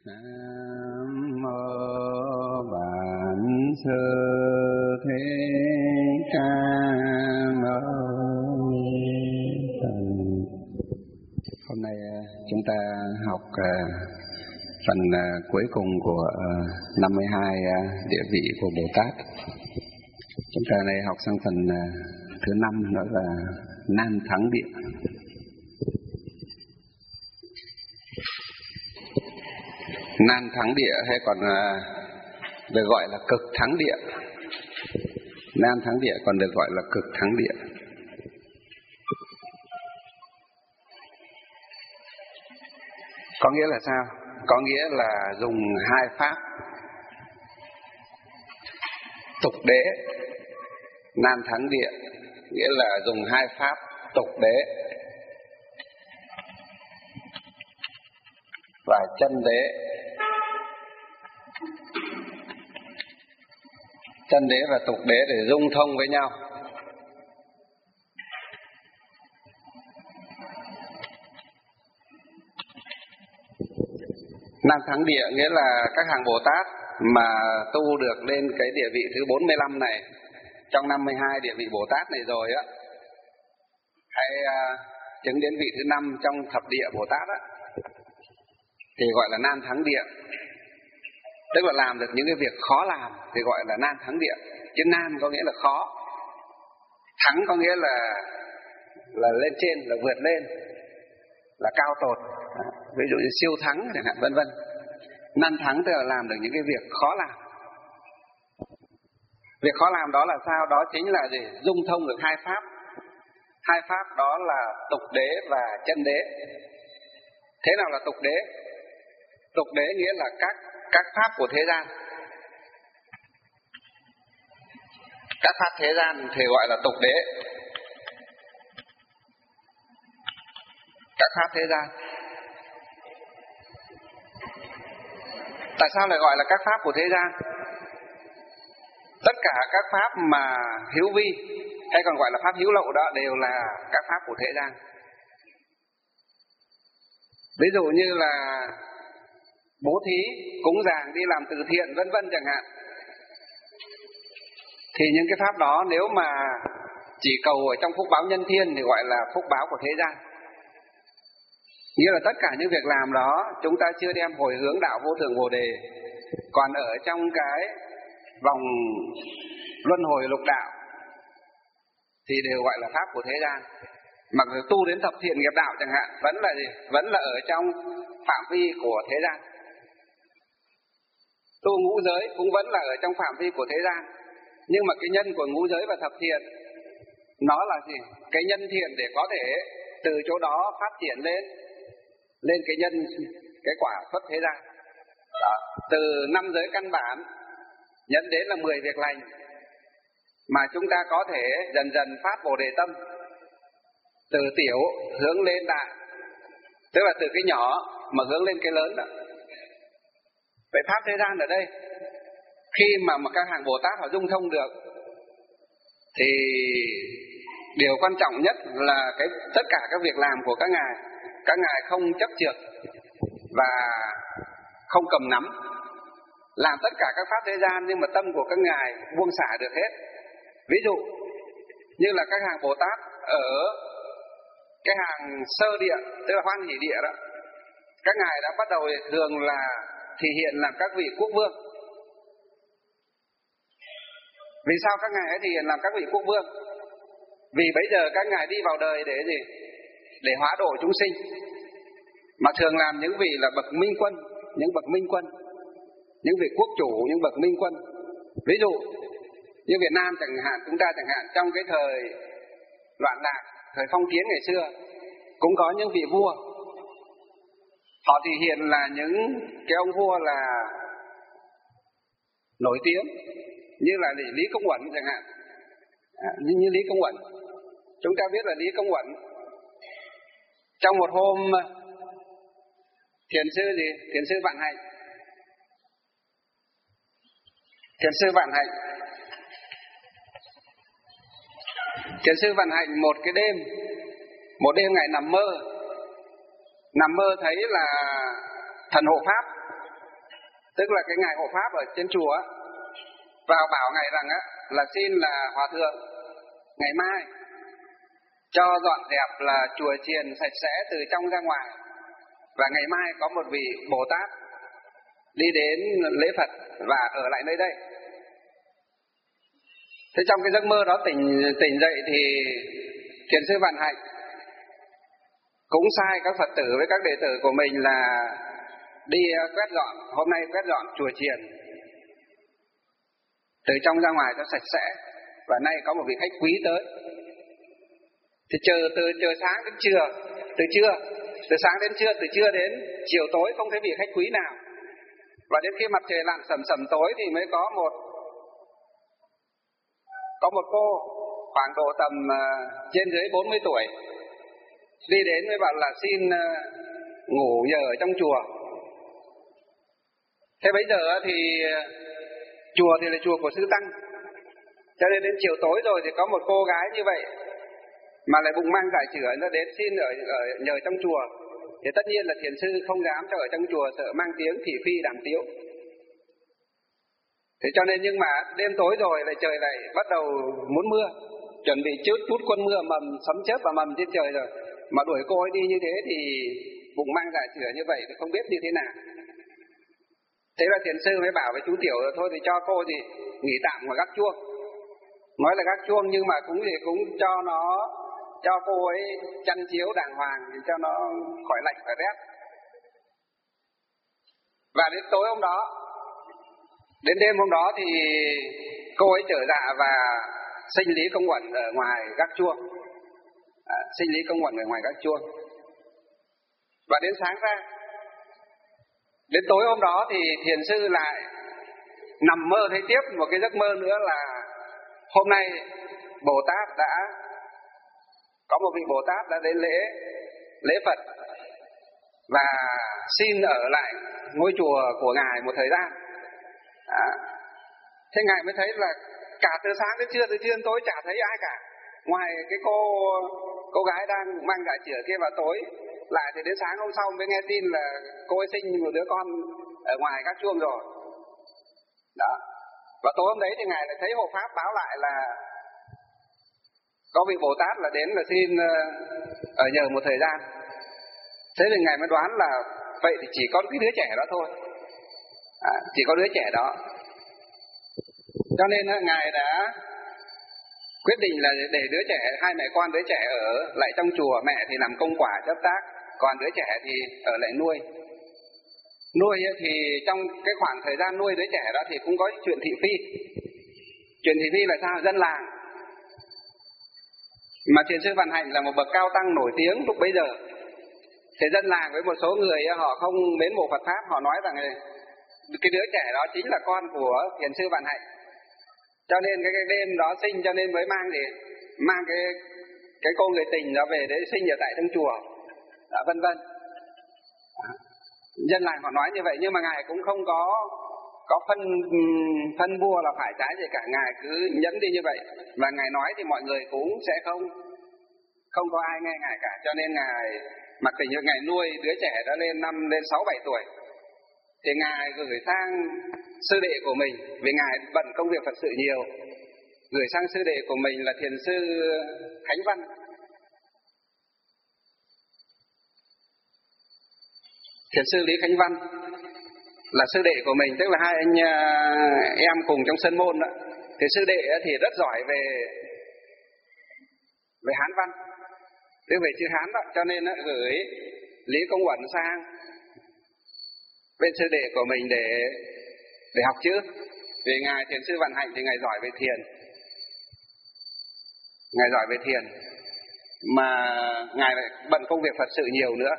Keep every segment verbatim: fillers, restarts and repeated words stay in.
Nam mô Bản Sư Thích Ca Mâu Ni Phật. Hôm nay chúng ta học phần cuối cùng của năm mươi hai địa vị của Bồ Tát. Chúng ta này học sang phần thứ năm, đó là Nan Thắng Địa. Nan Thắng Địa hay còn được gọi là Cực Thắng Địa. Nan Thắng Địa còn được gọi là Cực Thắng Địa. Có nghĩa là sao? Có nghĩa là dùng hai pháp tục đế. Nan Thắng Địa nghĩa là dùng hai pháp tục đế và chân đế. Chân đế và tục đế để dung thông với nhau. Nan Thắng Địa nghĩa là các hàng Bồ Tát mà tu được lên cái địa vị thứ bốn mươi lăm này, trong năm mươi hai địa vị Bồ Tát này rồi á, hay uh, chứng đến vị thứ năm trong thập địa Bồ Tát á, thì gọi là Nan Thắng Địa. Tức là làm được những cái việc khó làm thì gọi là Nan Thắng Địa. Chứ nan có nghĩa là khó, thắng có nghĩa là là lên trên, là vượt lên, là cao tột. Ví dụ như siêu thắng chẳng hạn, vân vân. Nan thắng tức là làm được những cái việc khó làm. Việc khó làm đó là sao? Đó chính là gì? Dung thông được hai pháp. Hai pháp đó là tục đế và chân đế. Thế nào là tục đế? Tục đế nghĩa là các các pháp của thế gian. Các pháp thế gian thì gọi là tục đế. Các pháp thế gian. Tại sao lại gọi là các pháp của thế gian? Tất cả các pháp mà hữu vi hay còn gọi là pháp hữu lậu đó đều là các pháp của thế gian. Ví dụ như là bố thí, cúng dường, đi làm từ thiện, vân vân chẳng hạn. Thì những cái pháp đó nếu mà chỉ cầu ở trong phúc báo nhân thiên thì gọi là phúc báo của thế gian. Nghĩa là tất cả những việc làm đó chúng ta chưa đem hồi hướng đạo vô thượng Bồ Đề, còn ở trong cái vòng luân hồi lục đạo thì đều gọi là pháp của thế gian. Mặc dù tu đến thập thiện nghiệp đạo chẳng hạn, vẫn là gì? Vẫn là ở trong phạm vi của thế gian. Tu ngũ giới cũng vẫn là ở trong phạm vi của thế gian. Nhưng mà cái nhân của ngũ giới và thập thiện nó là gì? Cái nhân thiện để có thể từ chỗ đó phát triển lên lên cái nhân, cái quả xuất thế gian đó. Từ năm giới căn bản nhận đến là mười việc lành mà chúng ta có thể dần dần phát Bồ Đề tâm, từ tiểu hướng lên đại, tức là từ cái nhỏ mà hướng lên cái lớn đó. Vậy pháp thế gian ở đây, khi mà, mà các hàng Bồ Tát họ dung thông được thì điều quan trọng nhất là cái tất cả các việc làm của các ngài, các ngài không chấp chược và không cầm nắm, làm tất cả các pháp thế gian nhưng mà tâm của các ngài buông xả được hết. Ví dụ như là các hàng Bồ Tát ở cái hàng sơ địa, tức là hoan hỷ địa đó, các ngài đã bắt đầu thường là thể hiện làm các vị quốc vương. Vì sao các ngài ấy thể hiện làm các vị quốc vương? Vì bây giờ các ngài đi vào đời để gì? Để hóa độ chúng sinh. Mà thường làm những vị là bậc minh quân, những bậc minh quân, những vị quốc chủ, những bậc minh quân. Ví dụ như Việt Nam chẳng hạn, chúng ta chẳng hạn, trong cái thời loạn lạc, thời phong kiến ngày xưa, cũng có những vị vua. Họ thể hiện là những cái ông vua là nổi tiếng, như là Lý Công Uẩn chẳng hạn. À, như, như Lý Công Uẩn, chúng ta biết là Lý Công Uẩn trong một hôm thiền sư gì? Thiền sư Vạn Hạnh. Thiền sư Vạn Hạnh. Thiền sư Vạn Hạnh một cái đêm, một đêm ngày nằm mơ, nằm mơ thấy là thần hộ pháp tức là cái ngài hộ pháp ở trên chùa vào bảo ngài rằng á là xin là hòa thượng ngày mai cho dọn dẹp là chùa chiền sạch sẽ từ trong ra ngoài, và ngày mai có một vị Bồ Tát đi đến lễ Phật và ở lại nơi đây. Thế trong cái giấc mơ đó tỉnh tỉnh dậy thì Thiền sư Vạn Hạnh cũng sai các Phật tử với các đệ tử của mình là đi quét dọn, hôm nay quét dọn chùa chiền từ trong ra ngoài cho sạch sẽ, và nay có một vị khách quý tới. Thì chờ từ chờ sáng đến trưa, từ trưa, từ sáng đến trưa, từ trưa đến chiều tối không thấy vị khách quý nào. Và đến khi mặt trời lặn sầm sầm tối thì mới có một có một cô khoảng độ tầm uh, trên dưới bốn mươi tuổi đi đến mới bảo là xin uh, ngủ nhờ ở trong chùa. Thế bây giờ thì uh, chùa thì là chùa của Sư Tăng, cho nên đến chiều tối rồi thì có một cô gái như vậy mà lại bụng mang giải chửa nó đến xin ở, ở nhờ trong chùa, thì tất nhiên là thiền sư không dám cho ở trong chùa, sợ mang tiếng thị phi đàm tiếu. Thế cho nên nhưng mà đêm tối rồi lại trời lại bắt đầu muốn mưa, chuẩn bị chút chút quân mưa mầm sấm chớp và mầm trên trời rồi, mà đuổi cô ấy đi như thế thì bụng mang giải chửa như vậy thì không biết như thế nào. Thế là thiền sư mới bảo với chú Tiểu là thôi thì cho cô thì nghỉ tạm ngoài gác chuông. Nói là gác chuông nhưng mà cũng thì cũng cho nó cho cô ấy chăn chiếu đàng hoàng để cho nó khỏi lạnh khỏi rét. Và đến tối hôm đó, đến đêm hôm đó thì cô ấy trở dạ và sinh lý công uẩn ở ngoài gác chuông, à, sinh lý công uẩn ở ngoài gác chuông. Và đến sáng ra, đến tối hôm đó thì thiền sư lại nằm mơ thấy tiếp một cái giấc mơ nữa là hôm nay Bồ Tát đã có một vị Bồ Tát đã đến lễ lễ Phật và xin ở lại ngôi chùa của ngài một thời gian. À, thế ngài mới thấy là cả từ sáng đến trưa, từ trưa đến tối chả thấy ai cả, ngoài cái cô cô gái đang mang giải chửa kia vào tối lại, thì đến sáng hôm sau mới nghe tin là cô ấy sinh một đứa con ở ngoài các chuông rồi. Đó. Và tối hôm đấy thì ngài lại thấy hộ pháp báo lại là có vị Bồ Tát là đến là xin ở nhờ một thời gian. Thế thì ngài mới đoán là vậy thì chỉ có cái đứa trẻ đó thôi, à, chỉ có đứa trẻ đó. Cho nên ngài đã quyết định là để đứa trẻ, hai mẹ con đứa trẻ ở lại trong chùa, mẹ thì làm công quả chấp tác, còn đứa trẻ thì ở lại nuôi. Nuôi thì trong cái khoảng thời gian nuôi đứa trẻ đó thì cũng có chuyện thị phi. Chuyện thị phi là sao? Dân làng. Mà Thiền sư Vạn Hạnh là một bậc cao tăng nổi tiếng lúc bấy giờ. Thì dân làng với một số người họ không mến mộ Phật Pháp, họ nói rằng cái đứa trẻ đó chính là con của Thiền sư Vạn Hạnh. Cho nên cái, cái đêm đó sinh cho nên mới mang gì? Mang cái cái cô người tình đó về để sinh ở tại trong chùa. Đó, vân vân. Dân làng họ nói như vậy, nhưng mà ngài cũng không có có phân phân bua là phải trái gì cả, ngài cứ nhẫn đi như vậy. Và ngài nói thì mọi người cũng sẽ không không có ai nghe ngài cả. Cho nên ngài mặc tình như ngài nuôi đứa trẻ đã lên năm lên sáu bảy tuổi thì ngài gửi sang sư đệ của mình, vì ngài bận công việc Phật sự nhiều, gửi sang sư đệ của mình là thiền sư Khánh Văn. Thiền sư Lý Khánh Văn là sư đệ của mình, tức là hai anh em cùng trong sân môn đó. Thì sư đệ thì rất giỏi về về Hán văn, tức về chữ Hán đó, cho nên gửi Lý Công Uẩn sang bên sư đệ của mình để để học chữ. Vì ngài thiền sư Vạn Hạnh thì ngài giỏi về thiền, ngài giỏi về thiền, mà ngài lại bận công việc Phật sự nhiều nữa.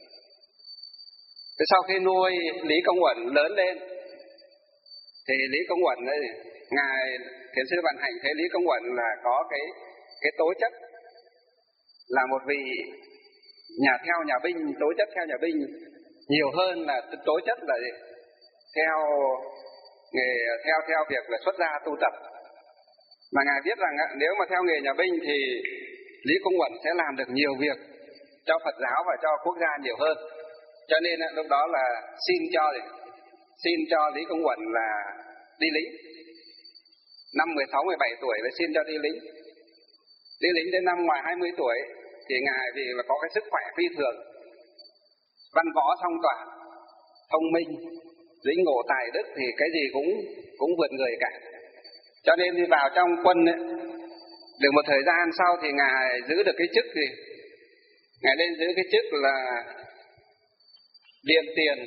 Thế sau khi nuôi Lý Công Uẩn lớn lên thì Lý Công Uẩn ấy, ngài thiền sư Vạn Hạnh thấy Lý Công Uẩn là có cái cái tố chất là một vị nhà theo nhà binh, tố chất theo nhà binh nhiều hơn là tố chất là theo nghề, theo theo việc là xuất gia tu tập. Mà ngài biết rằng nếu mà theo nghề nhà binh thì Lý Công Uẩn sẽ làm được nhiều việc cho Phật giáo và cho quốc gia nhiều hơn. Cho nên lúc đó là xin cho xin cho Lý Công Uẩn là đi lính. Năm mười sáu mười bảy tuổi là xin cho đi lính. Đi lính đến năm ngoài hai mươi tuổi thì ngài vì là có cái sức khỏe phi thường, văn võ song toàn, thông minh, lĩnh ngộ tài đức thì cái gì cũng cũng vượt người cả. Cho nên đi vào trong quân ấy, được một thời gian sau thì ngài giữ được cái chức gì? Ngài lên giữ cái chức là Điện Tiền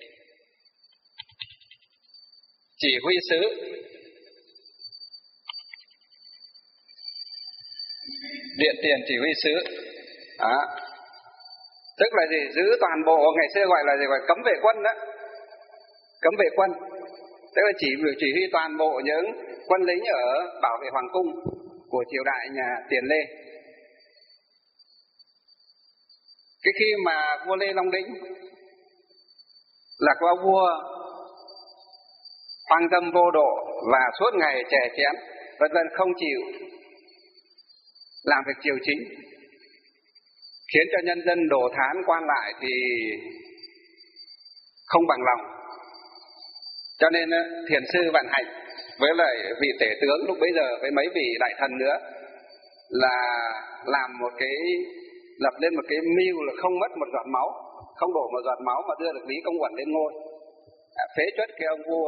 Chỉ huy sứ. Điện Tiền Chỉ huy sứ. Đó. Tức là gì? Giữ toàn bộ, ngày xưa gọi là gì? Gọi cấm vệ quân đó. Cấm vệ quân. Tức là chỉ chỉ huy toàn bộ những quân lính ở bảo vệ hoàng cung của triều đại nhà Tiền Lê. Cái khi mà vua Lê Long Đĩnh là có vua hoang dâm vô độ và suốt ngày chè chén, vân vân, không chịu làm việc triều chính, khiến cho nhân dân đổ thán quan lại thì không bằng lòng. Cho nên thiền sư Vạn Hạnh với lại vị tể tướng lúc bấy giờ với mấy vị đại thần nữa là làm một cái, lập lên một cái mưu là không mất một giọt máu, không đổ một giọt máu mà đưa được Lý Công Uẩn lên ngôi, phế truất cái ông vua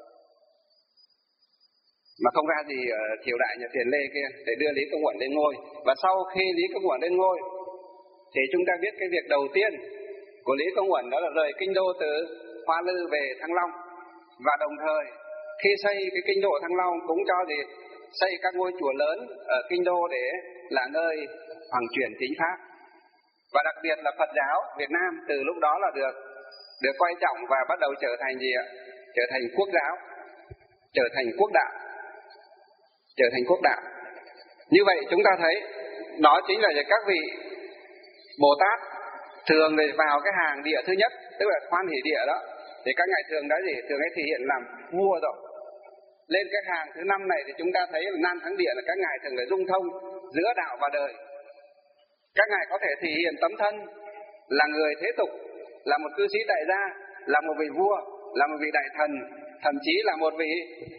mà không ra gì ở triều đại nhà Tiền Lê kia để đưa Lý Công Uẩn lên ngôi. Và sau khi Lý Công Uẩn lên ngôi thì chúng ta biết cái việc đầu tiên của Lý Công Uẩn đó là rời kinh đô từ Hoa Lư về Thăng Long, và đồng thời khi xây cái kinh đô Thăng Long cũng cho gì xây các ngôi chùa lớn ở kinh đô để là nơi hoàng truyền chính pháp. Và đặc biệt là Phật giáo Việt Nam từ lúc đó là được được coi trọng và bắt đầu trở thành gì ạ? Trở thành quốc giáo, trở thành quốc đạo, trở thành quốc đạo. Như vậy chúng ta thấy đó chính là các vị Bồ Tát thường để vào cái hàng địa thứ nhất, tức là Hoan Hỷ địa đó, thì các ngài thường đã gì? Thường ấy thể hiện làm vua rồi. Lên cái hàng thứ năm này thì chúng ta thấy là Nam Thắng Địa là các ngài thường là dung thông giữa đạo và đời. Các ngài có thể thể hiện tấm thân là người thế tục, là một cư sĩ đại gia, là một vị vua, là một vị đại thần, thậm chí là một vị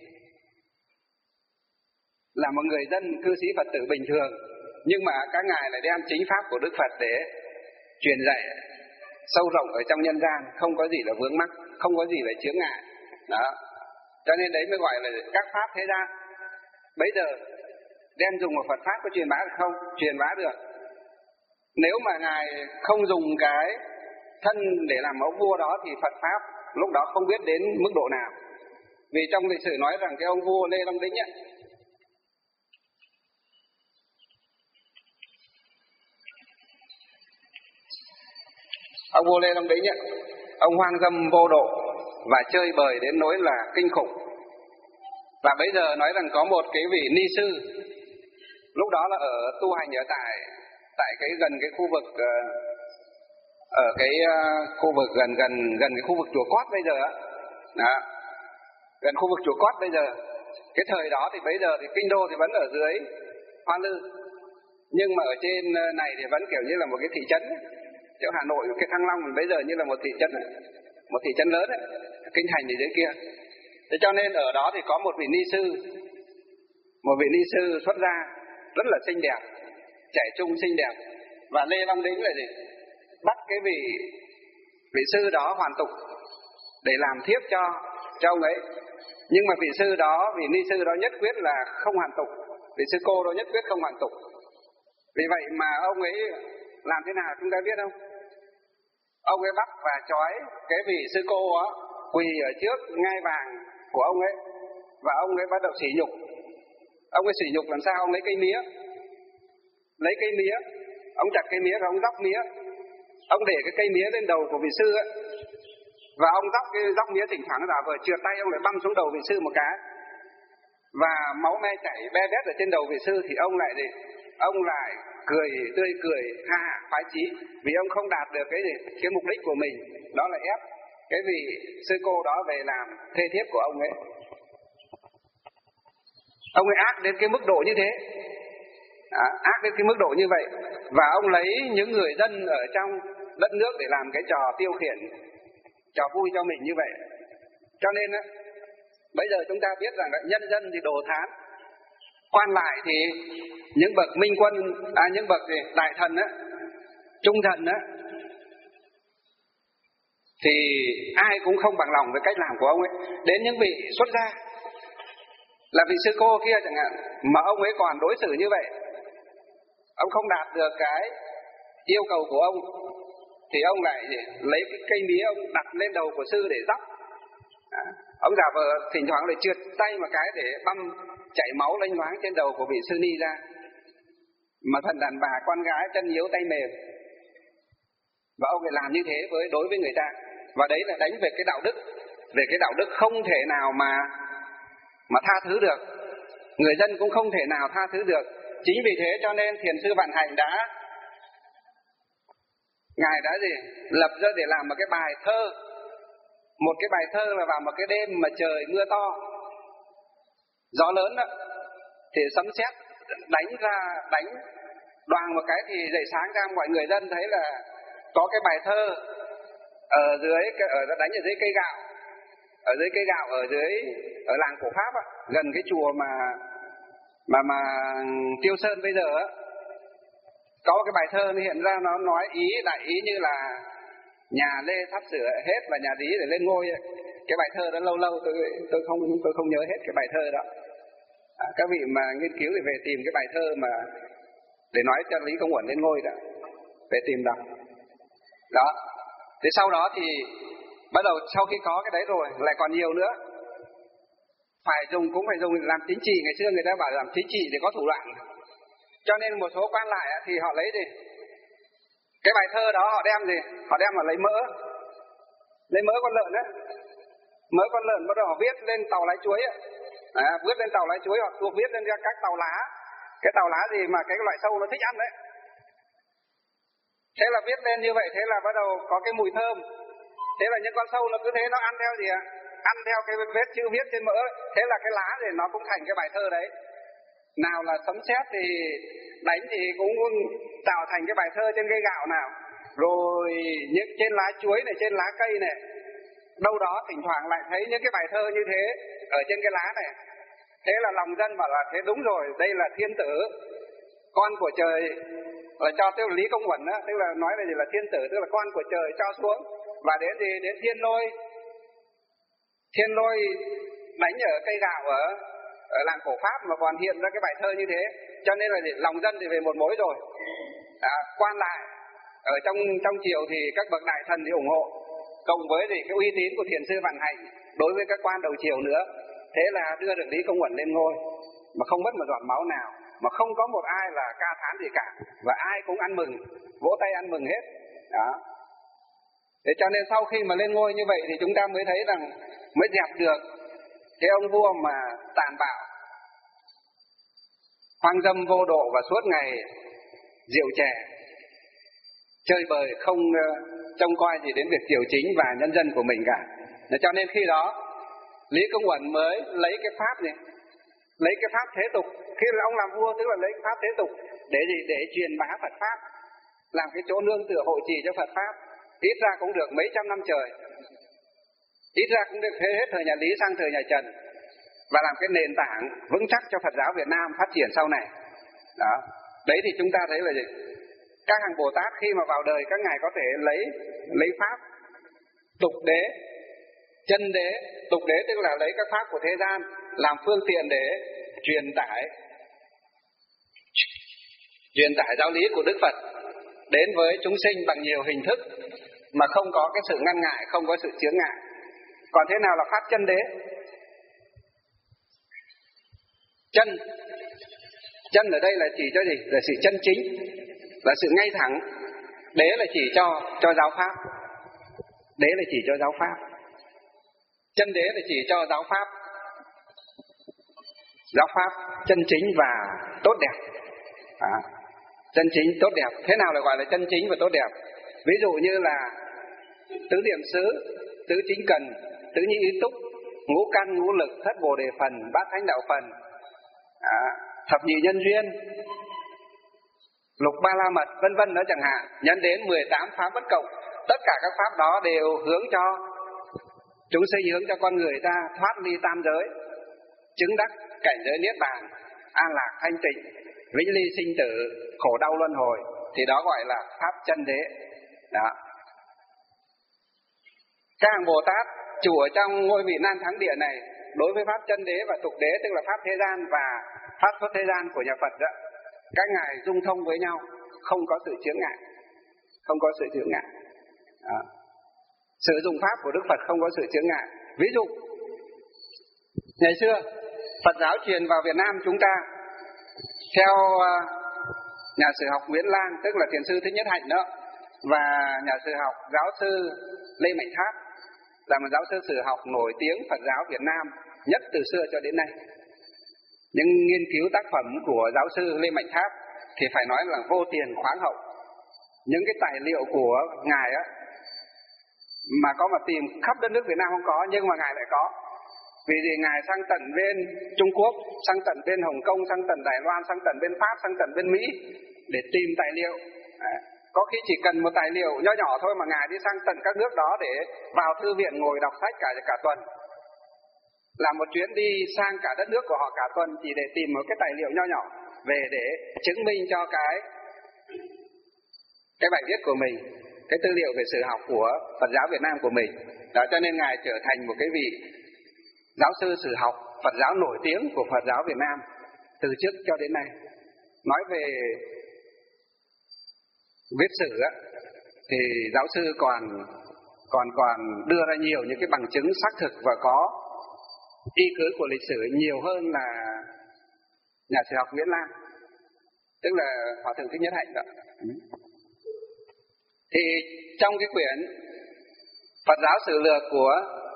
là một người dân cư sĩ Phật tử bình thường. Nhưng mà các ngài lại đem chính pháp của Đức Phật để truyền dạy sâu rộng ở trong nhân gian, không có gì là vướng mắc, không có gì là chướng ngại. Đó. Cho nên đấy mới gọi là các pháp thế gian. Bây giờ đem dùng một Phật pháp có truyền bá được không? Truyền bá được. Nếu mà ngài không dùng cái thân để làm mẫu vua đó thì Phật pháp lúc đó không biết đến mức độ nào. Vì trong lịch sử nói rằng cái ông vua Lê Long Đĩnh ấy, ông vua Lê Long Đĩnh ấy, ông hoang dâm vô độ và chơi bời đến nỗi là kinh khủng. Và bây giờ nói rằng có một cái vị ni sư lúc đó là ở tu hành ở tại tại cái gần cái khu vực ở cái khu vực gần gần gần cái khu vực chùa Cót bây giờ đó, gần khu vực chùa Cót bây giờ. Cái thời đó thì bây giờ thì kinh đô thì vẫn ở dưới Hoa Lư, nhưng mà ở trên này thì vẫn kiểu như là một cái thị trấn. Chỗ Hà Nội cái Thăng Long thì bây giờ như là một thị trấn, một thị trấn lớn ấy, kinh thành thì dưới kia. Thế cho nên ở đó thì có một vị ni sư, một vị ni sư xuất gia rất là xinh đẹp, trẻ trung xinh đẹp. Và Lê Long Đĩnh là gì? Bắt cái vị vị sư đó hoàn tục để làm thiếp cho cho ông ấy. Nhưng mà vị sư đó, vị ni sư đó nhất quyết là không hoàn tục, vị sư cô đó nhất quyết không hoàn tục. Vì vậy mà ông ấy làm thế nào chúng ta biết không? Ông ấy bắt và trói cái vị sư cô đó quỳ ở trước ngai vàng của ông ấy, và ông ấy bắt đầu sỉ nhục. Ông ấy sỉ nhục làm sao? Ông lấy cây mía, lấy cây mía, ông chặt cây mía và ông dóc mía, ông để cái cây mía lên đầu của vị sư ấy, và ông dóc cái dóc mía thỉnh thoảng giả vờ trượt tay, ông lại băm xuống đầu vị sư một cái, và máu me chảy be bét ở trên đầu vị sư. Thì ông lại gì? Ông lại cười tươi cười ha hả khoái chí, vì ông không đạt được cái gì cái mục đích của mình, đó là ép cái vị sư cô đó về làm thê thiếp của ông ấy. Ông ấy ác đến cái mức độ như thế, à, ác đến cái mức độ như vậy. Và ông lấy những người dân ở trong đất nước để làm cái trò tiêu khiển, trò vui cho mình như vậy. Cho nên á, bây giờ chúng ta biết rằng là nhân dân thì đồ thán, quan lại thì những bậc minh quân, à những bậc gì, đại thần á, trung thần á, thì ai cũng không bằng lòng với cách làm của ông ấy. Đến những vị xuất gia, là vị sư cô kia chẳng hạn, mà ông ấy còn đối xử như vậy, ông không đạt được cái yêu cầu của ông, thì ông lại lấy cái cây mía ông đặt lên đầu của sư để dóc. À, ông giả vờ thỉnh thoảng lại trượt tay một cái để băm chảy máu lênh loáng trên đầu của vị sư ni ra. Mà thần đàn bà con gái chân yếu tay mềm, và ông lại làm như thế với đối với người ta. Và đấy là đánh về cái đạo đức, về cái đạo đức không thể nào mà mà tha thứ được, người dân cũng không thể nào tha thứ được. Chính vì thế cho nên Thiền sư Vạn Hạnh đã ngài đã gì lập ra để làm một cái bài thơ, một cái bài thơ là vào một cái đêm mà trời mưa to, gió lớn đó, thì sấm sét đánh ra, đánh đoàng một cái thì dậy sáng ra, mọi người dân thấy là có cái bài thơ ở dưới cái, ở đánh ở dưới cây gạo, ở dưới cây gạo ở dưới ở làng Cổ Pháp á, gần cái chùa mà mà mà Tiêu Sơn bây giờ á, có cái bài thơ nó hiện ra, nó nói ý đại ý như là nhà Lê sắp sửa hết và nhà Lý để lên ngôi ấy. Cái bài thơ đó lâu lâu tôi tôi không tôi không nhớ hết cái bài thơ đó. À, các vị mà nghiên cứu thì về tìm cái bài thơ mà để nói cho Lý Công Uẩn lên ngôi đó, về tìm đọc. Đó. Thế sau đó thì bắt đầu sau khi có cái đấy rồi lại còn nhiều nữa. Phải dùng cũng phải dùng làm chính trị, ngày xưa người ta bảo làm chính trị để có thủ đoạn. Cho nên một số quan lại thì họ lấy gì? Cái bài thơ đó họ đem gì? Họ đem mà lấy mỡ, lấy mỡ con lợn á, mỡ con lợn bắt đầu họ viết lên tàu lái chuối á, à, viết lên tàu lái chuối hoặc thuộc viết lên các tàu lá, cái tàu lá gì mà cái loại sâu nó thích ăn đấy. Thế là viết lên như vậy, thế là bắt đầu có cái mùi thơm. Thế là những con sâu nó cứ thế nó ăn theo gì ạ? Ăn theo cái vết chữ viết trên mỡ. Thế là cái lá thì nó cũng thành cái bài thơ đấy. Nào là sấm sét thì đánh thì cũng tạo thành cái bài thơ trên cây gạo nào. Rồi những trên lá chuối này, trên lá cây này, đâu đó thỉnh thoảng lại thấy những cái bài thơ như thế ở trên cái lá này. Thế là lòng dân bảo là thế đúng rồi, đây là thiên tử, con của trời, là cho tiêu Lý Công Uẩn á, tức là nói là gì là thiên tử, tức là con của trời cho xuống, và đến gì đến thiên lôi, thiên lôi đánh ở cây gạo ở ở làng Cổ Pháp mà còn hiện ra cái bài thơ như thế. Cho nên là gì? Lòng dân thì về một mối rồi. À, quan lại ở trong trong triều thì các bậc đại thần thì ủng hộ, cộng với gì cái uy tín của Thiền sư Vạn Hạnh đối với các quan đầu triều nữa. Thế là đưa được Lý Công Uẩn lên ngôi mà không mất một giọt máu nào, mà không có một ai là ca thán gì cả, và ai cũng ăn mừng, vỗ tay ăn mừng hết. Đó. Thế cho nên sau khi mà lên ngôi như vậy thì chúng ta mới thấy rằng mới dẹp được cái ông vua mà tàn bạo, hoang dâm vô độ và suốt ngày rượu chè, chơi bời, không uh, trông coi gì đến việc triều chính và nhân dân của mình cả. Để cho nên khi đó Lý Công Uẩn mới lấy cái pháp này, lấy cái pháp thế tục. Khi là ông làm vua tức là lấy cái pháp thế tục để gì? Để truyền bá Phật pháp, làm cái chỗ nương tựa hộ trì cho Phật pháp. Ít ra cũng được mấy trăm năm trời, ít ra cũng được hết thời nhà Lý sang thời nhà Trần, và làm cái nền tảng vững chắc cho Phật giáo Việt Nam phát triển sau này. Đó. Đấy thì chúng ta thấy là gì? Các hàng Bồ Tát khi mà vào đời, các ngài có thể lấy lấy pháp tục đế, chân đế. Tục đế tức là lấy các pháp của thế gian làm phương tiện để truyền tải truyền tải giáo lý của Đức Phật đến với chúng sinh bằng nhiều hình thức mà không có cái sự ngăn ngại, không có sự chướng ngại. Còn thế nào là pháp chân đế? Chân chân ở đây là chỉ cho gì? Là sự chân chính, là sự ngay thẳng. Đế là chỉ cho cho giáo pháp. Đế là chỉ cho giáo pháp. Chân đế là chỉ cho giáo pháp. Giáo pháp chân chính và tốt đẹp. À, chân chính tốt đẹp. Thế nào là gọi là chân chính và tốt đẹp? Ví dụ như là tứ niệm xứ, tứ chính cần, tứ nhị ý túc, ngũ căn ngũ lực, thất bồ đề phần, bát thánh đạo phần, à, thập nhị nhân duyên, lục ba la mật, vân vân đó chẳng hạn, nhân đến mười tám pháp bất cộng. Tất cả các pháp đó đều hướng cho chúng xây hướng cho con người ta thoát ly tam giới, chứng đắc cảnh giới niết bàn, an lạc thanh tịnh, vĩnh ly sinh tử, khổ đau luân hồi, thì đó gọi là pháp chân đế. Đó. Các hàng Bồ Tát trụ ở trong ngôi vị nan thắng địa này, đối với pháp chân đế và tục đế, tức là pháp thế gian và pháp xuất thế gian của nhà Phật đó, các ngài dung thông với nhau, không có sự chướng ngại, không có sự chướng ngại. Đó. Sử dụng pháp của Đức Phật không có sự chướng ngại. Ví dụ ngày xưa Phật giáo truyền vào Việt Nam chúng ta theo nhà sử học Nguyễn Lang, tức là thiền sư Thích Nhất Hạnh đó, và nhà sử học giáo sư Lê Mạnh Tháp, là một giáo sư sử học nổi tiếng Phật giáo Việt Nam nhất từ xưa cho đến nay. Những nghiên cứu tác phẩm của giáo sư Lê Mạnh Tháp thì phải nói là vô tiền khoáng hậu. Những cái tài liệu của ngài á mà có mà tìm khắp đất nước Việt Nam không có, nhưng mà ngài lại có. Vì gì? Ngài sang tận bên Trung Quốc, sang tận bên Hồng Kông, sang tận Đài Loan, sang tận bên Pháp, sang tận bên Mỹ để tìm tài liệu. À, có khi chỉ cần một tài liệu nhỏ nhỏ thôi mà ngài đi sang tận các nước đó để vào thư viện ngồi đọc sách cả cả tuần. Làm một chuyến đi sang cả đất nước của họ cả tuần chỉ để tìm một cái tài liệu nhỏ nhỏ về để chứng minh cho cái cái bài viết của mình, cái tư liệu về sử học của Phật giáo Việt Nam của mình. Đó, cho nên ngài trở thành một cái vị giáo sư sử học Phật giáo nổi tiếng của Phật giáo Việt Nam từ trước cho đến nay. Nói về viết sử á, thì giáo sư còn còn còn đưa ra nhiều những cái bằng chứng xác thực và có y cứ của lịch sử nhiều hơn là nhà sử học Nguyễn Lang, tức là Hòa thượng Thích Nhất Hạnh đó. Thì trong cái quyển Phật giáo sử lược của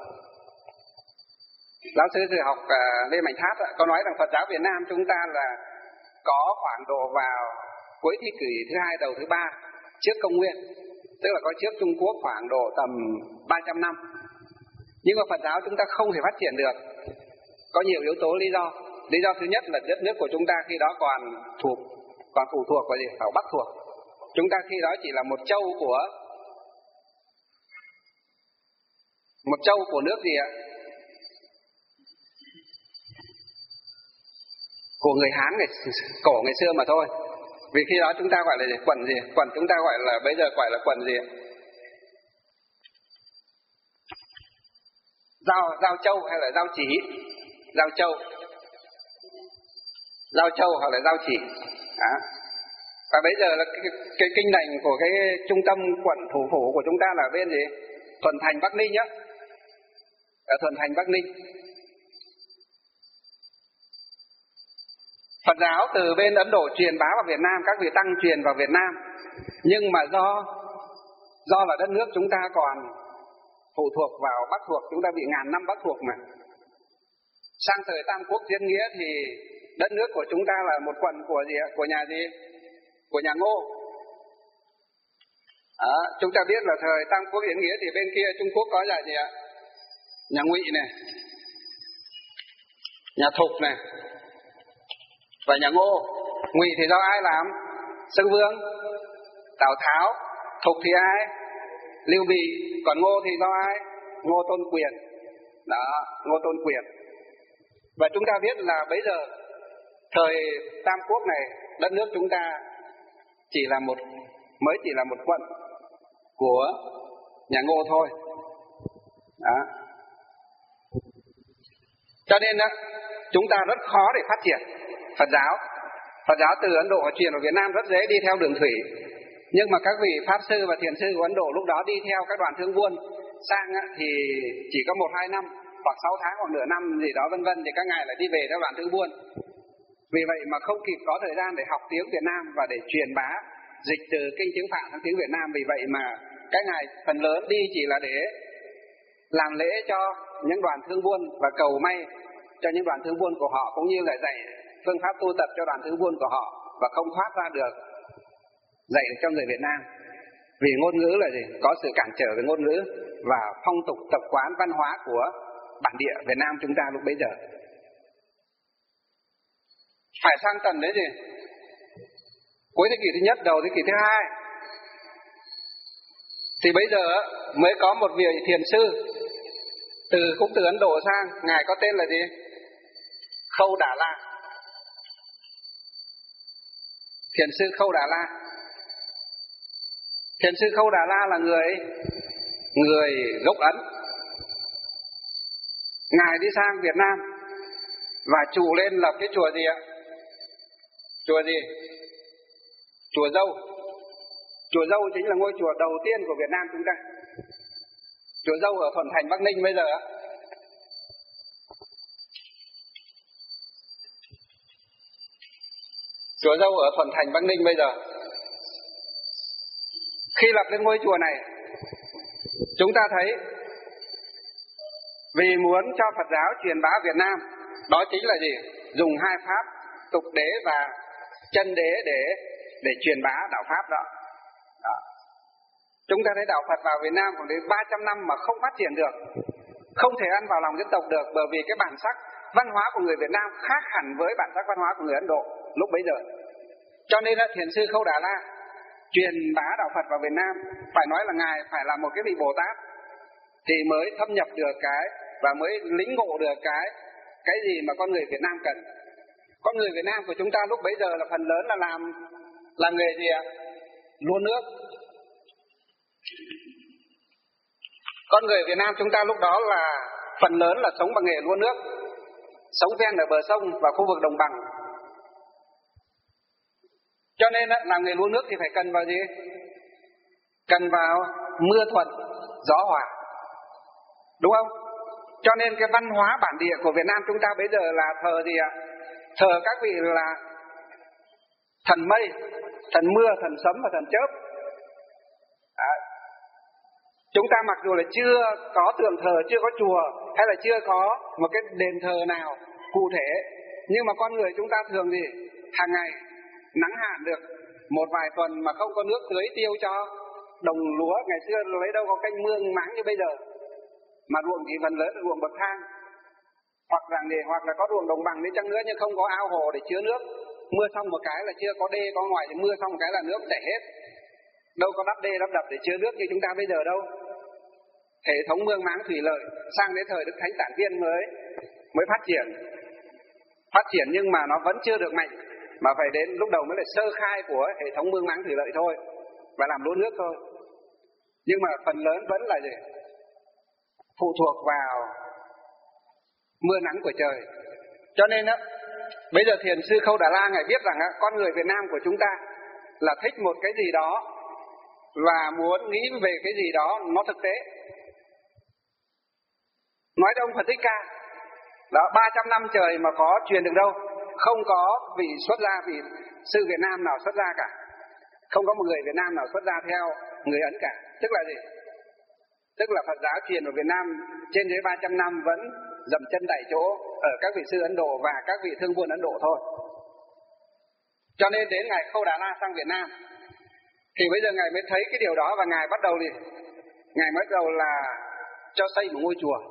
giáo sư sử học uh, Lê Mạnh Tháp có nói rằng Phật giáo Việt Nam chúng ta là có khoảng độ vào cuối thế kỷ thứ hai đầu thứ ba trước công nguyên, tức là có trước Trung Quốc khoảng độ tầm ba trăm năm. Nhưng mà Phật giáo chúng ta không thể phát triển được, có nhiều yếu tố lý do. Lý do thứ nhất là đất nước của chúng ta khi đó còn thuộc còn phụ thuộc vào gì? Vào Bắc thuộc. Chúng ta khi đó chỉ là một châu của một châu của nước gì ạ? Của người Hán ngày cổ ngày xưa mà thôi. Vì khi đó chúng ta gọi là gì? Quần gì? Quần chúng ta gọi là bây giờ gọi là quần gì? Giao Giao Châu hay là Giao Chỉ? Giao Châu. Giao Châu hoặc là Giao Chỉ. Đó. Và bây giờ là cái, cái kinh thành của cái trung tâm quận thủ phủ của chúng ta là bên gì? Thuận Thành Bắc Ninh nhá. Ở Thuận Thành Bắc Ninh. Phật giáo từ bên Ấn Độ truyền bá vào Việt Nam, các vị tăng truyền vào Việt Nam. Nhưng mà do do là đất nước chúng ta còn phụ thuộc vào Bắc thuộc, chúng ta bị ngàn năm Bắc thuộc mà. Sang thời Tam Quốc Diễn Nghĩa thì đất nước của chúng ta là một quận của gì ạ? Của nhà gì? Của nhà Ngô. À, chúng ta biết là thời Tam Quốc Diễn Nghĩa thì bên kia Trung Quốc có nhà gì ạ? Nhà Ngụy này, nhà Thục này và nhà Ngô. Ngụy thì do ai làm? Xưng Vương, Tào Tháo. Thục thì ai? Lưu Bị. Còn Ngô thì do ai? Ngô Tôn Quyền. Đó, Ngô Tôn Quyền. Và chúng ta biết là bây giờ thời Tam Quốc này, đất nước chúng ta chỉ là một mới chỉ là một quận của nhà Ngô thôi. Đó. Cho nên đó, chúng ta rất khó để phát triển Phật giáo. Phật giáo từ Ấn Độ truyền vào Việt Nam rất dễ đi theo đường thủy. Nhưng mà các vị Pháp sư và Thiền sư của Ấn Độ lúc đó đi theo các đoàn thương buôn sang thì chỉ có một hai năm, hoặc sáu tháng hoặc nửa năm gì đó vân vân, thì các ngài lại đi về theo đoàn thương buôn. Vì vậy mà không kịp có thời gian để học tiếng Việt Nam và để truyền bá dịch từ kinh tiếng Phạn sang tiếng Việt Nam. Vì vậy mà các ngài phần lớn đi chỉ là để làm lễ cho những đoàn thương buôn và cầu may cho những đoàn thương buôn của họ, cũng như là dạy phương pháp tu tập cho đoàn thương buôn của họ, và không thoát ra được dạy được cho người Việt Nam. Vì ngôn ngữ là gì? Có sự cản trở về ngôn ngữ và phong tục tập quán văn hóa của bản địa Việt Nam chúng ta lúc bấy giờ. Phải sang tầm đấy gì? Cuối thế kỷ thứ nhất, đầu thế kỷ thứ hai, thì bây giờ mới có một vị thiền sư Từ cũng từ Ấn Độ sang, ngài có tên là gì? Khâu Đà La. Thiền sư Khâu Đà La. Thiền sư Khâu Đà La là người người gốc Ấn. Ngài đi sang Việt Nam và trụ lên lập cái chùa gì ạ? Chùa gì? Chùa Dâu. Chùa Dâu chính là ngôi chùa đầu tiên của Việt Nam chúng ta. Chùa Dâu ở Thuận Thành, Bắc Ninh bây giờ. Chùa Dâu ở Thuận Thành, Bắc Ninh bây giờ. Khi lập lên ngôi chùa này, chúng ta thấy vì muốn cho Phật giáo truyền bá Việt Nam, đó chính là gì? Dùng hai pháp, tục đế và chân đế để để truyền bá đạo pháp đó. đó. Chúng ta thấy đạo Phật vào Việt Nam khoảng đến ba trăm năm mà không phát triển được, không thể ăn vào lòng dân tộc được, bởi vì cái bản sắc văn hóa của người Việt Nam khác hẳn với bản sắc văn hóa của người Ấn Độ lúc bấy giờ. Cho nên là Thiền sư Khâu Đà La truyền bá đạo Phật vào Việt Nam, phải nói là ngài phải là một cái vị Bồ Tát thì mới thâm nhập được cái và mới lĩnh ngộ được cái cái gì mà con người Việt Nam cần. Con người Việt Nam của chúng ta lúc bấy giờ là phần lớn là làm làm nghề gì ạ? Lúa nước. Con người Việt Nam chúng ta lúc đó là phần lớn là sống bằng nghề lúa nước, sống ven ở bờ sông và khu vực đồng bằng. Cho nên làm nghề lúa nước thì phải cần vào gì? Cần vào mưa thuận, gió hòa, đúng không? Cho nên cái văn hóa bản địa của Việt Nam chúng ta bây giờ là thờ gì ạ? Thờ các vị là thần mây, thần mưa, thần sấm và thần chớp. À, chúng ta mặc dù là chưa có tượng thờ, chưa có chùa hay là chưa có một cái đền thờ nào cụ thể, nhưng mà con người chúng ta thường gì? Hàng ngày nắng hạn được một vài tuần mà không có nước tưới tiêu cho đồng lúa. Ngày xưa lấy đâu có canh mương máng như bây giờ, mà ruộng thì phần lớn là ruộng bậc thang, hoặc là để hoặc là có ruộng đồng bằng đi chăng nữa nhưng không có ao hồ để chứa nước. Mưa xong một cái là chưa có đê có ngoài, thì mưa xong một cái là nước chảy hết, đâu có đắp đê đắp đập để chứa nước như chúng ta bây giờ đâu. Hệ thống mương máng thủy lợi sang đến thời Đức Thánh Tản Viên mới mới phát triển phát triển nhưng mà nó vẫn chưa được mạnh, mà phải đến lúc đầu mới là sơ khai của hệ thống mương máng thủy lợi thôi, và làm lúa nước thôi. Nhưng mà phần lớn vẫn là gì? Phụ thuộc vào mưa nắng của trời. Cho nên á, bây giờ Thiền sư Khâu Đà La ngài biết rằng á, con người Việt Nam của chúng ta là thích một cái gì đó và muốn nghĩ về cái gì đó nó thực tế. Nói cho ông Phật Thích Ca đó, ba trăm năm trời mà có truyền được đâu, không có vị xuất gia, vị sư Việt Nam nào xuất gia cả, không có một người Việt Nam nào xuất gia theo người Ấn cả. Tức là gì? Tức là Phật giáo truyền ở Việt Nam trên dưới ba trăm năm vẫn dậm chân tại chỗ ở các vị sư Ấn Độ và các vị thương buôn Ấn Độ thôi. Cho nên đến ngày Khâu Đà La sang Việt Nam thì bây giờ ngài mới thấy cái điều đó, và ngài bắt đầu thì ngài bắt đầu là cho xây một ngôi chùa.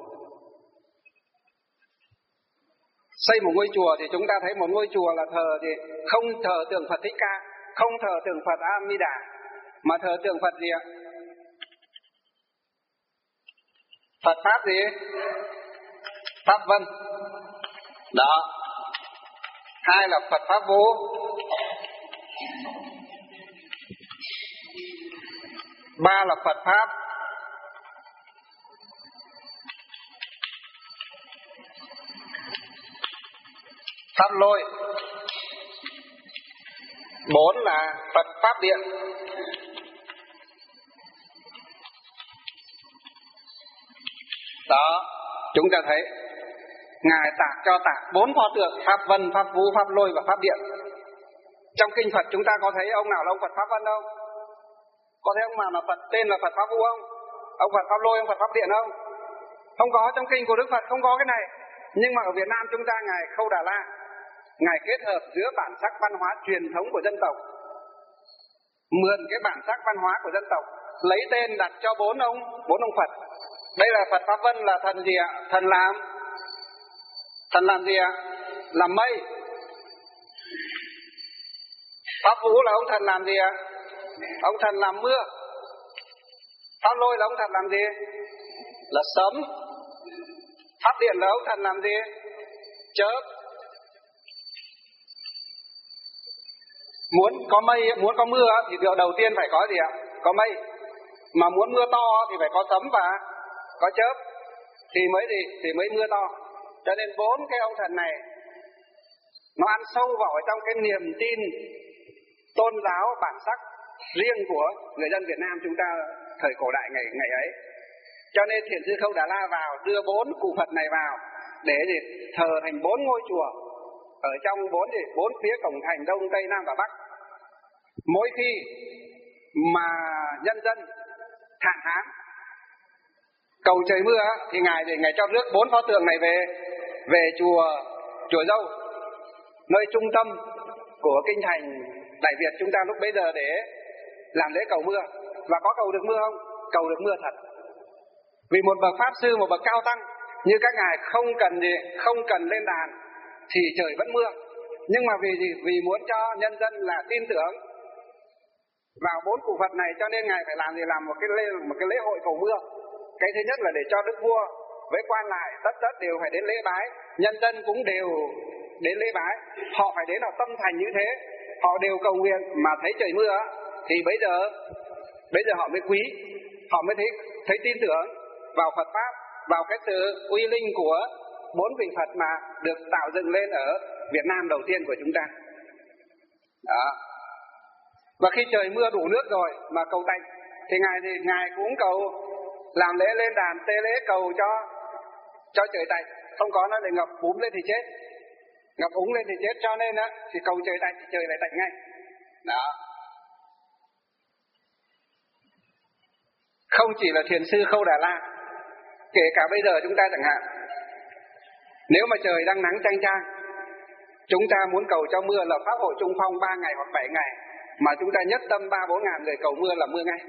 Xây một ngôi chùa thì chúng ta thấy một ngôi chùa là thờ thì không thờ tượng Phật Thích Ca, không thờ tượng Phật A Di Đà, mà thờ tượng Phật gì ạ? Phật Pháp gì? Pháp Vân. Đó. Hai là Phật Pháp Vô. Ba là Phật Pháp Pháp Lôi. Bốn là Phật Pháp Điện. Đó, chúng ta thấy ngài tạc cho tạc bốn pho tượng: Pháp Vân, Pháp Vũ, Pháp Lôi và Pháp Điện. Trong kinh Phật chúng ta có thấy ông nào là ông Phật Pháp Vân không? Có thấy ông nào là Phật tên là Phật Pháp Vũ không? Ông Phật Pháp Lôi, ông Phật Pháp Điện không? Không có, trong kinh của Đức Phật không có cái này. Nhưng mà ở Việt Nam chúng ta, ngài Khâu Đà La, ngài kết hợp giữa bản sắc văn hóa truyền thống của dân tộc, mượn cái bản sắc văn hóa của dân tộc, lấy tên đặt cho bốn ông bốn ông Phật. Đây là Phật Pháp Vân là thần gì ạ? Thần làm thần làm gì ạ? Làm mây. Pháp Vũ là ông thần làm gì ạ? Ông thần làm mưa. Pháp Lôi là ông thần làm gì? Là sấm. Pháp điện là ông thần làm gì? Chớp. Muốn có mây, muốn có mưa thì điều đầu tiên phải có gì ạ? Có mây. Mà muốn mưa to thì phải có sấm và có chớp, thì mới gì? Thì mới mưa to. Cho nên bốn cái ông thần này nó ăn sâu vào ở trong cái niềm tin tôn giáo bản sắc riêng của người dân Việt Nam chúng ta thời cổ đại ngày ngày ấy. Cho nên Thiền sư Khâu Đà La vào đưa bốn cụ Phật này vào để gì? Thờ thành bốn ngôi chùa ở trong bốn gì? Bốn phía cổng thành Đông, Tây, Nam và Bắc. Mỗi khi mà nhân dân hạn hán cầu trời mưa thì ngài thì ngài cho rước bốn pho tượng này về về chùa chùa Dâu, nơi trung tâm của kinh thành Đại Việt chúng ta lúc bấy giờ để làm lễ cầu mưa. Và có cầu được mưa không? Cầu được mưa thật. Vì một bậc pháp sư, một bậc cao tăng như các ngài không cần gì, không cần lên đàn thì trời vẫn mưa. Nhưng mà vì gì? Vì muốn cho nhân dân là tin tưởng vào bốn cụ Phật này, cho nên ngài phải làm gì? Làm một cái lễ, một cái lễ hội cầu mưa. Cái thứ nhất là để cho đức vua với quan lại tất tất đều phải đến lễ bái, nhân dân cũng đều đến lễ bái. Họ phải đến vào tâm thành như thế, họ đều cầu nguyện mà thấy trời mưa thì bây giờ bây giờ họ mới quý, họ mới thấy thấy tin tưởng vào Phật pháp, vào cái sự uy linh của bốn vị Phật mà được tạo dựng lên ở Việt Nam đầu tiên của chúng ta. Đó. Và khi trời mưa đủ nước rồi mà cầu tạnh thì ngài thì ngài cũng cầu làm lễ lên đàn tế lễ cầu cho cho trời tạnh, không có nó để ngập búm lên thì chết, ngập úng lên thì chết, cho nên á thì cầu trời tạnh thì trời lại tạnh ngay. Đó. Không chỉ là Thiền sư Khâu Đà La, kể cả bây giờ chúng ta chẳng hạn, nếu mà trời đang nắng chang chang, chúng ta muốn cầu cho mưa là pháp hội Trung Phong ba ngày hoặc bảy ngày, mà chúng ta nhất tâm ba bốn ngàn người cầu mưa là mưa ngay.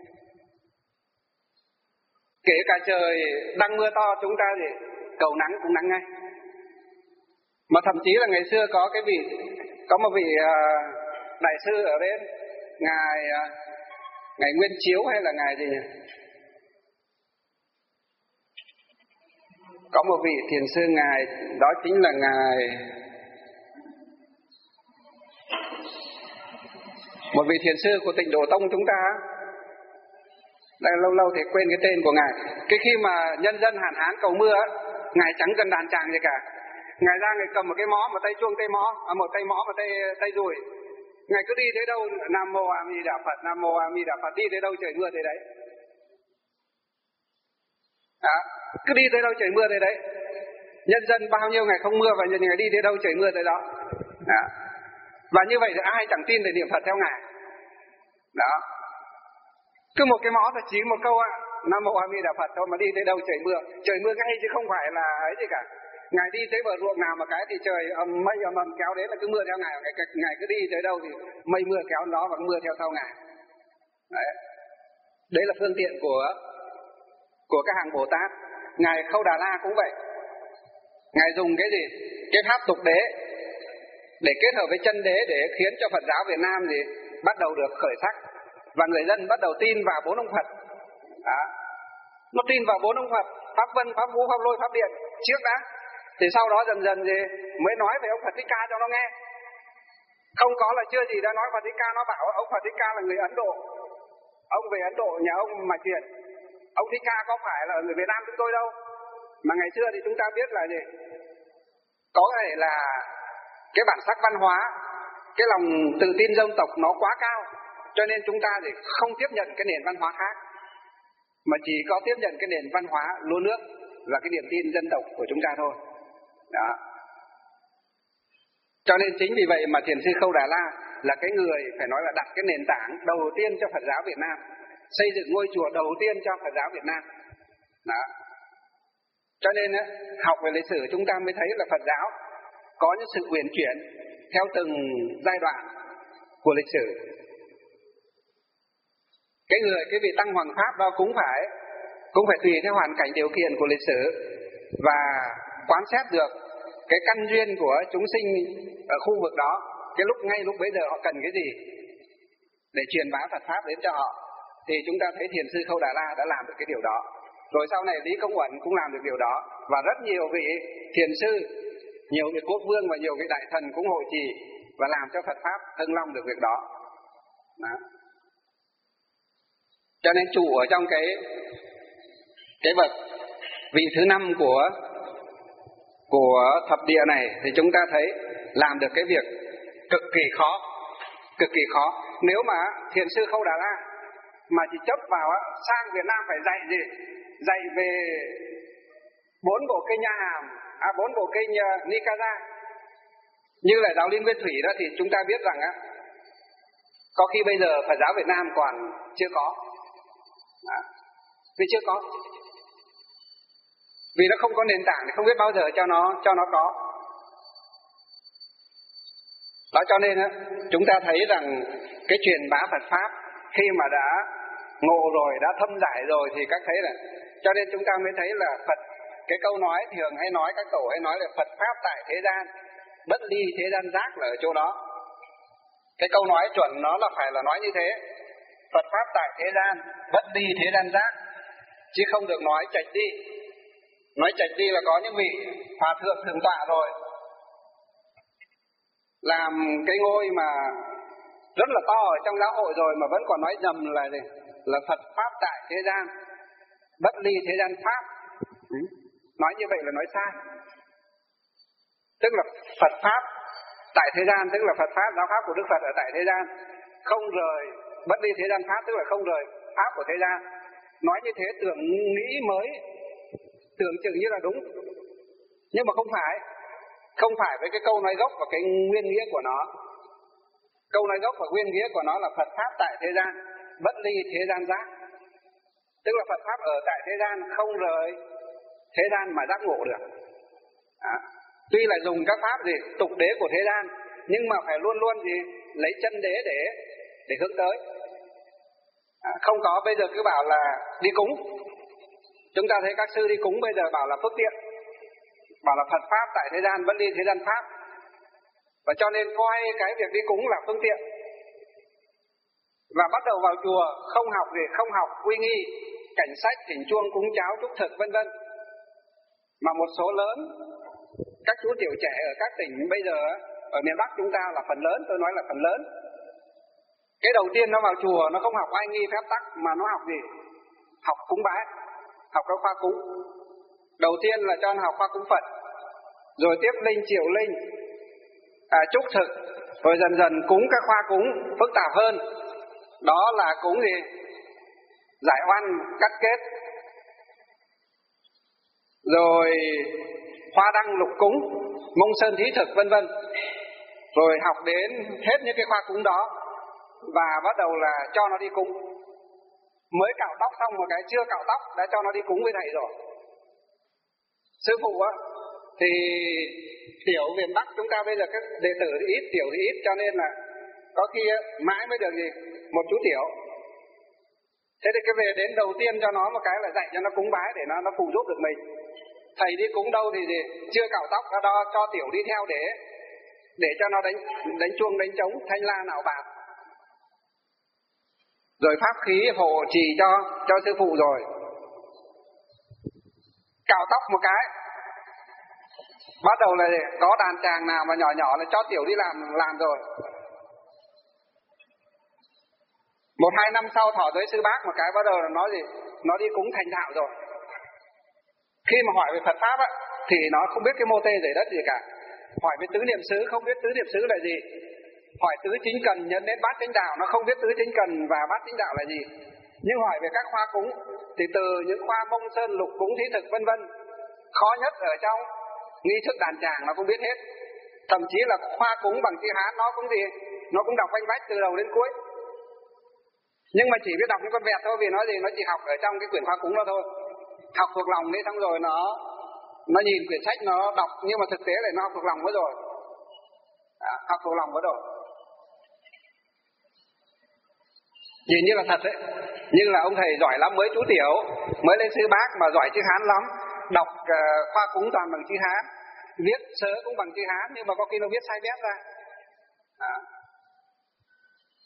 Kể cả trời đang mưa to, chúng ta thì cầu nắng cũng nắng ngay. Mà thậm chí là ngày xưa có cái vị có một vị uh, đại sư ở bên ngài uh, ngài Nguyên Chiếu hay là ngài gì nhỉ? Có một vị thiền sư ngài đó chính là ngài một vị thiền sư của Tịnh Độ Tông chúng ta. Đã lâu lâu thì quên cái tên của ngài. Cái khi mà nhân dân hạn hán cầu mưa á, ngài chẳng cần đàn tràng gì cả. Ngài ra ngài cầm một cái mõ, một tay chuông tay mõ, à, một tay mõ, một tay tay dùi. Ngài cứ đi tới đâu Nam Mô A Di Đà Phật, Nam Mô A Di Đà Phật, đi tới đâu trời mưa tới đấy. Đó, cứ đi tới đâu trời mưa tới đấy. Nhân dân bao nhiêu ngày không mưa và nhân ngày đi tới đâu trời mưa tới đó. Đó. Và như vậy thì ai chẳng tin để niệm Phật theo ngài. Đó. Cứ một cái mõ là chỉ một câu ạ, Nam Mô A Di Đà Phật thôi mà đi tới đâu trời mưa, trời mưa ngay chứ không phải là ấy gì cả. Ngài đi tới bờ ruộng nào mà cái thì trời ầm mây ầm ầm kéo đến là cứ mưa theo ngài, ngài, ngài cứ đi tới đâu thì mây mưa kéo nó và mưa theo sau ngài. Đấy. Đấy là phương tiện của của các hàng Bồ Tát. Ngài Khâu Đà La cũng vậy. Ngài dùng cái gì? Cái pháp tục đế để kết hợp với chân đế để khiến cho Phật giáo Việt Nam gì bắt đầu được khởi sắc và người dân bắt đầu tin vào bốn ông Phật. Đó. Nó tin vào bốn ông Phật, Pháp Vân, Pháp Vũ, Pháp Lôi, Pháp Điện trước đã. Thì sau đó dần dần gì mới nói về ông Phật Thích Ca cho nó nghe. Không có là chưa gì đã nói Phật Thích Ca, nó bảo ông Phật Thích Ca là người Ấn Độ. Ông về Ấn Độ nhà ông mà truyền. Ông Thích Ca có phải là người Việt Nam chúng tôi đâu. Mà ngày xưa thì chúng ta biết là gì? Có thể là cái bản sắc văn hóa, cái lòng tự tin dân tộc nó quá cao, cho nên chúng ta thì không tiếp nhận cái nền văn hóa khác, mà chỉ có tiếp nhận cái nền văn hóa lúa nước và cái niềm tin dân tộc của chúng ta thôi. Đó. Cho nên chính vì vậy mà Thiền sư Khâu Đà La là cái người phải nói là đặt cái nền tảng đầu tiên cho Phật giáo Việt Nam, xây dựng ngôi chùa đầu tiên cho Phật giáo Việt Nam. Đó. Cho nên học về lịch sử chúng ta mới thấy là Phật giáo có những sự uyển chuyển theo từng giai đoạn của lịch sử. Cái người, cái vị Tăng Hoàng Pháp đó cũng phải cũng phải tùy theo hoàn cảnh điều kiện của lịch sử và quan sát được cái căn duyên của chúng sinh ở khu vực đó, cái lúc ngay lúc bấy giờ họ cần cái gì để truyền bá Phật pháp đến cho họ, thì chúng ta thấy Thiền sư Khâu Đà La đã làm được cái điều đó. Rồi sau này Lý Công Uẩn cũng làm được điều đó. Và rất nhiều vị thiền sư, nhiều vị quốc vương và nhiều vị đại thần cũng hộ trì và làm cho Phật Pháp hưng long được việc đó. Đó. Cho nên trụ ở trong cái cái bậc vị thứ năm của của thập địa này thì chúng ta thấy làm được cái việc cực kỳ khó, cực kỳ khó. Nếu mà thiền sư Khâu Đà La mà chỉ chấp vào sang Việt Nam phải dạy gì? Dạy về bốn bộ kinh Nha Hàm, à bốn bộ kinh uh, Nikaya, như là Đạo Liên Nguyên Thủy đó, thì chúng ta biết rằng á, có khi bây giờ Phật giáo Việt Nam còn chưa có, à, vì chưa có, vì nó không có nền tảng thì không biết bao giờ cho nó cho nó có. Đó cho nên á, chúng ta thấy rằng cái truyền bá Phật Pháp khi mà đã ngộ rồi, đã thâm giải rồi thì các thấy là, cho nên chúng ta mới thấy là Phật, cái câu nói thường hay nói, các tổ hay nói là Phật Pháp tại thế gian, bất ly thế gian giác là ở chỗ đó. Cái câu nói chuẩn nó là phải là nói như thế, Phật Pháp tại thế gian, bất ly thế gian giác, chứ không được nói chệch đi. Nói chệch đi là có những vị hòa thượng thượng tọa rồi, làm cái ngôi mà rất là to ở trong giáo hội rồi mà vẫn còn nói nhầm là gì? Là Phật Pháp tại thế gian, bất ly thế gian Pháp. Ừ. Nói như vậy là nói sai. Tức là Phật Pháp tại thế gian, tức là Phật Pháp, giáo Pháp của Đức Phật ở tại thế gian, không rời bất ly thế gian Pháp, tức là không rời Pháp của thế gian. Nói như thế tưởng nghĩ mới, tưởng chừng như là đúng, nhưng mà không phải. Không phải với cái câu nói gốc và cái nguyên nghĩa của nó. Câu nói gốc và nguyên nghĩa của nó là Phật Pháp tại thế gian, bất ly thế gian giác. Tức là Phật Pháp ở tại thế gian, không rời thế gian mà giác ngộ được. À, tuy là dùng các pháp gì tục đế của thế gian, nhưng mà phải luôn luôn gì lấy chân đế để để hướng tới. À, không có bây giờ cứ bảo là đi cúng. Chúng ta thấy các sư đi cúng bây giờ bảo là phước tiện, bảo là Phật Pháp tại thế gian, bất ly thế gian Pháp. Và cho nên coi cái việc đi cúng là phương tiện. Và bắt đầu vào chùa không học gì, không học quy nghi, cảnh sách, thỉnh chuông, cúng cháo, chúc thực vân vân. Mà một số lớn các chú tiểu trẻ ở các tỉnh bây giờ ở miền Bắc chúng ta là phần lớn, tôi nói là phần lớn. Cái đầu tiên nó vào chùa nó không học oai nghi phép tắc mà nó học gì? Học cúng bái, học các khoa cúng. Đầu tiên là cho nó học khoa cúng Phật, rồi tiếp linh triệu linh, à, chúc thực, rồi dần dần cúng các khoa cúng phức tạp hơn. Đó là cúng gì? Giải oan, cắt kết, rồi hoa đăng lục cúng, mông sơn thí thực vân vân. Rồi học đến hết những cái khoa cúng đó và bắt đầu là cho nó đi cúng. Mới cạo tóc xong một cái, chưa cạo tóc đã cho nó đi cúng với thầy rồi. Sư phụ á thì tiểu miền Bắc chúng ta bây giờ các đệ tử thì ít, tiểu thì ít, cho nên là có khi mãi mới được gì một chú tiểu. Thế thì cái về đến đầu tiên cho nó một cái là dạy cho nó cúng bái để nó nó phụ giúp được mình. Thầy đi cúng đâu thì gì chưa cạo tóc đó, đó cho tiểu đi theo để để cho nó đánh đánh chuông đánh trống thanh la nào bạc. Rồi pháp khí hộ trì cho cho sư phụ rồi. Cạo tóc một cái, bắt đầu là có đàn chàng nào mà nhỏ nhỏ là cho tiểu đi làm làm rồi. Một hai năm sau thọ giới sư bác một cái, bắt đầu là nói gì nó đi cúng thành thạo rồi. Khi mà hỏi về Phật Pháp á, thì nó không biết cái mô tê rễ đất gì cả. Hỏi về tứ niệm xứ, không biết tứ niệm xứ là gì. Hỏi tứ chính cần nhân đến bát chánh đạo, nó không biết tứ chính cần và bát chánh đạo là gì. Nhưng hỏi về các khoa cúng thì từ những khoa mông sơn lục cúng thí thực vân vân, khó nhất ở trong nghi thức đàn tràng nó cũng biết hết. Thậm chí là khoa cúng bằng chữ Hán nó cũng gì, nó cũng đọc vanh vách từ đầu đến cuối. Nhưng mà chỉ biết đọc những con vẹt thôi, vì nó gì nó chỉ học ở trong cái quyển khoa cúng đó thôi. Học thuộc lòng đi, xong rồi nó nó nhìn quyển sách nó đọc, nhưng mà thực tế là nó học thuộc lòng quá rồi. À, học thuộc lòng quá rồi. Nhìn như là thật đấy, nhưng là ông thầy giỏi lắm, mới chú tiểu, mới lên sư bác mà giỏi chữ Hán lắm, đọc uh, khoa cúng toàn bằng chữ Hán, viết sớ cũng bằng chữ Hán, nhưng mà có khi nó viết sai bét ra. À.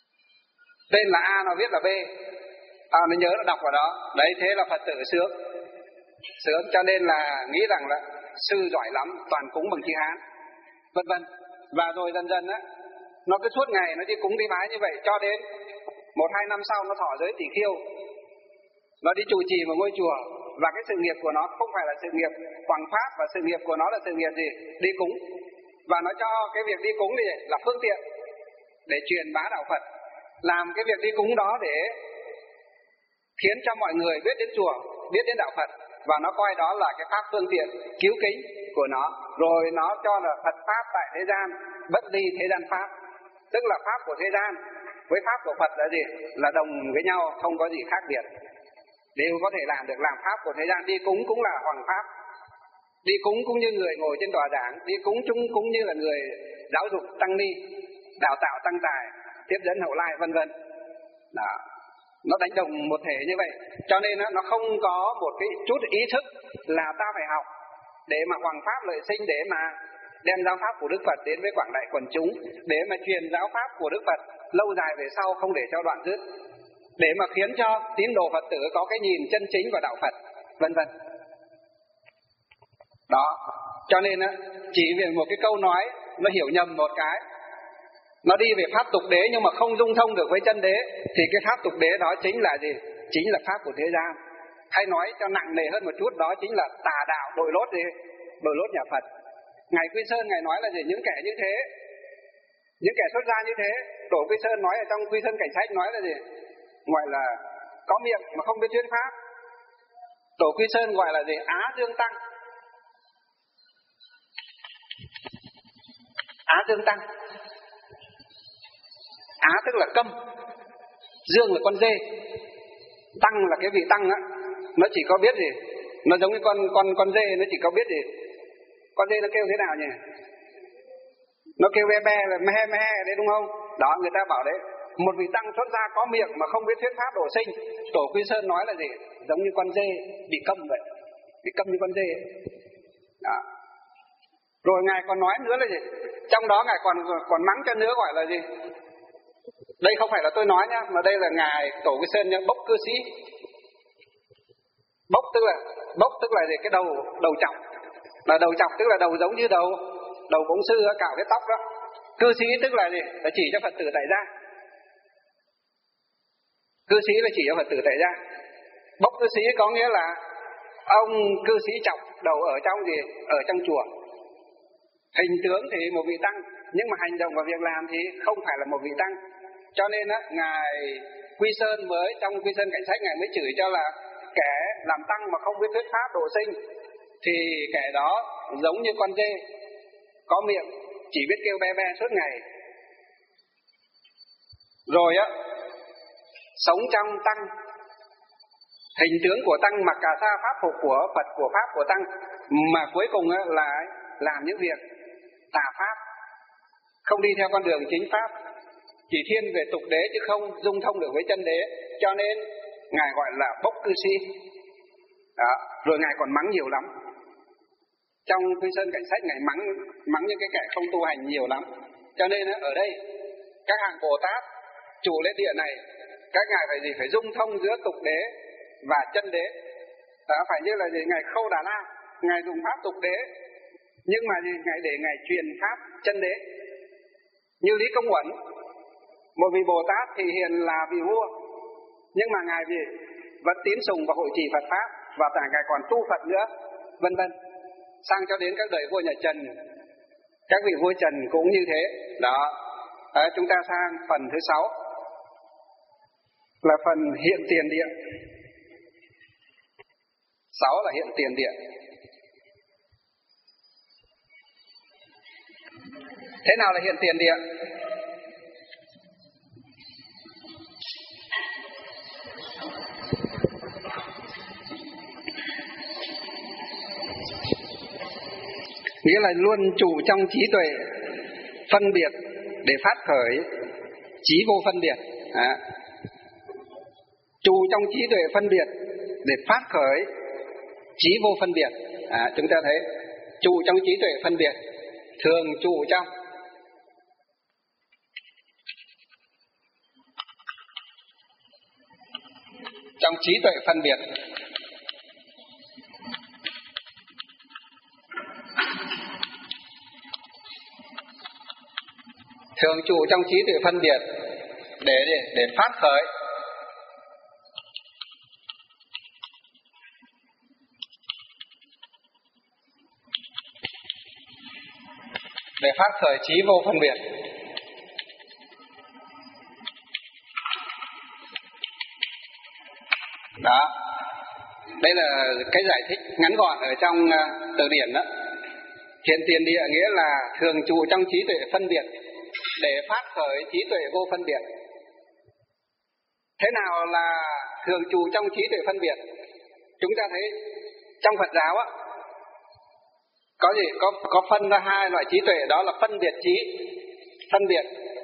Tên là A nó viết là B, à, nó nhớ nó đọc vào đó. Đấy, thế là Phật tử sướng. sướng, cho nên là nghĩ rằng là sư giỏi lắm, toàn cúng bằng chữ Hán, vân vân. Và rồi dần dần á, nó cứ suốt ngày nó đi cúng đi bái như vậy, cho đến một hai năm sau nó thọ giới tỷ khiêu, nó đi trụ trì một ngôi chùa. Và cái sự nghiệp của nó không phải là sự nghiệp hoằng pháp, và sự nghiệp của nó là sự nghiệp gì? Đi cúng. Và nó cho cái việc đi cúng này là phương tiện để truyền bá đạo Phật, làm cái việc đi cúng đó để khiến cho mọi người biết đến chùa, biết đến đạo Phật, và nó coi đó là cái pháp phương tiện cứu kính của nó. Rồi nó cho là Phật pháp tại thế gian, bất ly thế gian pháp, tức là pháp của thế gian với pháp của Phật là gì? Là đồng với nhau, không có gì khác biệt, đều có thể làm được. Làm pháp của thế gian, đi cúng cũng là hoằng pháp, đi cúng cũng như người ngồi trên tòa giảng, đi cúng chúng cũng như là người giáo dục tăng ni, đào tạo tăng tài, tiếp dẫn hậu lai, vân vân. Đó, nó đánh đồng một thể như vậy. Cho nên nó không có một cái chút ý thức là ta phải học để mà hoằng pháp lợi sinh, để mà đem giáo pháp của Đức Phật đến với quảng đại quần chúng, để mà truyền giáo pháp của Đức Phật lâu dài về sau, không để cho đoạn dứt, để mà khiến cho tín đồ Phật tử có cái nhìn chân chính vào đạo Phật, vân vân. Đó, cho nên chỉ vì một cái câu nói nó hiểu nhầm một cái, nó đi về pháp tục đế nhưng mà không dung thông được với chân đế, thì cái pháp tục đế đó chính là gì? Chính là pháp của thế gian. Hay nói cho nặng nề hơn một chút, đó chính là tà đạo đội lốt gì? Đội lốt nhà Phật. Ngài Quy Sơn Ngài nói là gì? Những kẻ như thế, những kẻ xuất gia như thế, Tổ Quy Sơn nói ở trong Quy Sơn Cảnh Sách nói là gì? Gọi là có miệng mà không biết thuyết pháp. Tổ Quy Sơn gọi là gì? Á Dương Tăng. Á Dương Tăng. Á tức là câm, Dương là con dê, Tăng là cái vị tăng á, nó chỉ có biết gì? Nó giống như con con con dê, nó chỉ có biết gì? Con dê nó kêu thế nào nhỉ? Nó kêu be be là me me đấy, đúng không? Đó, người ta bảo đấy, một vị tăng xuất gia có miệng mà không biết thuyết pháp độ sinh. Tổ Quy Sơn nói là gì? Giống như con dê bị câm vậy, bị câm như con dê ấy. Đó. Rồi Ngài còn nói nữa là gì? Trong đó Ngài còn còn mắng cho nữa, gọi là gì? Đây không phải là tôi nói nhá, mà đây là Ngài Tổ Quy Sơn nhá, bốc cư sĩ. Bốc tức là bốc tức là gì? Cái đầu đầu chọc. Là đầu chọc tức là đầu giống như đầu đầu của ông sư cạo cái tóc đó. Cư sĩ tức là gì? Là chỉ cho Phật tử tại gia. Cư sĩ là chỉ cho Phật tử tại gia. Bốc cư sĩ có nghĩa là ông cư sĩ chọc đầu ở trong gì? Ở trong chùa. Hình tướng thì một vị tăng, nhưng mà hành động và việc làm thì không phải là một vị tăng. Cho nên á, Ngài Quy Sơn mới trong Quy Sơn Cảnh Sách Ngài mới chửi cho là kẻ làm tăng mà không biết thuyết pháp độ sinh thì kẻ đó giống như con dê có miệng chỉ biết kêu be be suốt ngày. Rồi á, sống trong tăng, hình tướng của tăng, mặc cà sa pháp phục của Phật, của pháp của tăng, mà cuối cùng á, là làm những việc tà pháp, không đi theo con đường chính pháp, chỉ thiên về tục đế chứ không dung thông được với chân đế. Cho nên Ngài gọi là bốc cư sĩ. Đó. Rồi Ngài còn mắng nhiều lắm. Trong Quy Sơn Cảnh Sách Ngài mắng mắng những cái kẻ không tu hành nhiều lắm. Cho nên ở đây các hàng Bồ Tát chủ lên địa này, các ngài phải gì? Phải dung thông giữa tục đế và chân đế. Đó, phải như là gì? Ngài Khâu Đà La, Ngài dùng pháp tục đế, nhưng mà gì? Ngài để Ngài truyền pháp chân đế. Như Lý Công Uẩn, một vị Bồ Tát thì hiền là vị vua, nhưng mà Ngài gì? Vẫn tín sùng và hội trì Phật Pháp, và cả Ngài còn tu Phật nữa, vân vân. Sang cho đến các đời vua nhà Trần, các vị vua Trần cũng như thế. Đó. À, chúng ta sang phần thứ sáu là phần hiện tiền địa. Sáu là hiện tiền địa. Thế nào là hiện tiền địa? Nghĩa là luôn trụ trong trí tuệ phân biệt để phát khởi trí vô phân biệt. À. Trụ trong trí tuệ phân biệt để phát khởi trí vô phân biệt. À, chúng ta thấy trụ trong trí tuệ phân biệt, thường trụ trong trong trí tuệ phân biệt. thường trụ trong trí tuệ phân biệt để để, để phát khởi để phát khởi trí vô phân biệt. Đó, đây là cái giải thích ngắn gọn ở trong uh, từ điển đó. Hiện tiền địa nghĩa là thường trụ trong trí tuệ phân biệt để phát khởi trí tuệ vô phân biệt. Thế nào là thường trụ trong trí tuệ phân biệt? Chúng ta thấy trong Phật giáo á, có gì có có phân ra hai loại trí tuệ, đó là phân biệt trí, phân biệt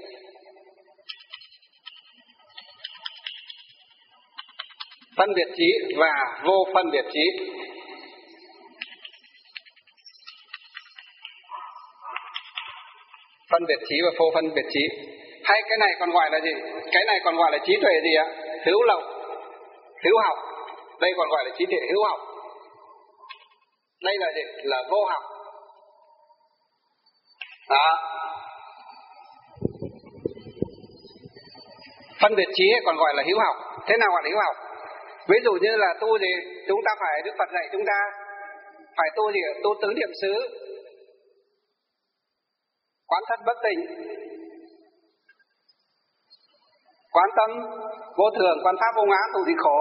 phân biệt trí và vô phân biệt trí. Phân biệt trí và vô phân biệt trí. Hay cái này còn gọi là gì? Cái này còn gọi là trí tuệ gì ạ? Hữu lậu, hữu học. Đây còn gọi là trí tuệ hữu học. Đây là gì? Là vô học. Đó. Phân biệt trí còn gọi là hữu học. Thế nào gọi là hữu học? Ví dụ như là tu gì? Chúng ta phải, Đức Phật dạy chúng ta phải tu gì? Tu tứ niệm xứ, quán thân bất tịnh, quán tâm vô thường, quán pháp vô ngã, tụ diệt khổ,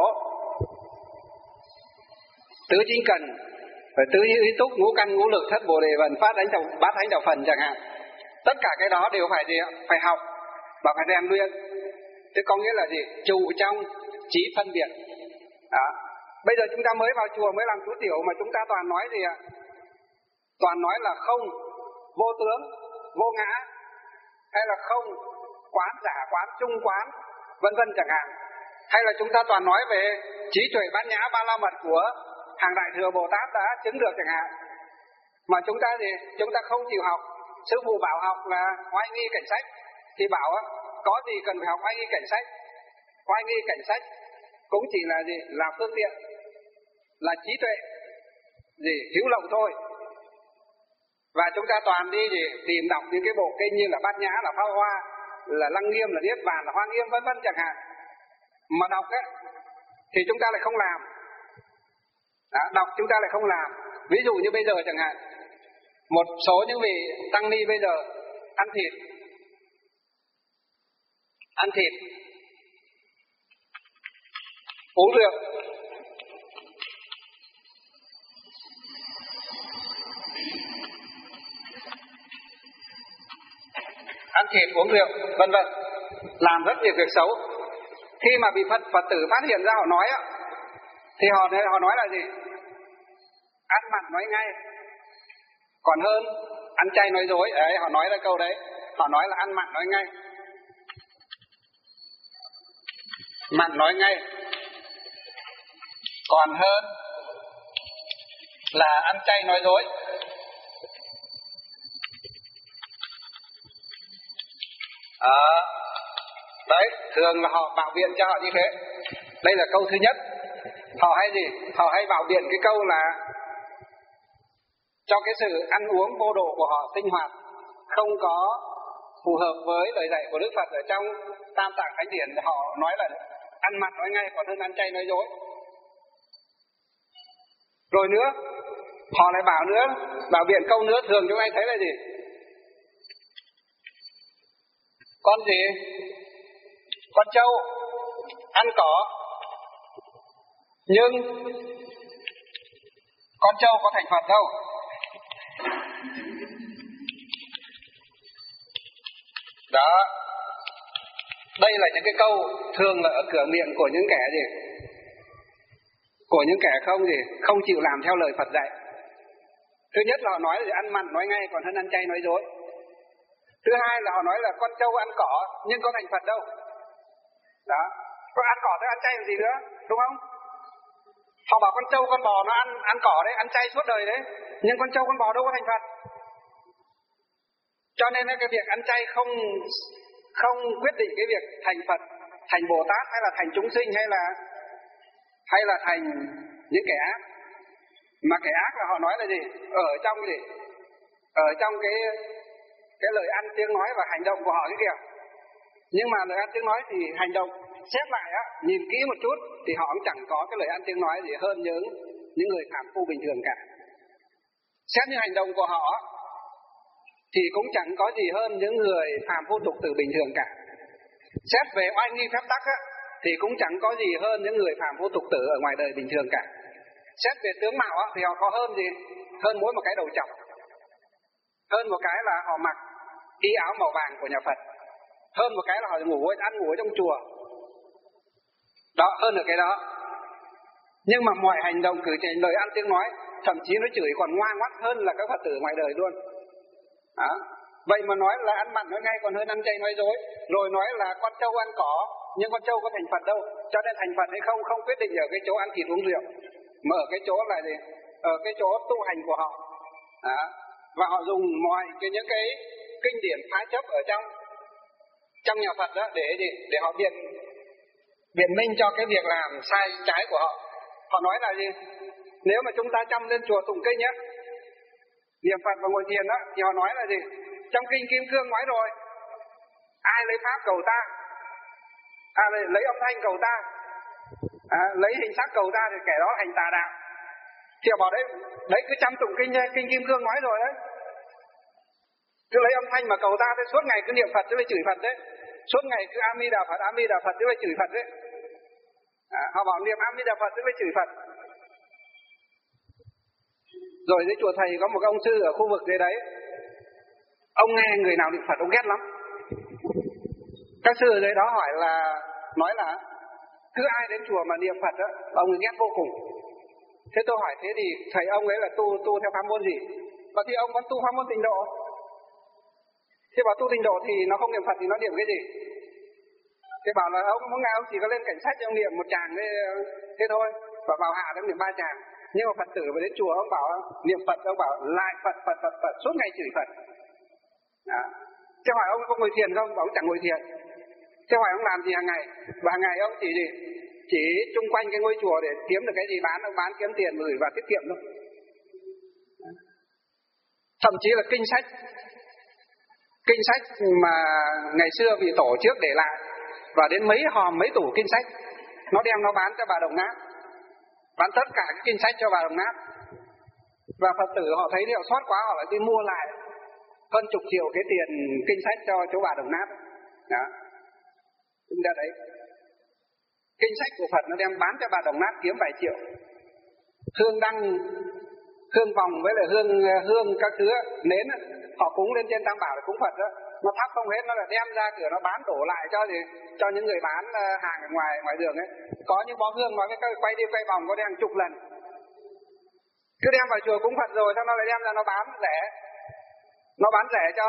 tứ chính cần, phải tứ như ý túc, ngũ căn ngũ lực, thất bồ đề vần, phát thánh đạo, bát thánh đạo phần chẳng hạn. Tất cả cái đó đều phải gì? Phải học và phải rèn luyện. Thế có nghĩa là gì? Trụ trong trí phân biệt. Đó. Bây giờ chúng ta mới vào chùa, mới làm chú tiểu mà chúng ta toàn nói gì ạ? Toàn nói là không, vô tướng, vô ngã, hay là không, quán giả quán, trung quán, vân vân chẳng hạn. Hay là chúng ta toàn nói về trí tuệ bát nhã ba la mật của hàng Đại Thừa Bồ Tát đã chứng được chẳng hạn. Mà chúng ta gì? Chúng ta không chịu học. Sư phụ bảo học là oai nghi cảnh sách, thì bảo á, có gì cần phải học oai nghi cảnh sách? Oai nghi cảnh sách cũng chỉ là gì? Là phương tiện, là trí tuệ gì? Hữu lậu thôi. Và chúng ta toàn đi gì? Tìm đọc những cái bộ kinh như là Bát Nhã, là Pháp Hoa, là Lăng Nghiêm, là Niết Bàn, là Hoa Nghiêm, vân vân chẳng hạn. Mà đọc á thì chúng ta lại không làm. Đó, đọc chúng ta lại không làm. Ví dụ như bây giờ chẳng hạn, một số những vị tăng ni bây giờ ăn thịt, ăn thịt, uống rượu, ăn thịt, uống rượu, vân vân, làm rất nhiều việc xấu. Khi mà bị Phật Phật tử phát hiện ra họ nói á, thì họ họ nói là gì? Ăn mặn nói ngay, còn hơn ăn chay nói dối. Đấy, họ nói ra câu đấy. Họ nói là ăn mặn nói ngay, mặn nói ngay, còn hơn là ăn chay nói dối. À, đấy, thường là họ bảo biện cho họ như thế. Đây là câu thứ nhất. Họ hay gì? Họ hay bảo biện cái câu là cho cái sự ăn uống vô độ của họ, sinh hoạt không có phù hợp với lời dạy của Đức Phật ở trong Tam Tạng Thánh Điển. Họ nói là ăn mặn nói ngay, còn hơn ăn chay nói dối. Rồi nữa, họ lại bảo nữa, bảo biện câu nữa, thường chúng anh thấy là gì? Con gì? Con trâu ăn cỏ, nhưng con trâu có thành Phật đâu. Đó, đây là những cái câu thường là ở cửa miệng của những kẻ gì? Của những kẻ không gì? Không chịu làm theo lời Phật dạy. Thứ nhất là họ nói là ăn mặn nói ngay, còn hơn ăn chay nói dối. Thứ hai là họ nói là con trâu ăn cỏ nhưng có thành Phật đâu. Đó, có ăn cỏ thì ăn chay làm gì nữa, đúng không? Họ bảo con trâu con bò nó ăn ăn cỏ đấy, ăn chay suốt đời đấy, nhưng con trâu con bò đâu có thành Phật. Cho nên cái việc ăn chay không không quyết định cái việc thành Phật, thành Bồ Tát, hay là thành chúng sinh, hay là hay là thành những kẻ ác. Mà kẻ ác là họ nói là gì? Ở trong cái gì? Ở trong cái cái lời ăn tiếng nói và hành động của họ cái kìa. Nhưng mà lời ăn tiếng nói thì hành động xét lại á, nhìn kỹ một chút thì họ cũng chẳng có cái lời ăn tiếng nói gì hơn những những người phàm phu bình thường cả. Xét như hành động của họ thì cũng chẳng có gì hơn những người phàm phu tục tử bình thường cả. Xét về oai nghi phép tắc á, thì cũng chẳng có gì hơn những người phàm phu tục tử ở ngoài đời bình thường cả. Xét về tướng mạo á, thì họ có hơn gì? Hơn mỗi một cái đầu chọc. Hơn một cái là họ mặc y áo màu vàng của nhà Phật. Hơn một cái là họ ngủ ăn ngủ ở trong chùa. Đó, hơn ở cái đó. Nhưng mà mọi hành động cử chỉ, lời ăn tiếng nói, thậm chí nó chửi còn ngoan ngoãn hơn là các Phật tử ngoài đời luôn. Đó. Vậy mà nói là ăn mặn nói ngay còn hơn ăn chay nói dối. Rồi nói là con trâu ăn cỏ, nhưng con trâu có thành Phật đâu. Cho nên thành Phật hay không không quyết định ở cái chỗ ăn thịt uống rượu, mà ở cái chỗ là gì? Ở cái chỗ tu hành của họ. Đó. Và họ dùng mọi cái những cái kinh điển phá chấp ở trong trong nhà Phật đó để gì? Để họ biện biện minh cho cái việc làm sai trái của họ. Họ nói là gì? Nếu mà chúng ta chăm lên chùa tụng kinh nhé, niệm Phật và ngồi thiền đó, thì họ nói là gì? Trong kinh Kim Cương nói rồi, ai lấy pháp cầu ta, à, lấy, lấy âm thanh cầu ta, à, lấy hình sắc cầu ta thì kẻ đó hành tà đạo. Thì họ bảo đấy, đấy cứ chăm tụng kinh kinh Kim Cương nói rồi đấy. Cứ lấy âm thanh mà cầu ta, thế suốt ngày cứ niệm Phật chứ phải chửi Phật đấy. Suốt ngày cứ A Di Đà Phật, A Di Đà Phật chứ phải chửi Phật đấy. À, họ bảo niệm A Di Đà Phật chứ phải chửi Phật. Rồi dưới chùa thầy có một ông sư ở khu vực dưới đấy, ông nghe người nào niệm Phật ông ghét lắm. Các sư ở dưới đó hỏi là, nói là cứ ai đến chùa mà niệm Phật đó, ông ấy ghét vô cùng. Thế tôi hỏi thế thì thầy ông ấy là tu tu theo pháp môn gì? Và thì ông vẫn tu pháp môn Tịnh Độ. Thế bảo tu Tịnh Độ thì nó không niệm Phật thì nó niệm cái gì? Thế bảo là ông muốn nghe ông chỉ có lên cảnh sách ông niệm một tràng thế, thế thôi. Và vào hạ ông niệm ba tràng. Nhưng mà Phật tử mà đến chùa ông bảo niệm Phật, ông bảo lại Phật Phật Phật Phật suốt ngày chửi Phật. Đó. Thế hỏi ông có ngồi thiền không? Bảo ông chẳng ngồi thiền. Thế hỏi ông làm gì hàng ngày? Và hàng ngày ông chỉ gì? Chỉ chung quanh cái ngôi chùa để kiếm được cái gì bán, ông bán kiếm tiền gửi vào tiết kiệm thôi. Thậm chí là kinh sách, kinh sách mà ngày xưa vị tổ trước để lại, và đến mấy hòm mấy tủ kinh sách, nó đem nó bán cho bà Đồng Nát, bán tất cả cái kinh sách cho bà Đồng Nát. Và Phật tử họ thấy liệu sót quá, họ lại đi mua lại hơn chục triệu cái tiền kinh sách cho chỗ bà Đồng Nát. Đó, chúng ta đấy, kinh sách của Phật nó đem bán cho bà Đồng Nát kiếm vài triệu. Hương đăng, hương vòng với lại hương hương các thứ nến họ cúng lên trên Tam Bảo để cúng Phật đó, nó thắp không hết, nó lại đem ra cửa nó bán đổ lại cho gì, cho những người bán hàng ở ngoài ngoài đường ấy. Có những bó hương mà cái quay đi quay vòng có đến hàng chục lần. Cứ đem vào chùa cúng Phật rồi xong nó lại đem ra nó bán rẻ, nó bán rẻ cho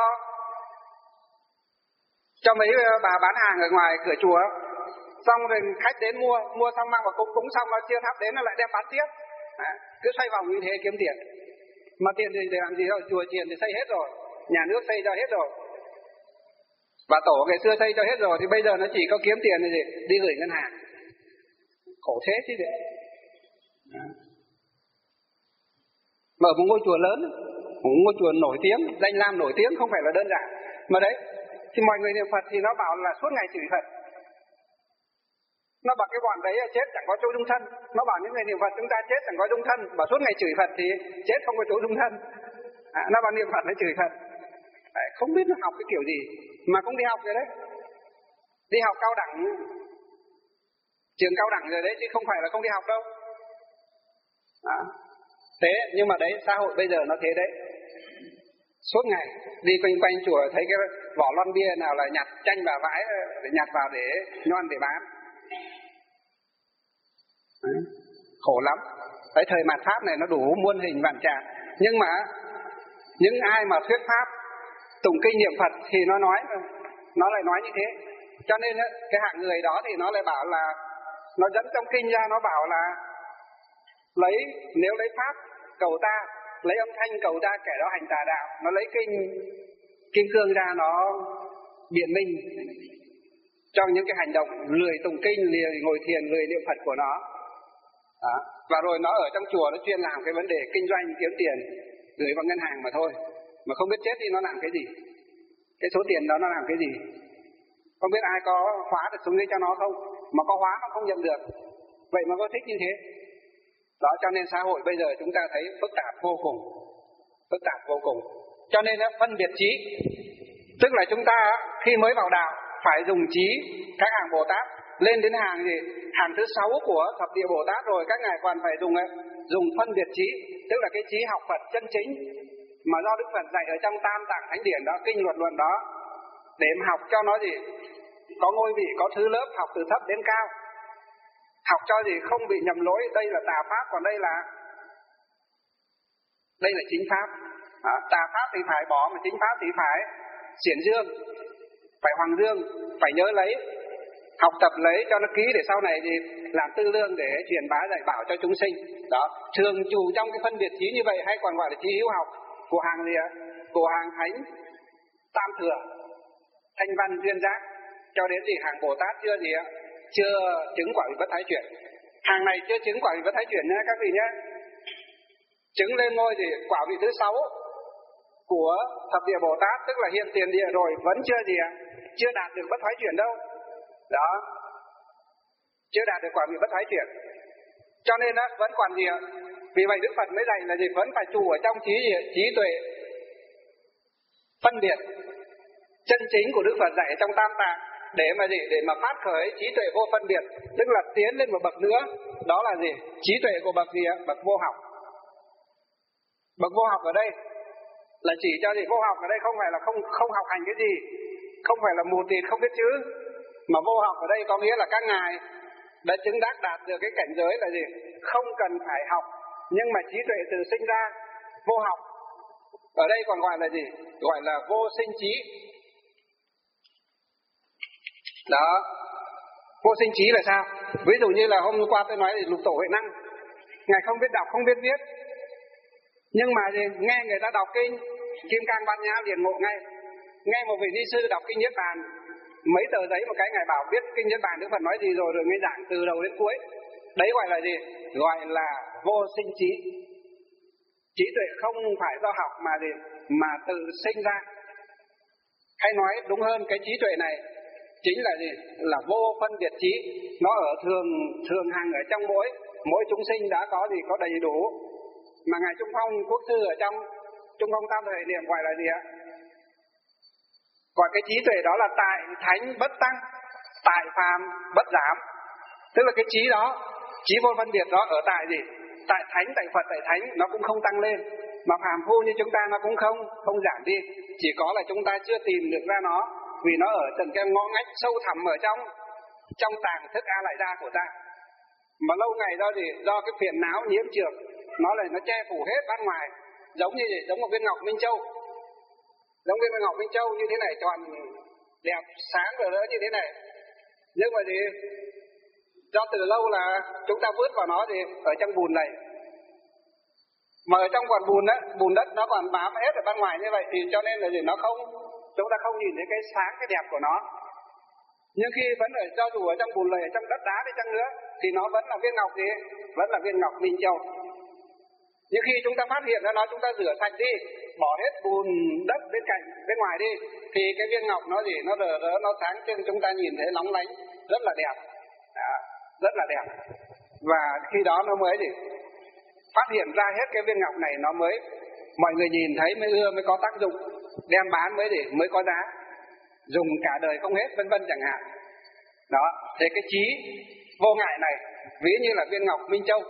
cho mấy bà bán hàng ở ngoài cửa chùa. Xong rồi khách đến mua, mua xong mang vào cúng, cúng xong nó chưa thắp đến nó lại đem bán tiếp. À, cứ xoay vòng như thế kiếm tiền. Mà tiền thì để làm gì đâu, chùa chiền thì xây hết rồi, nhà nước xây cho hết rồi, và tổ ngày xưa xây cho hết rồi, thì bây giờ nó chỉ có kiếm tiền là gì, đi gửi ngân hàng. Khổ thế chứ gì. Mở một ngôi chùa lớn, một ngôi chùa nổi tiếng, danh lam nổi tiếng không phải là đơn giản. Mà đấy, thì mọi người niệm Phật thì nó bảo là suốt ngày chửi Phật. Nó bảo cái bọn đấy chết chẳng có chỗ dung thân. Nó bảo những người niệm Phật chúng ta chết chẳng có dung thân, bảo suốt ngày chửi Phật thì chết không có chỗ dung thân. À, nó bảo niệm Phật nó chửi Phật. Đấy, không biết nó học cái kiểu gì mà cũng đi học rồi đấy, đi học cao đẳng, trường cao đẳng rồi đấy, chứ không phải là không đi học đâu. À, thế nhưng mà đấy xã hội bây giờ nó thế đấy, suốt ngày đi quanh quanh chùa thấy cái vỏ lon bia nào là nhặt chanh và vải để nhặt vào để nhoan để bán. Đấy, khổ lắm. Cái thời mạt Pháp này nó đủ muôn hình vạn trạng. Nhưng mà những ai mà thuyết pháp tụng kinh niệm Phật thì nó nói, nó lại nói như thế. Cho nên cái hạng người đó thì nó lại bảo là, nó dẫn trong kinh ra nó bảo là lấy, nếu lấy pháp cầu ta, lấy âm thanh cầu ta, kẻ đó hành tà đạo. Nó lấy kinh Kim Cương ra nó biện minh cho những cái hành động lười tụng kinh, lười ngồi thiền, lười niệm Phật của nó. Đó. Và rồi nó ở trong chùa nó chuyên làm cái vấn đề kinh doanh kiếm tiền, gửi vào ngân hàng mà thôi, mà không biết chết thì nó làm cái gì. Cái số tiền đó nó làm cái gì? Không biết ai có hóa được xuống dưới cho nó không? Mà có hóa nó không nhận được. Vậy mà có thích như thế. Đó, cho nên xã hội bây giờ chúng ta thấy phức tạp vô cùng. Phức tạp vô cùng. Cho nên phân biệt trí, tức là chúng ta khi mới vào đạo phải dùng trí. Các hàng Bồ Tát lên đến hàng gì? Hàng thứ sáu của thập địa Bồ Tát rồi, các ngài còn phải dùng dùng phân biệt trí, tức là cái trí học Phật chân chính mà do Đức Phật dạy ở trong Tam Tạng Thánh Điển đó, kinh luật luận đó, để mà học cho nó gì? Có ngôi vị, có thứ lớp, học từ thấp đến cao. Học cho gì không bị nhầm lỗi, đây là tà pháp, còn đây là đây là chính pháp. À, tà pháp thì phải bỏ, mà chính pháp thì phải xiển dương, phải hoàng dương, phải nhớ lấy, học tập lấy cho nó ký để sau này thì làm tư lương để truyền bá dạy bảo cho chúng sinh. Đó, thường chủ trong cái phân biệt trí như vậy hay còn gọi là trí hữu học của hàng gì ạ? Của hàng thánh tam thừa, thanh văn duyên giác, cho đến gì hàng Bồ Tát chưa gì ạ? Chưa chứng quả vị bất thái chuyển. Hàng này chưa chứng quả vị bất thái chuyển nhé các vị nhé. Chứng lên ngôi thì quả vị thứ sáu của thập địa Bồ Tát, tức là hiện tiền địa rồi, vẫn chưa gì ạ? Chưa đạt được bất thoái chuyển đâu. Đó, chưa đạt được quả vị bất thoái chuyển. Cho nên đó, vẫn còn gì ạ? Vì vậy Đức Phật mới dạy là gì? Vẫn phải trụ ở trong trí gì ạ? Trí tuệ phân biệt chân chính của Đức Phật dạy trong Tam Tạng, để mà gì? Để mà phát khởi trí tuệ vô phân biệt, tức là tiến lên một bậc nữa. Đó là gì? Trí tuệ của bậc gì ạ? Bậc vô học. Bậc vô học ở đây là chỉ cho gì? Vô học ở đây không phải là không không học hành cái gì, không phải là mù tịt không biết chữ, mà vô học ở đây có nghĩa là các ngài đã chứng đắc đạt được cái cảnh giới là gì? Không cần phải học, nhưng mà trí tuệ từ sinh ra. Vô học ở đây còn gọi là gì? Gọi là vô sinh trí. Đó, vô sinh trí là sao? Ví dụ như là hôm qua tôi nói thì Lục Tổ Huệ Năng, ngài không biết đọc, không biết viết, nhưng mà gì? Nghe người ta đọc kinh Kim Cang Bát Nhã liền ngộ ngay. Nghe một vị ni sư đọc kinh Niết Bàn, mấy tờ giấy một cái ngài bảo biết kinh Niết Bàn Đức Phật nói gì rồi, rồi mới giảng từ đầu đến cuối. Đấy gọi là gì? Gọi là vô sinh trí. Trí tuệ không phải do học mà gì? Mà tự sinh ra. Hay nói đúng hơn, cái trí tuệ này chính là gì? Là vô phân biệt trí. Nó ở thường thường hàng ở trong mỗi mỗi chúng sinh đã có gì? Có đầy đủ. Mà ngài Trung Phong Quốc sư ở trong Trung Phong Tam Thời Niệm gọi là gì ạ? Gọi cái trí tuệ đó là tại thánh bất tăng, tại phàm bất giảm. Tức là cái trí đó, trí vô phân biệt đó ở tại gì? Tại thánh, tại Phật, tại thánh nó cũng không tăng lên, mà phàm phu như chúng ta nó cũng không không giảm đi. Chỉ có là chúng ta chưa tìm được ra nó, vì nó ở tận cái ngõ ngách sâu thẳm ở trong trong tàng thức A Lại Gia của ta. Mà lâu ngày do gì? Do cái phiền não nhiễm trược, nó là nó che phủ hết bên ngoài, giống như gì? Giống một viên ngọc Minh Châu, giống viên ngọc Minh Châu như thế này, tròn đẹp sáng rồi đó như thế này. Nhưng mà gì? Do từ lâu là chúng ta vứt vào nó thì ở trong bùn này, mà ở trong còn bùn á, bùn đất nó còn bám hết ở bên ngoài như vậy, thì cho nên là gì? Nó không, chúng ta không nhìn thấy cái sáng, cái đẹp của nó. Nhưng khi vẫn ở, cho dù ở trong bùn lầy, ở trong đất đá đi chăng nữa, thì nó vẫn là viên ngọc gì? Vẫn là viên ngọc Minh Châu. Nhưng khi chúng ta phát hiện ra nó, chúng ta rửa sạch đi, bỏ hết bùn đất bên cạnh, bên ngoài đi, thì cái viên ngọc nó gì? Nó rờ rỡ, nó sáng trưng, chúng ta nhìn thấy lóng lánh, rất là đẹp. Đó, rất là đẹp. Và khi đó nó mới gì? Phát hiện ra hết cái viên ngọc này, nó mới mọi người nhìn thấy mới ưa, mới có tác dụng, đem bán mới để mới có giá, dùng cả đời không hết, vân vân chẳng hạn. Đó, thì cái trí vô ngại này ví như là viên ngọc Minh Châu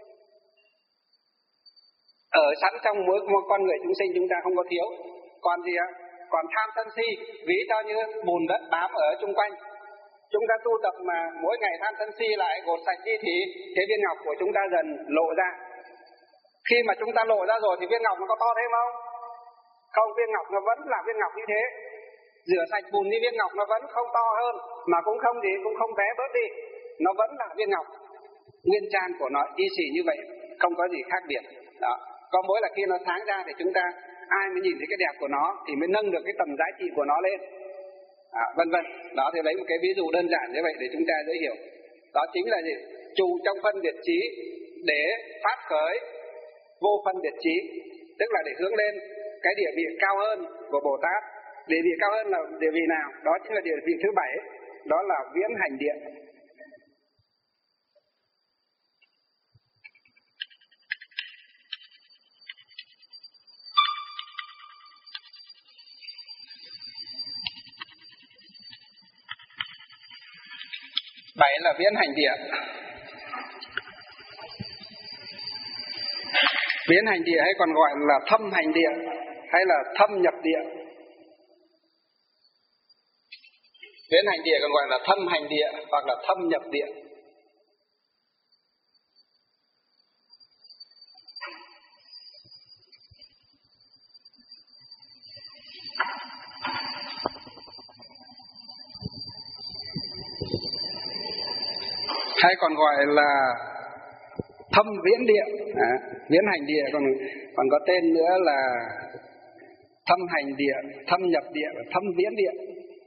ở sẵn trong mỗi con người chúng sinh, chúng ta không có thiếu. Còn gì ạ? Còn tham sân si ví cho như bùn đất bám ở chung quanh. Chúng ta tu tập mà mỗi ngày tham sân si lại gột sạch đi thì cái viên ngọc của chúng ta dần lộ ra. Khi mà chúng ta lộ ra rồi thì viên ngọc nó có to thêm không? Không, viên ngọc nó vẫn là viên ngọc như thế. Rửa sạch bùn đi, viên ngọc nó vẫn không to hơn, mà cũng không gì, cũng không bé bớt đi. Nó vẫn là viên ngọc nguyên trang của nó y xì như vậy, không có gì khác biệt. Đó. Có mỗi là khi nó sáng ra thì chúng ta ai mới nhìn thấy cái đẹp của nó thì mới nâng được cái tầm giá trị của nó lên. À, vân vân. Đó, thì lấy một cái ví dụ đơn giản như vậy để chúng ta dễ hiểu. Đó chính là gì? Trụ trong phân biệt trí để phát khởi vô phân biệt trí, tức là để hướng lên cái địa vị cao hơn của Bồ Tát. Địa vị cao hơn là địa vị nào? Đó chính là địa vị thứ bảy, đó là viễn hành địa. Bảy là viễn hành địa. Viễn hành địa hay còn gọi là thâm hành địa hay là thâm nhập địa. Viễn hành địa còn gọi là thâm hành địa hoặc là thâm nhập địa. Hay còn gọi là thâm viễn địa. À, viễn hành địa còn còn có tên nữa là thâm hành địa, thâm nhập địa và thâm viễn địa.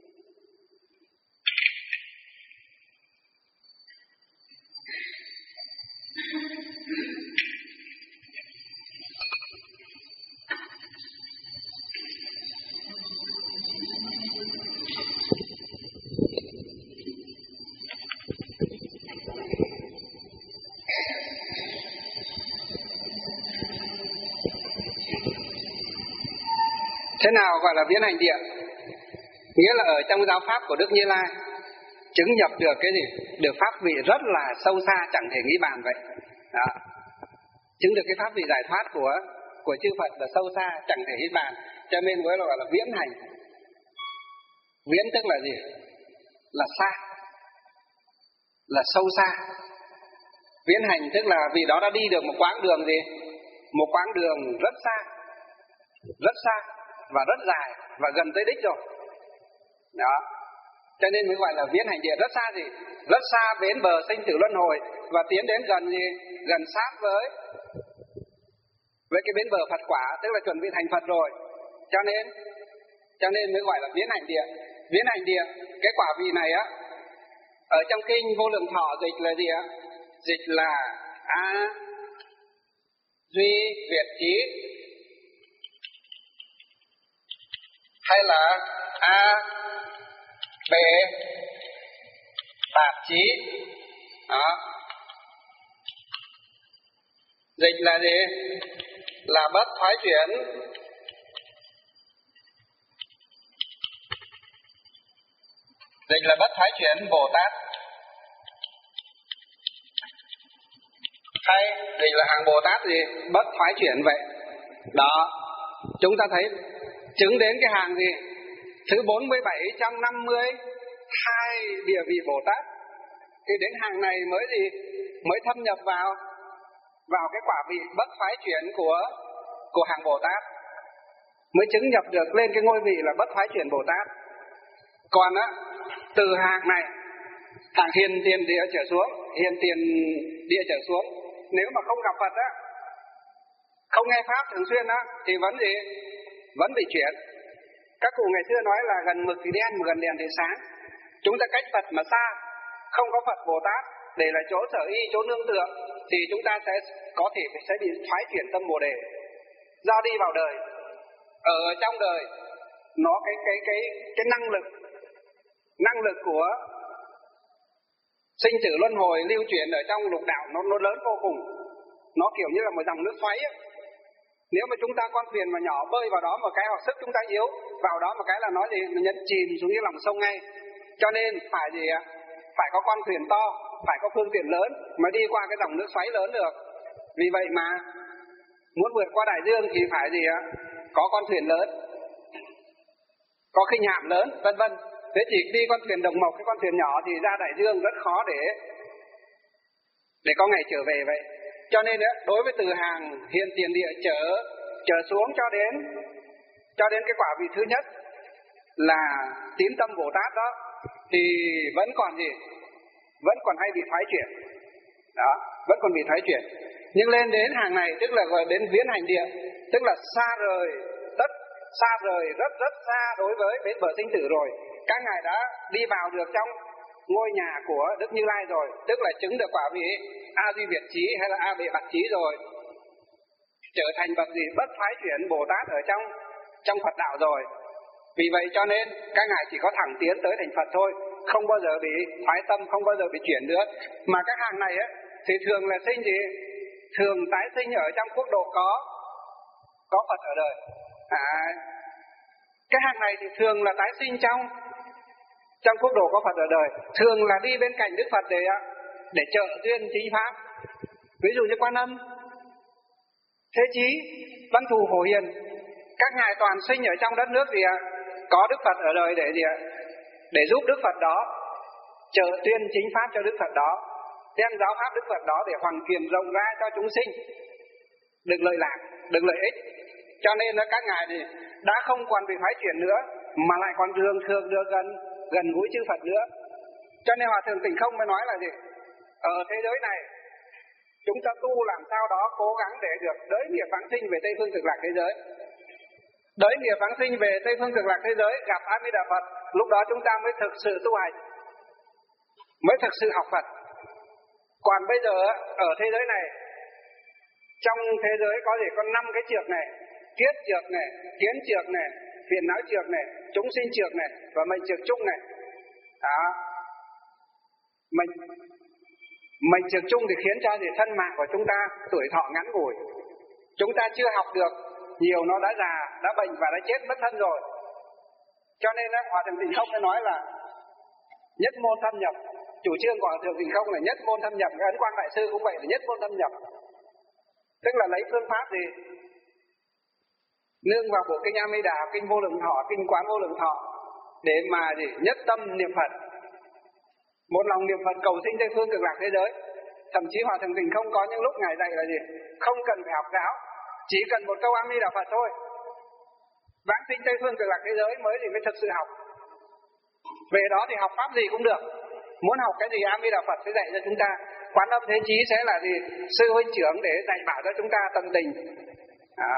Thế nào gọi là viễn hành địa? Nghĩa là ở trong giáo pháp của Đức Như Lai chứng nhập được cái gì? Được pháp vị rất là sâu xa, chẳng thể nghĩ bàn vậy. Đó. Chứng được cái pháp vị giải thoát của của chư Phật là sâu xa, chẳng thể nghĩ bàn. Cho nên mới gọi là viễn hành. Viễn tức là gì? Là xa, là sâu xa. Viễn hành tức là vì đó đã đi được một quãng đường gì? Một quãng đường rất xa, rất xa và rất dài và gần tới đích rồi. Đó. Cho nên mới gọi là viễn hành địa. Rất xa gì? Rất xa bến bờ sinh tử luân hồi và tiến đến gần gì? Gần sát với với cái bến bờ Phật quả, tức là chuẩn bị thành Phật rồi. Cho nên cho nên mới gọi là viễn hành địa. Viễn hành địa, cái quả vị này á, ở trong kinh Vô Lượng Thọ dịch là gì á? Dịch là A Duy Việt Chí hay là A Bệ Tạp Chí. Đó. Dịch là gì? Là bất thoái chuyển Dịch là bất thoái chuyển Bồ Tát, hay dịch là hàng Bồ Tát gì? Bất thoái chuyển vậy. Đó. Chúng ta thấy chứng đến cái hàng gì? Thứ bốn mươi bảy trong năm mươi hai địa vị Bồ Tát. Thì đến hàng này mới gì? Mới thâm nhập vào vào cái quả vị bất thoái chuyển của của hàng Bồ Tát, mới chứng nhập được lên cái ngôi vị là bất thoái chuyển Bồ Tát. Còn á, từ hàng này, hàng hiền tiền địa trở xuống, hiền tiền địa trở xuống, nếu mà không gặp Phật á, không nghe pháp thường xuyên á, thì vẫn gì? Vẫn bị chuyển. Các cụ ngày xưa nói là gần mực thì đen, mà gần đèn thì sáng. Chúng ta cách Phật mà xa, không có Phật Bồ Tát để là chỗ sở y, chỗ nương tựa, thì chúng ta sẽ có thể sẽ bị thoái chuyển tâm Bồ Đề. Do đi vào đời, ở trong đời, nó cái cái cái cái năng lực, năng lực của sinh tử luân hồi lưu chuyển ở trong lục đạo nó nó lớn vô cùng. Nó kiểu như là một dòng nước xoáy ấy. Nếu mà chúng ta con thuyền mà nhỏ bơi vào đó một cái, hoặc sức chúng ta yếu vào đó một cái là nói gì? Nó nhấn chìm xuống cái lòng sông ngay. Cho nên phải gì ạ? Phải có con thuyền to, phải có phương tiện lớn mới đi qua cái dòng nước xoáy lớn được. Vì vậy mà muốn vượt qua đại dương thì phải gì ạ? Có con thuyền lớn, có khinh hạm lớn, vân vân. Thế chỉ đi con thuyền đồng mộc, cái con thuyền nhỏ thì ra đại dương rất khó để để có ngày trở về vậy. Cho nên đó, đối với từ hàng hiện tiền địa trở trở xuống cho đến cho đến cái quả vị thứ nhất là tín tâm Bồ Tát đó, thì vẫn còn gì? Vẫn còn hay bị thoái chuyển. Đó, vẫn còn bị thoái chuyển. Nhưng lên đến hàng này tức là gọi đến viễn hành địa, tức là xa rời tất, xa rời rất rất xa đối với bến bờ sinh tử rồi. Các ngài đã đi vào được trong ngôi nhà của Đức Như Lai rồi, tức là chứng được quả vị A Duy Việt Chí hay là A Bệ Bạc Chí rồi, trở thành bậc gì? Bất thoái chuyển Bồ Tát ở trong trong Phật đạo rồi. Vì vậy cho nên các ngài chỉ có thẳng tiến tới thành Phật thôi, không bao giờ bị thoái tâm, không bao giờ bị chuyển nữa. Mà các hàng này á thì thường là sinh gì? Thường tái sinh ở trong quốc độ có có Phật ở đời. À, cái hàng này thì thường là tái sinh trong trong quốc độ có Phật ở đời, thường là đi bên cạnh Đức Phật để để trợ duyên chính pháp. Ví dụ như Quan Âm, Thế Chí, Văn Thù, Phổ Hiền, các ngài toàn sinh ở trong đất nước gì ạ? Có Đức Phật ở đời để gì ạ? Để giúp Đức Phật đó trợ tuyên chính pháp cho Đức Phật đó, đem giáo pháp Đức Phật đó để hoàn truyền rộng ra cho chúng sinh được lợi lạc, được lợi ích. Cho nên các ngài thì đã không còn bị phái chuyển nữa, mà lại còn thường thường được gần gần gũi chư Phật nữa. Cho nên Hòa Thượng Tịnh Không mới nói là gì? Ở thế giới này chúng ta tu làm sao đó cố gắng để được đới nghiệp vãng sinh về Tây Phương Cực Lạc thế giới. Đới nghiệp vãng sinh về Tây Phương Cực Lạc thế giới, gặp A Di Đà Phật, lúc đó chúng ta mới thực sự tu hành, mới thực sự học Phật. Còn bây giờ ở thế giới này, trong thế giới có gì? Có năm cái trược này: thiết trược này, kiến trược này, phiền não trược này, chúng sinh trược này, và mệnh trược chung này. Đó. Mệnh mệnh trược chung thì khiến cho gì? Thân mạng của chúng ta tuổi thọ ngắn ngủi. Chúng ta chưa học được nhiều, nó đã già, đã bệnh và đã chết mất thân rồi. Cho nên đó, Hòa Thượng Tịnh Không mới nói là nhất môn thâm nhập. Chủ trương của Hòa Thượng Tịnh Không là nhất môn thâm nhập. Cái Ấn Quang Đại Sư cũng vậy, là nhất môn thâm nhập. Tức là lấy phương pháp gì? Nương vào bộ kinh A Di Đà, kinh Vô Lượng Thọ, kinh Quán Vô Lượng Thọ, để mà gì? Nhất tâm niệm Phật, một lòng niệm Phật cầu sinh Tây Phương Cực Lạc thế giới. Thậm chí Hòa Thượng Tịnh Không có những lúc ngài dạy là gì? Không cần phải học giáo, chỉ cần một câu A Di Đà Phật thôi, vãng sinh Tây Phương Cực Lạc thế giới mới thì mới thực sự học. Về đó thì học pháp gì cũng được, muốn học cái gì A Di Đà Phật sẽ dạy cho chúng ta. Quán Âm Thế Chí sẽ là gì? Sư huynh trưởng để dạy bảo cho chúng ta tận tình. Đó.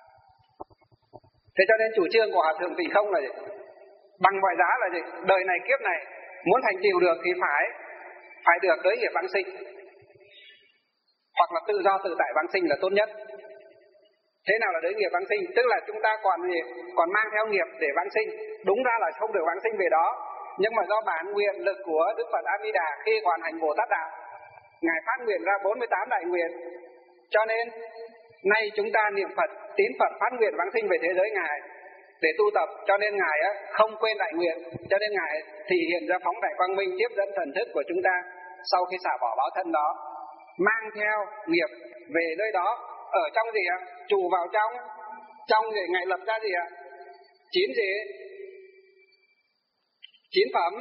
Thế cho nên chủ trương của Hòa Thượng Tịnh Không là gì? Bằng mọi giá là gì? Đời này kiếp này muốn thành tựu được thì phải phải được đới nghiệp vãng sinh, hoặc là tự do tự tại vãng sinh là tốt nhất. Thế nào là đới nghiệp vãng sinh? Tức là chúng ta còn gì? Còn mang theo nghiệp để vãng sinh. Đúng ra là không được vãng sinh về đó, nhưng mà do bản nguyện lực của Đức Phật A Di Đà khi còn hành Bồ Tát Đạo, ngài phát nguyện ra bốn mươi tám đại nguyện. Cho nên nay chúng ta niệm Phật, tín Phật, phát nguyện vãng sinh về thế giới ngài để tu tập. Cho nên ngài á, không quên đại nguyện. Cho nên ngài thì hiện ra phóng đại quang minh, tiếp dẫn thần thức của chúng ta sau khi xả bỏ báo thân đó, mang theo nghiệp về nơi đó. Ở trong gì ạ? Trụ vào trong trong gì? Ngài lập ra gì ạ? Chín gì? Chín phẩm.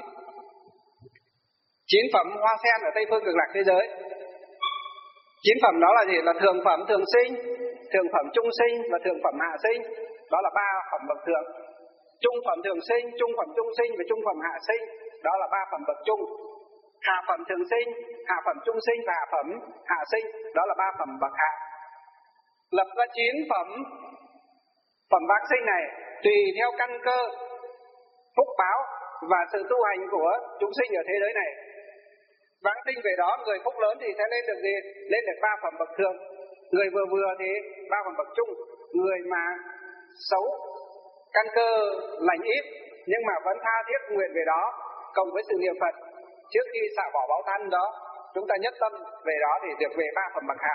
Chín phẩm hoa sen ở Tây Phương Cực Lạc thế giới. Chín phẩm đó là gì? Là thường phẩm thường sinh, thường phẩm trung sinh và thường phẩm hạ sinh. Đó là ba phẩm bậc thượng. Trung phẩm thường sinh, trung phẩm trung sinh và trung phẩm hạ sinh. Đó là ba phẩm bậc trung. Hạ phẩm thường sinh, hạ phẩm trung sinh và hạ phẩm hạ sinh. Đó là ba phẩm bậc hạ. Lập ra chín phẩm phẩm vãng sinh này tùy theo căn cơ, phúc báo và sự tu hành của chúng sinh ở thế giới này. Vãng sinh về đó, người phúc lớn thì sẽ lên được gì? Lên được ba phẩm bậc thượng. Người vừa vừa thì ba phẩm bậc trung. Người mà xấu, căn cơ lành ít nhưng mà vẫn tha thiết nguyện về đó, cộng với sự niệm Phật trước khi xả bỏ báo thân đó, chúng ta nhất tâm về đó thì được về ba phẩm bậc hạ.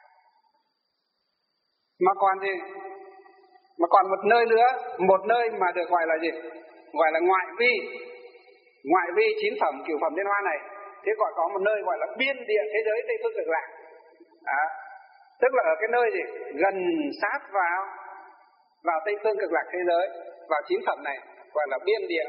Mà còn gì? Mà còn một nơi nữa, một nơi mà được gọi là gì? Gọi là ngoại vi. Ngoại vi chín phẩm cửu phẩm liên hoa này. Thế gọi có một nơi gọi là biên địa thế giới Tây Phương Cực Lạc. À, tức là ở cái nơi gì? Gần sát vào vào Tây Phương Cực Lạc thế giới, vào chín phẩm này gọi là biên địa.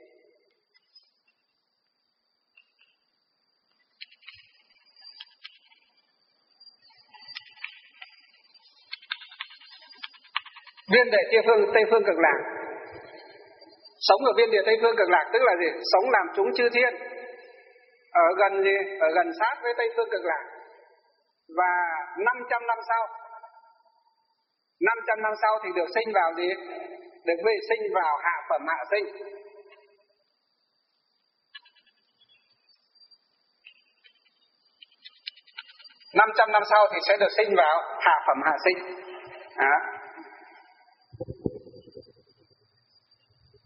Biên địa Tây Phương Tây Phương Cực Lạc. Sống ở biên địa Tây Phương Cực Lạc tức là gì? Sống làm chúng chư thiên. Ở gần gì? Ở gần sát với Tây Phương Cực Lạc. Và năm trăm năm sau, năm trăm năm sau thì được sinh vào gì? Được về sinh vào hạ phẩm hạ sinh. năm trăm năm sau thì sẽ được sinh vào hạ phẩm hạ sinh. À.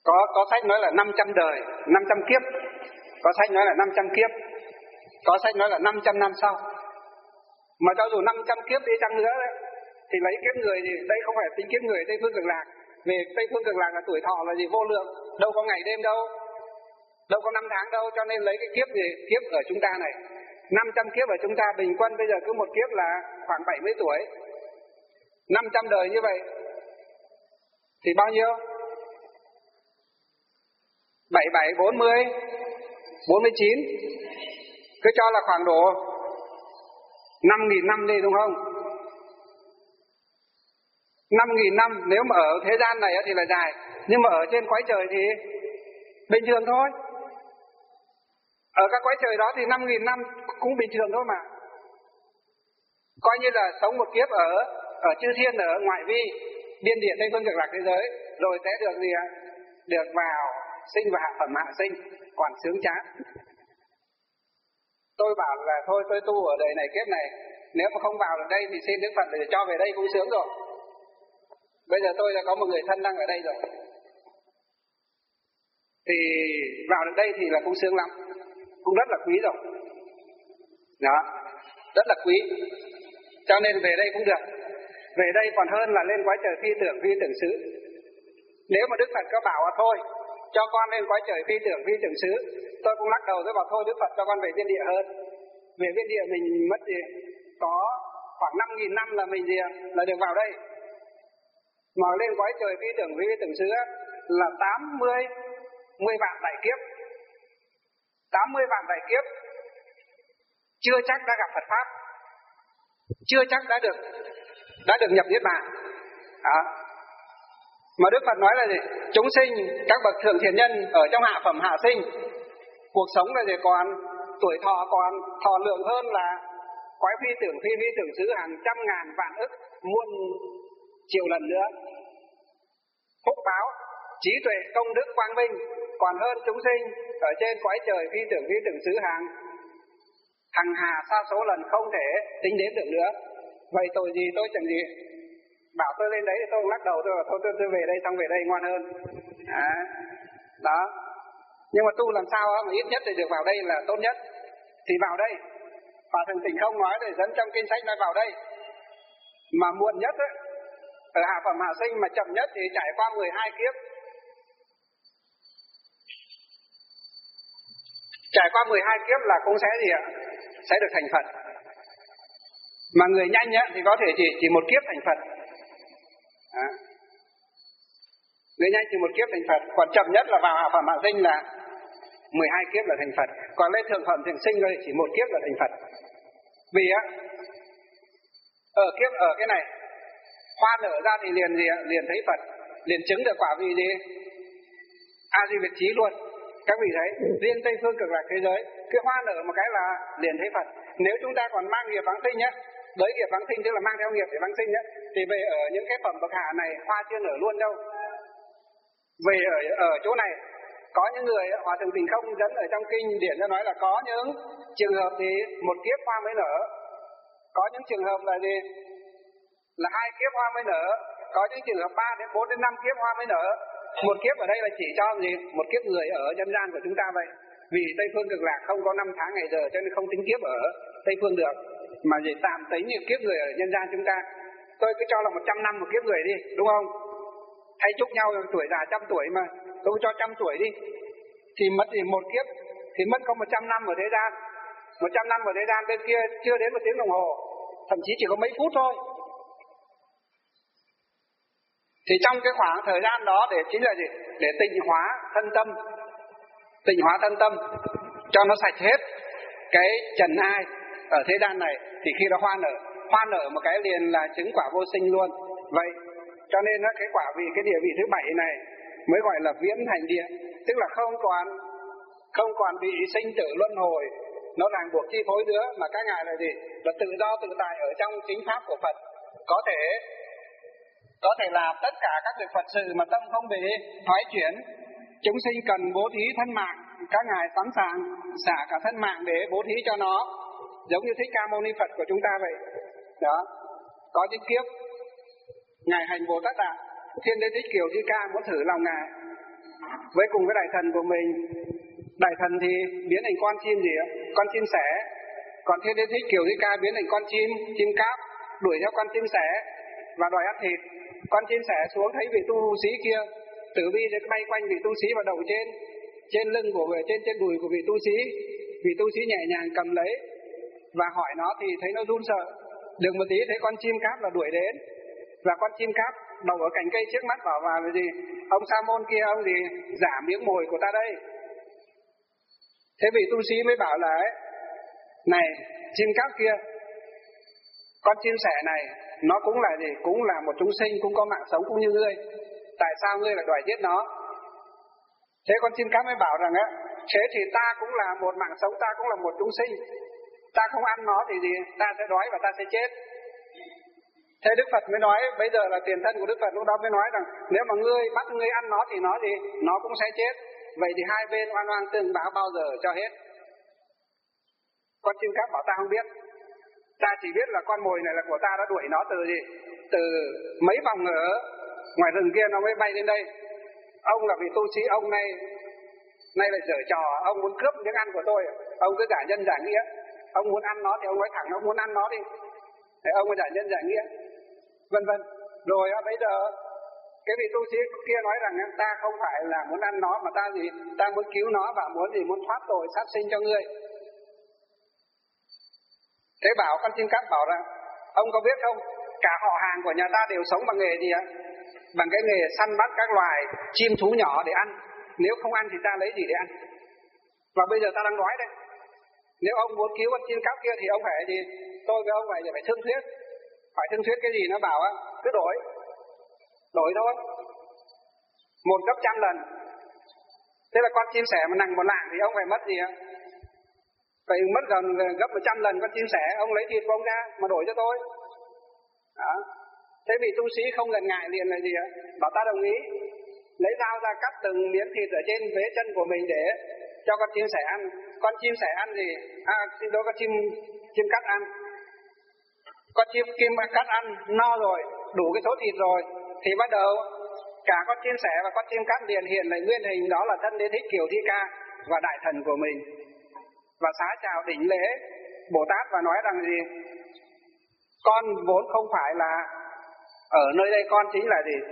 Có có sách nói là năm trăm đời, năm trăm kiếp. Có sách nói là năm trăm kiếp. Có sách nói là năm trăm năm sau. Mà cho dù năm trăm kiếp đi chăng nữa đấy, thì lấy kiếp người thì đây không phải tính kiếp người Tây Phương Cực Lạc. Về Tây Phương Cực Lạc là tuổi thọ là gì vô lượng, đâu có ngày đêm đâu, đâu có năm tháng đâu, cho nên lấy cái kiếp gì kiếp ở chúng ta này. năm trăm kiếp ở chúng ta bình quân bây giờ cứ một kiếp là khoảng bảy mươi tuổi. năm trăm đời như vậy thì bao nhiêu? bảy bảy bốn mươi, bốn mươi chín. Cứ cho là khoảng độ năm nghìn năm đi đúng không? năm nghìn năm nếu mà ở thế gian này thì là dài, nhưng mà ở trên cõi trời thì bình thường thôi. Ở các cõi trời đó thì năm nghìn năm cũng bình thường thôi mà. Coi như là sống một kiếp ở ở chư thiên, ở ngoại vi biên địa Tây Phương Cực Lạc thế giới, rồi sẽ được gì ạ? Được vào sinh vào hạ phẩm hạ sinh, còn sướng chán. Tôi bảo là thôi tôi tu ở đời này kiếp này, nếu mà không vào được đây thì xin Đức Phật để cho về đây cũng sướng rồi. Bây giờ tôi đã có một người thân đang ở đây rồi, thì vào được đây thì là cũng sướng lắm, cũng rất là quý rồi. Đó, rất là quý. Cho nên về đây cũng được. Về đây còn hơn là lên cõi trời phi tưởng phi tưởng xứ. Nếu mà Đức Phật có bảo là thôi cho con lên cõi trời phi tưởng phi tưởng xứ, tôi cũng lắc đầu tôi bảo thôi Đức Phật cho con về viên địa hơn. Về viên địa mình mất gì? Có khoảng năm nghìn năm là mình gì là được vào đây. Mà lên cõi trời phi tưởng phi tưởng xứ là tám mươi mười vạn đại kiếp. tám mươi vạn đại kiếp chưa chắc đã gặp Phật pháp, chưa chắc đã được đã được nhập niết bàn. Đó. Mà Đức Phật nói là gì? Chúng sinh, các bậc thượng thiện nhân ở trong hạ phẩm hạ sinh, cuộc sống là gì? Còn tuổi thọ còn thọ lượng hơn là cõi phi tưởng phi phi tưởng xứ hàng trăm ngàn vạn ức muôn triệu lần nữa. Phúc báo, trí tuệ, công đức, quang minh còn hơn chúng sinh ở trên cõi trời phi tưởng phi tưởng xứ hàng hằng hà sa số lần không thể tính đến được nữa. Vậy tội gì tôi chẳng gì. Bảo tôi lên đấy tôi lắc đầu tôi bảo thôi tôi, tôi về đây xong về đây ngoan hơn. À, đó. Nhưng mà tu làm sao mà ít nhất thì được vào đây là tốt nhất. Thì vào đây. Hòa Thượng Tịnh Không nói để dẫn trong kinh sách nói vào đây. Mà muộn nhất ấy, ở hạ phẩm hạ sinh mà chậm nhất thì trải qua mười hai kiếp. Trải qua mười hai kiếp là cũng sẽ gì ạ? Sẽ được thành Phật. Mà người nhanh á, thì có thể chỉ, chỉ một kiếp thành Phật. À. Người nhanh chỉ một kiếp thành Phật. Còn chậm nhất là vào hạ phẩm hạ sinh là mười hai kiếp là thành Phật. Còn lên thượng phẩm thượng sinh rồi chỉ một kiếp là thành Phật. Vì á, ở kiếp ở cái này hoa nở ra thì liền liền, liền thấy Phật, liền chứng được quả vị gì? A Di Việt Chí luôn. Các vị thấy, riêng Tây Phương Cực Lạc thế giới, cái hoa nở một cái là liền thấy Phật. Nếu chúng ta còn mang nghiệp vãng sinh nhé, đới nghiệp vãng sinh tức là mang theo nghiệp để vãng sinh nhé, thì về ở những cái phẩm bậc hạ này hoa chưa nở luôn đâu. Về ở ở chỗ này có những người Hòa Thượng Tịnh Không dẫn ở trong kinh điển nó nói là có những trường hợp thì một kiếp hoa mới nở, có những trường hợp là gì là hai kiếp hoa mới nở, có những trường hợp ba đến bốn đến năm kiếp hoa mới nở. Một kiếp ở đây là chỉ cho gì một kiếp người ở nhân gian của chúng ta vậy. Vì Tây Phương Cực Lạc không có năm tháng ngày giờ cho nên không tính kiếp ở Tây Phương được, mà chỉ tạm tính như kiếp người ở nhân gian chúng ta. Tôi cứ cho là một trăm năm một kiếp người đi, đúng không? Hay chúc nhau tuổi già trăm tuổi mà, tôi cho trăm tuổi đi, thì mất thì một kiếp thì mất có một trăm năm ở thế gian. Một trăm năm ở thế gian bên kia chưa đến một tiếng đồng hồ, thậm chí chỉ có mấy phút thôi. Thì trong cái khoảng thời gian đó để chính là gì? Để tịnh hóa thân tâm, tịnh hóa thân tâm cho nó sạch hết cái trần ai ở thế gian này, thì khi đó hoa nở, hoa nở một cái liền là chứng quả vô sinh luôn. Vậy cho nên đó, cái quả vị cái địa vị thứ bảy này mới gọi là viễn thành địa, tức là không còn không còn bị sinh tử luân hồi nó ràng buộc chi phối nữa, mà các ngài là gì? Là tự do tự tại ở trong chính pháp của Phật, có thể có thể làm tất cả các việc Phật sự mà tâm không bị thoái chuyển. Chúng sinh cần bố thí thân mạng, các ngài sẵn sàng xả cả thân mạng để bố thí cho nó, giống như Thích Ca Mâu Ni Phật của chúng ta vậy. Đó, có những kiếp ngài hành Bồ Tát Đạo, Thiên Đế Thích Kiều Di Ca muốn thử lòng ngài, với cùng với đại thần của mình. Đại thần thì biến thành con chim gì ạ? Con chim sẻ. Còn Thiên Đế Thích Kiều Thích Ca biến thành con chim, chim cáp, đuổi theo con chim sẻ và đòi ăn thịt. Con chim sẻ xuống thấy vị tu sĩ kia, Tử Vi sẽ bay quanh vị tu sĩ và đầu trên, trên lưng của người, trên trên đùi của vị tu sĩ. Vị tu sĩ nhẹ nhàng cầm lấy và hỏi nó thì thấy nó run sợ. Được một tí thấy con chim cáp là đuổi đến, và con chim cáp đầu ở cành cây trước mắt bảo vào là gì? Ông Sa môn kia, ông gì giả miếng mồi của ta đây. Thế vị tu sĩ mới bảo là ấy, này chim cáp kia, con chim sẻ này nó cũng là gì? Cũng là một chúng sinh, cũng có mạng sống cũng như ngươi. Tại sao ngươi lại đòi giết nó? Thế con chim cáp mới bảo rằng á, thế thì ta cũng là một mạng sống, ta cũng là một chúng sinh. Ta không ăn nó thì gì? Ta sẽ đói và ta sẽ chết. Thế Đức Phật mới nói, bây giờ là tiền thân của Đức Phật lúc đó mới nói rằng, nếu mà ngươi bắt ngươi ăn nó thì nó gì? Nó cũng sẽ chết. Vậy thì hai bên oan oan tương báo bao giờ cho hết. Con chim cáp bảo ta không biết. Ta chỉ biết là con mồi này là của ta, đã đuổi nó từ gì? Từ mấy vòng ở ngoài rừng kia nó mới bay lên đây. Ông là vị tu sĩ, ông này nay lại giở trò, ông muốn cướp miếng ăn của tôi. Ông cứ giả nhân giả nghĩa. Ông muốn ăn nó thì ông nói thẳng, ông muốn ăn nó đi. Thế ông mới giả nhân giả nghĩa, vân vân. Rồi á, bây giờ cái vị tu sĩ kia nói rằng ta không phải là muốn ăn nó, mà ta gì? Ta muốn cứu nó và muốn gì? Muốn thoát tội sát sinh cho ngươi. Thế bảo con chim cáp bảo rằng, ông có biết không, cả họ hàng của nhà ta đều sống bằng nghề gì ạ? Bằng cái nghề săn bắt các loài chim thú nhỏ để ăn. Nếu không ăn thì ta lấy gì để ăn? Và bây giờ ta đang đói đây. Nếu ông muốn cứu con chim cáp kia thì ông phải gì? Tôi với ông phải phải thương thuyết. Phải thương thuyết cái gì? Nó bảo á, cứ đổi. Đổi thôi. Một gấp trăm lần. Thế là con chim sẻ mà nặng một lạng thì ông phải mất gì ạ? Phải mất gần gấp một trăm lần con chim sẻ. Ông lấy thịt của ông ra mà đổi cho tôi. Đó. Thế vị tu sĩ không ngần ngại liền là gì ạ? Bảo ta đồng ý. Lấy dao ra cắt từng miếng thịt ở trên vế chân của mình để cho con chim sẻ ăn. Con chim sẻ ăn gì? À, xin lỗi, con chim chim cắt ăn. Con chim kim cắt ăn no rồi, đủ cái số thịt rồi, thì bắt đầu cả con chim sẻ và con chim cắt liền hiện lại nguyên hình, đó là Thân Đế Thích Kiều Thi Ca và đại thần của mình. Và xá chào đỉnh lễ Bồ Tát và nói rằng gì? Con vốn không phải là ở nơi đây, con chính là gì?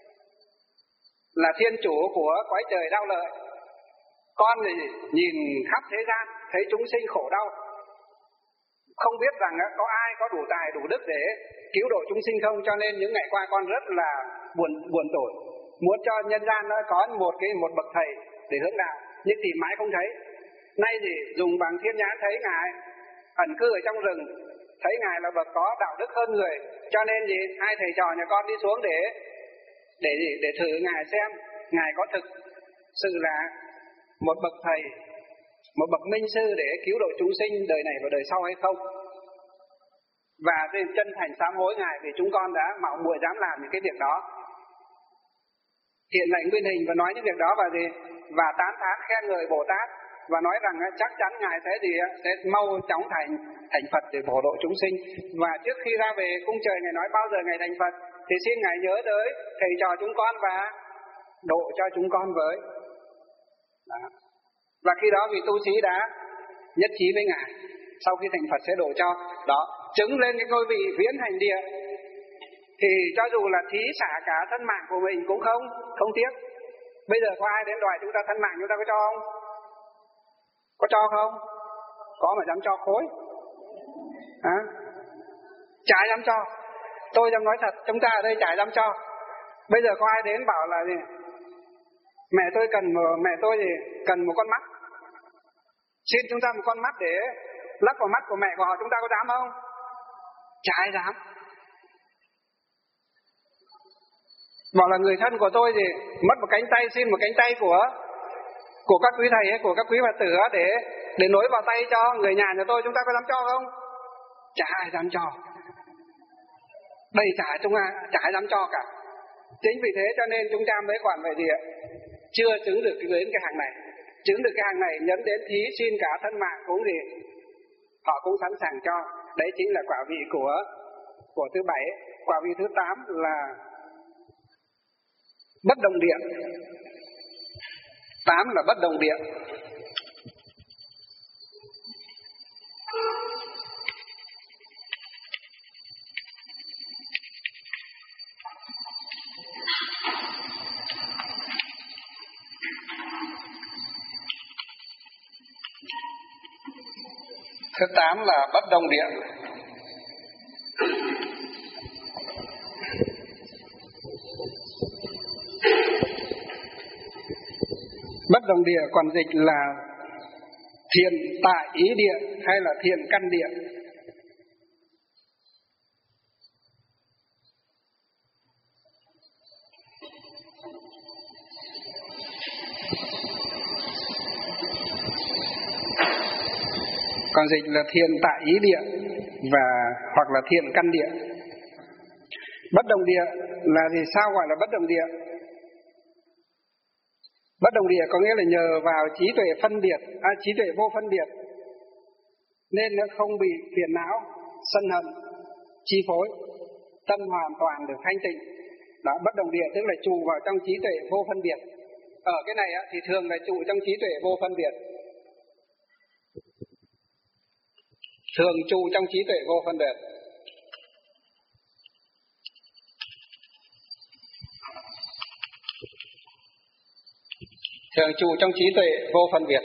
Là thiên chủ của cõi trời đau lợi. Con thì nhìn khắp thế gian, thấy chúng sinh khổ đau, không biết rằng có ai có đủ tài đủ đức để cứu độ chúng sinh không, cho nên những ngày qua con rất là buồn buồn tủi, muốn cho nhân gian nó có một cái một bậc thầy để hướng đạo, nhưng tìm mãi không thấy. Nay thì dùng bằng thiên nhãn thấy ngài ẩn cư ở trong rừng, thấy ngài là bậc có đạo đức hơn người, cho nên gì hai thầy trò nhà con đi xuống để để gì để thử ngài xem ngài có thực sự là một bậc thầy, một bậc minh sư để cứu độ chúng sinh đời này và đời sau hay không. Và chân thành sám hối ngài vì chúng con đã mạo muội dám làm những cái việc đó. Hiện lệnh nguyên hình và nói những việc đó và gì và tán thán khen ngợi Bồ Tát và nói rằng chắc chắn ngài sẽ gì sẽ mau chóng thành thành Phật để bổ độ chúng sinh. Và trước khi ra về cung trời ngài nói bao giờ ngài thành Phật thì xin ngài nhớ tới thầy trò chúng con và độ cho chúng con với. Đó. Và khi đó vị tu sĩ đã nhất trí với ngài, sau khi thành Phật sẽ độ cho. Đó, chứng lên cái ngôi vị viễn hành địa, thì cho dù là thí xả cả thân mạng của mình cũng không không tiếc. Bây giờ có ai đến đòi chúng ta thân mạng, chúng ta có cho không? Có cho không? Có mà dám cho khối à? Chả dám cho. Tôi dám nói thật, chúng ta ở đây chả dám cho. Bây giờ có ai đến bảo là gì? Mẹ tôi cần mẹ tôi thì cần một con mắt, xin chúng ta một con mắt để lắp vào mắt của mẹ của họ, chúng ta có dám không? Chả ai dám. Bảo là người thân của tôi thì mất một cánh tay, xin một cánh tay của của các quý thầy ấy, của các quý Phật tử ấy, để để nối vào tay cho người nhà nhà tôi, chúng ta có dám cho không? Chả ai dám cho. Đây chả chúng ta chả ai dám cho cả. Chính vì thế cho nên chúng ta mới còn vậy gì ạ? Chưa chứng được đến cái hàng này. Chứng được cái hàng này nhấn đến thí xin cả thân mạng cũng gì họ cũng sẵn sàng cho. Đấy chính là quả vị của của thứ bảy. Quả vị thứ tám là bất động điện. Tám là bất đồng địa. Thứ tám là bất đồng địa. Bất đồng địa còn dịch là thiện tại ý địa hay là thiện căn địa. Còn dịch là thiện tại ý địa và hoặc là thiện căn địa. Bất đồng địa là gì? Sao gọi là bất đồng địa? Bất đồng địa có nghĩa là nhờ vào trí tuệ phân biệt, à, trí tuệ vô phân biệt, nên nó không bị phiền não, sân hận chi phối, tâm hoàn toàn được thanh tịnh. Đó, bất đồng địa tức là trụ vào trong trí tuệ vô phân biệt. Ở cái này á, thì thường là trụ trong trí tuệ vô phân biệt. Thường trụ trong trí tuệ vô phân biệt. Thường trụ trong trí tuệ vô phân biệt.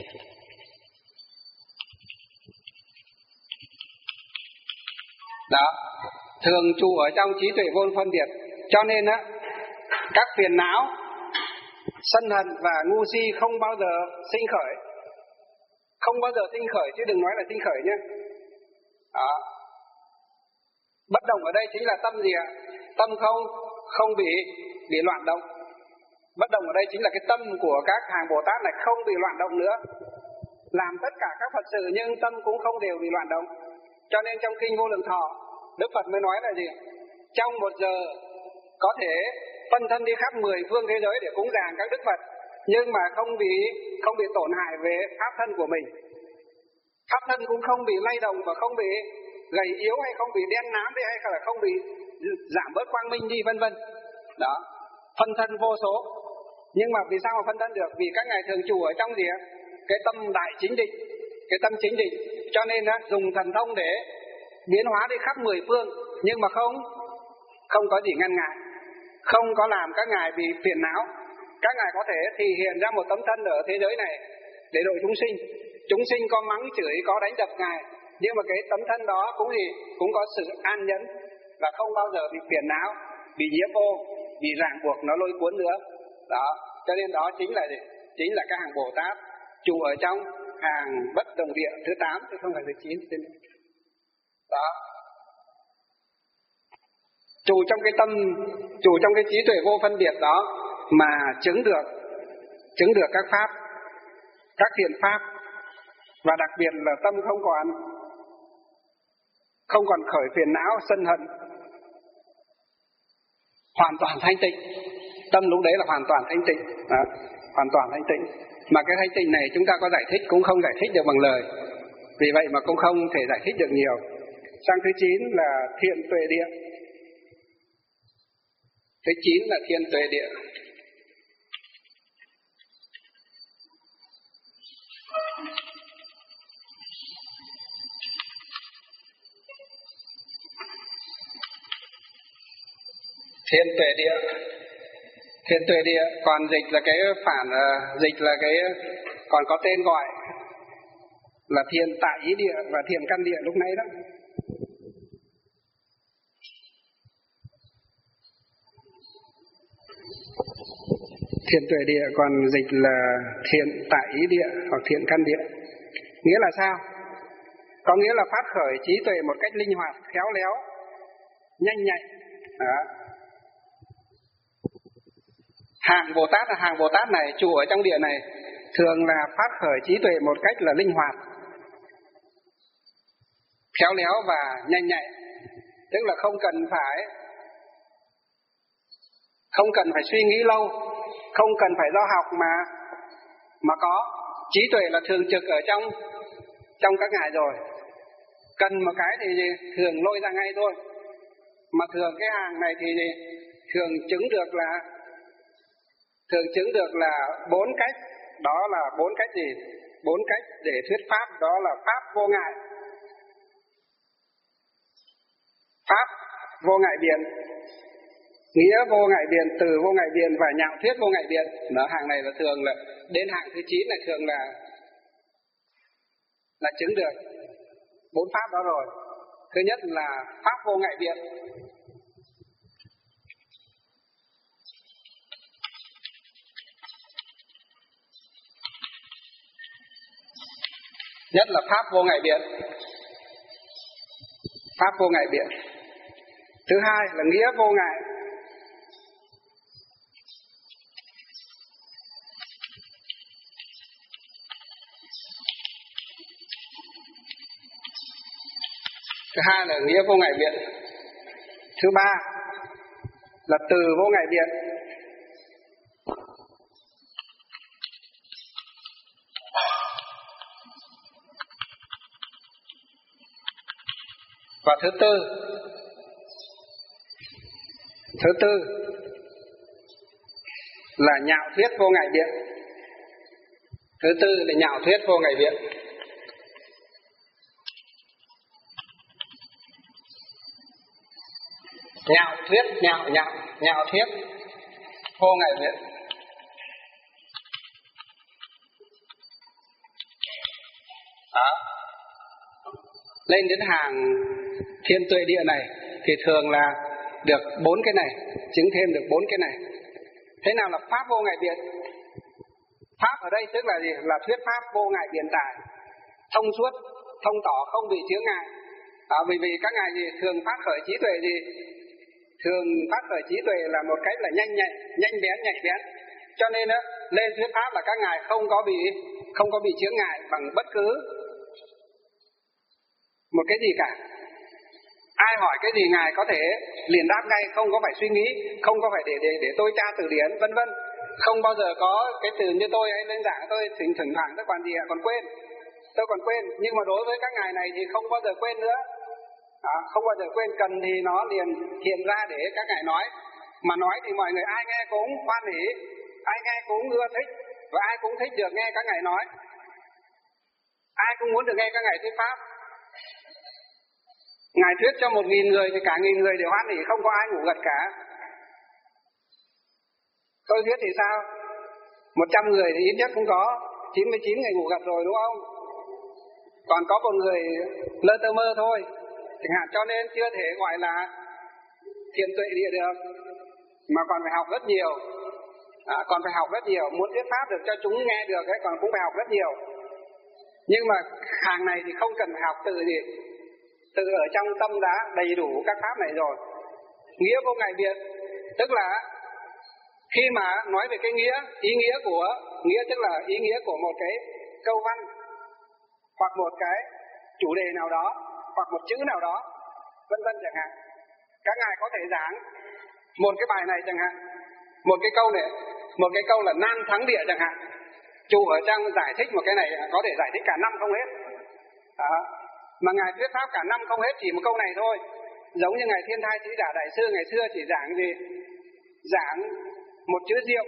Đó, thường trụ ở trong trí tuệ vô phân biệt. Cho nên á, các phiền não, sân hận và ngu si không bao giờ sinh khởi. Không bao giờ sinh khởi, chứ đừng nói là sinh khởi nhé. Đó. Bất đồng ở đây chính là tâm gì ạ? Tâm không không bị bị loạn động. Bất đồng ở đây chính là cái tâm của các hàng Bồ Tát này không bị loạn động nữa. Làm tất cả các Phật sự nhưng tâm cũng không đều bị loạn động. Cho nên trong kinh Vô Lượng Thọ, Đức Phật mới nói là gì? Trong một giờ có thể phân thân đi khắp mười phương thế giới để cúng dường các Đức Phật, nhưng mà không bị không bị tổn hại về pháp thân của mình. Pháp thân cũng không bị lay động và không bị gầy yếu hay không bị đen nám đi hay là không bị giảm bớt quang minh đi vân vân. Đó, phân thân vô số. Nhưng mà vì sao mà phân thân được? Vì các ngài thường trụ ở trong gì ạ? Cái tâm đại chính định, cái tâm chính định. Cho nên á, dùng thần thông để biến hóa đi khắp mười phương, nhưng mà không không có gì ngăn ngại, không có làm các ngài bị phiền não. Các ngài có thể thì hiện ra một tấm thân ở thế giới này để độ chúng sinh. Chúng sinh có mắng chửi, có đánh đập ngài, nhưng mà cái tấm thân đó cũng gì cũng có sự an nhẫn và không bao giờ bị phiền não, bị nhiễm ô, bị ràng buộc nó lôi cuốn nữa. Đó, cho nên đó chính là gì? Chính là các hàng Bồ Tát trụ ở trong hàng bất đồng địa thứ tám, chứ không phải thứ chín. Đó, trụ trong cái tâm, trụ trong cái trí tuệ vô phân biệt đó mà chứng được chứng được các pháp, các thiện pháp, và đặc biệt là tâm không còn không còn khởi phiền não sân hận, hoàn toàn thanh tịnh. Tâm lúc đấy là hoàn toàn thanh tịnh. Đó, hoàn toàn thanh tịnh. Mà cái thanh tịnh này chúng ta có giải thích cũng không giải thích được bằng lời, vì vậy mà cũng không thể giải thích được nhiều. Sang thứ chín là thiện tuệ địa. Thứ chín là thiện tuệ địa. Thiên tuệ địa, thiên tuệ địa còn dịch là cái phản, uh, dịch là cái còn có tên gọi là thiên tại ý địa và thiện căn địa lúc nãy đó. Thiên tuệ địa còn dịch là thiện tại ý địa hoặc thiện căn địa. Nghĩa là sao? Có nghĩa là phát khởi trí tuệ một cách linh hoạt, khéo léo, nhanh nhạy. Đó. Hàng Bồ Tát là hàng Bồ Tát này trụ ở trong địa này thường là phát khởi trí tuệ một cách là linh hoạt, khéo léo và nhanh nhạy. Tức là không cần phải không cần phải suy nghĩ lâu, không cần phải do học mà mà có trí tuệ là thường trực ở trong trong các ngài rồi. Cần một cái thì thường lôi ra ngay thôi. Mà thường cái hàng này thì thường chứng được là thường chứng được là bốn cách. Đó là bốn cách gì? Bốn cách để thuyết pháp. Đó là pháp vô ngại, pháp vô ngại biện, nghĩa vô ngại biện, từ vô ngại biện và nhạo thuyết vô ngại biện. Nó hàng này là thường là đến hạng thứ chín này thường là là chứng được bốn pháp đó rồi. Thứ nhất là pháp vô ngại biện. Nhất là pháp vô ngại biện, pháp vô ngại biện. Thứ hai là nghĩa vô ngại. Thứ hai là nghĩa vô ngại biện. Thứ ba là từ vô ngại biện. Và thứ tư, thứ tư là nhạo thuyết vô ngại biện. Thứ tư là nhạo thuyết vô ngại biện. Nhạo thuyết, nhạo nhạo, nhạo thuyết vô ngại biện. Đó. Lên đến hàng thiên tuệ địa này thì thường là được bốn cái này, chứng thêm được bốn cái này. Thế nào là pháp vô ngại biện? Pháp ở đây tức là gì? Là thuyết pháp vô ngại biện tài, thông suốt, thông tỏ, không bị chướng ngại. À, vì vì các ngài gì thường phát khởi trí tuệ gì? Thường phát khởi trí tuệ là một cách là nhanh nhạy, nhanh bén, nhạy bén. Cho nên á, lên thuyết pháp là các ngài không có bị không có bị chướng ngại bằng bất cứ một cái gì cả. Ai hỏi cái gì ngài có thể liền đáp ngay, không có phải suy nghĩ, không có phải để để để tôi tra từ điển vân vân. Không bao giờ có cái từ như tôi ấy lên giảng tôi thỉnh thỉnh thoảng tôi còn gì à, còn quên. Tôi còn quên, nhưng mà đối với các ngài này thì không bao giờ quên nữa. À, không bao giờ quên, cần thì nó liền hiện ra để các ngài nói. Mà nói thì mọi người ai nghe cũng hoan hỉ, ai nghe cũng ưa thích, và ai cũng thích được nghe các ngài nói. Ai cũng muốn được nghe các ngài thuyết pháp. Ngài thuyết cho một nghìn người thì cả nghìn người đều hoan hỉ, không có ai ngủ gật cả. Tôi thuyết thì sao? Một trăm người thì ít nhất cũng có chín mươi chín người ngủ gật rồi đúng không? Còn có một người lơ tơ mơ thôi chẳng hạn, cho nên chưa thể gọi là thiền tuệ địa được, mà còn phải học rất nhiều. À, còn phải học rất nhiều, muốn thuyết pháp được cho chúng nghe được ấy, còn cũng phải học rất nhiều. Nhưng mà hàng này thì không cần phải học từ gì, từ ở trong tâm đã đầy đủ các pháp này rồi. Nghĩa vô ngại biện tức là khi mà nói về cái nghĩa, ý nghĩa của nghĩa tức là ý nghĩa của một cái câu văn hoặc một cái chủ đề nào đó hoặc một chữ nào đó vân vân chẳng hạn. Các ngài có thể giảng một cái bài này chẳng hạn, một cái câu này, một cái câu là nan thắng địa chẳng hạn, chủ ở trong giải thích một cái này có thể giải thích cả năm không hết. Đó. Mà ngài thuyết pháp cả năm không hết, chỉ một câu này thôi. Giống như ngài Thiên Thai Trí Giả Đại Sư ngày xưa chỉ giảng gì? Giảng một chữ diệu,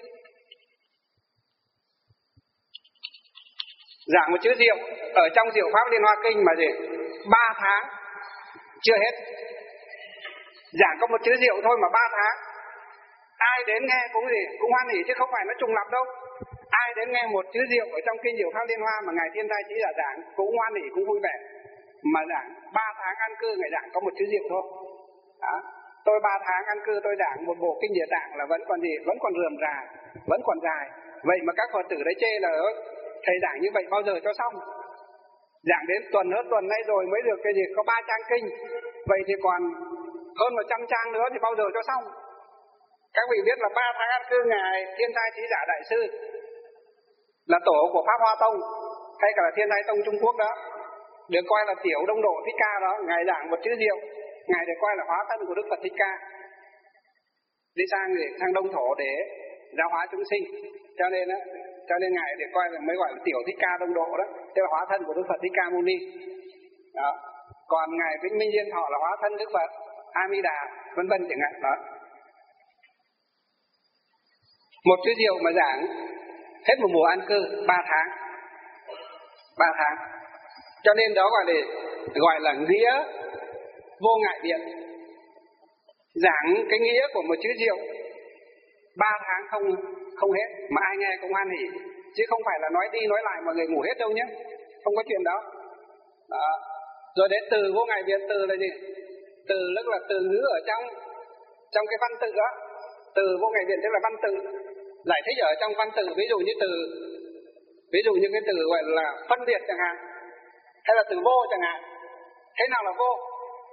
giảng một chữ diệu ở trong Diệu Pháp Liên Hoa Kinh mà gì? Ba tháng chưa hết. Giảng có một chữ diệu thôi mà ba tháng. Ai đến nghe cũng gì? Cũng hoan hỉ chứ không phải nó trùng lặp đâu. Ai đến nghe một chữ diệu ở trong kinh Diệu Pháp Liên Hoa mà ngài Thiên Thai Trí Giả giảng cũng hoan hỉ, cũng vui vẻ. Mà giảng ba tháng an cư ngài giảng có một chữ diệu thôi. Đó. Tôi ba tháng an cư tôi giảng một bộ kinh Địa Tạng là vẫn còn gì? Vẫn còn rườm rà, vẫn còn dài. Vậy mà các Phật tử đấy chê là thầy giảng như vậy bao giờ cho xong? Giảng đến tuần hết tuần nay rồi mới được cái gì? Có ba trang kinh. Vậy thì còn hơn một trăm trang nữa thì bao giờ cho xong? Các vị biết là ba tháng an cư ngài Thiên Thai Trí Giả Đại Sư là tổ của Pháp Hoa Tông hay cả là Thiên Thai Tông Trung Quốc đó, được coi là tiểu Đông Độ Thích Ca đó, ngài giảng một chữ diệu, ngài được coi là hóa thân của Đức Phật Thích Ca, đi sang sang Đông Thổ để giáo hóa chúng sinh, cho nên đó, cho nên ngài được coi là mới gọi là tiểu Thích Ca Đông Độ đó, tức là hóa thân của Đức Phật Thích Ca Mâu Ni. Đó. Còn ngài Vĩnh Minh Diên Thọ là hóa thân Đức Phật A Di Đà vân vân chẳng hạn đó. Một chữ diệu mà giảng hết một mùa an cư, ba tháng. Ba tháng. Cho nên đó gọi là gọi là nghĩa vô ngại biện. Giảng cái nghĩa của một chữ diệu ba tháng không không hết, mà ai nghe cũng hoan hỉ, chứ không phải là nói đi nói lại mà người ngủ hết đâu nhé, không có chuyện đó. Đó. Rồi đến từ vô ngại biện, từ là gì? Từ tức là từ ngữ ở trong trong cái văn tự đó. Từ vô ngại biện tức là văn tự giải thích ở trong văn tự, ví dụ như từ ví dụ như cái từ gọi là phân biệt chẳng hạn, hay là từ vô chẳng hạn. Thế nào là vô?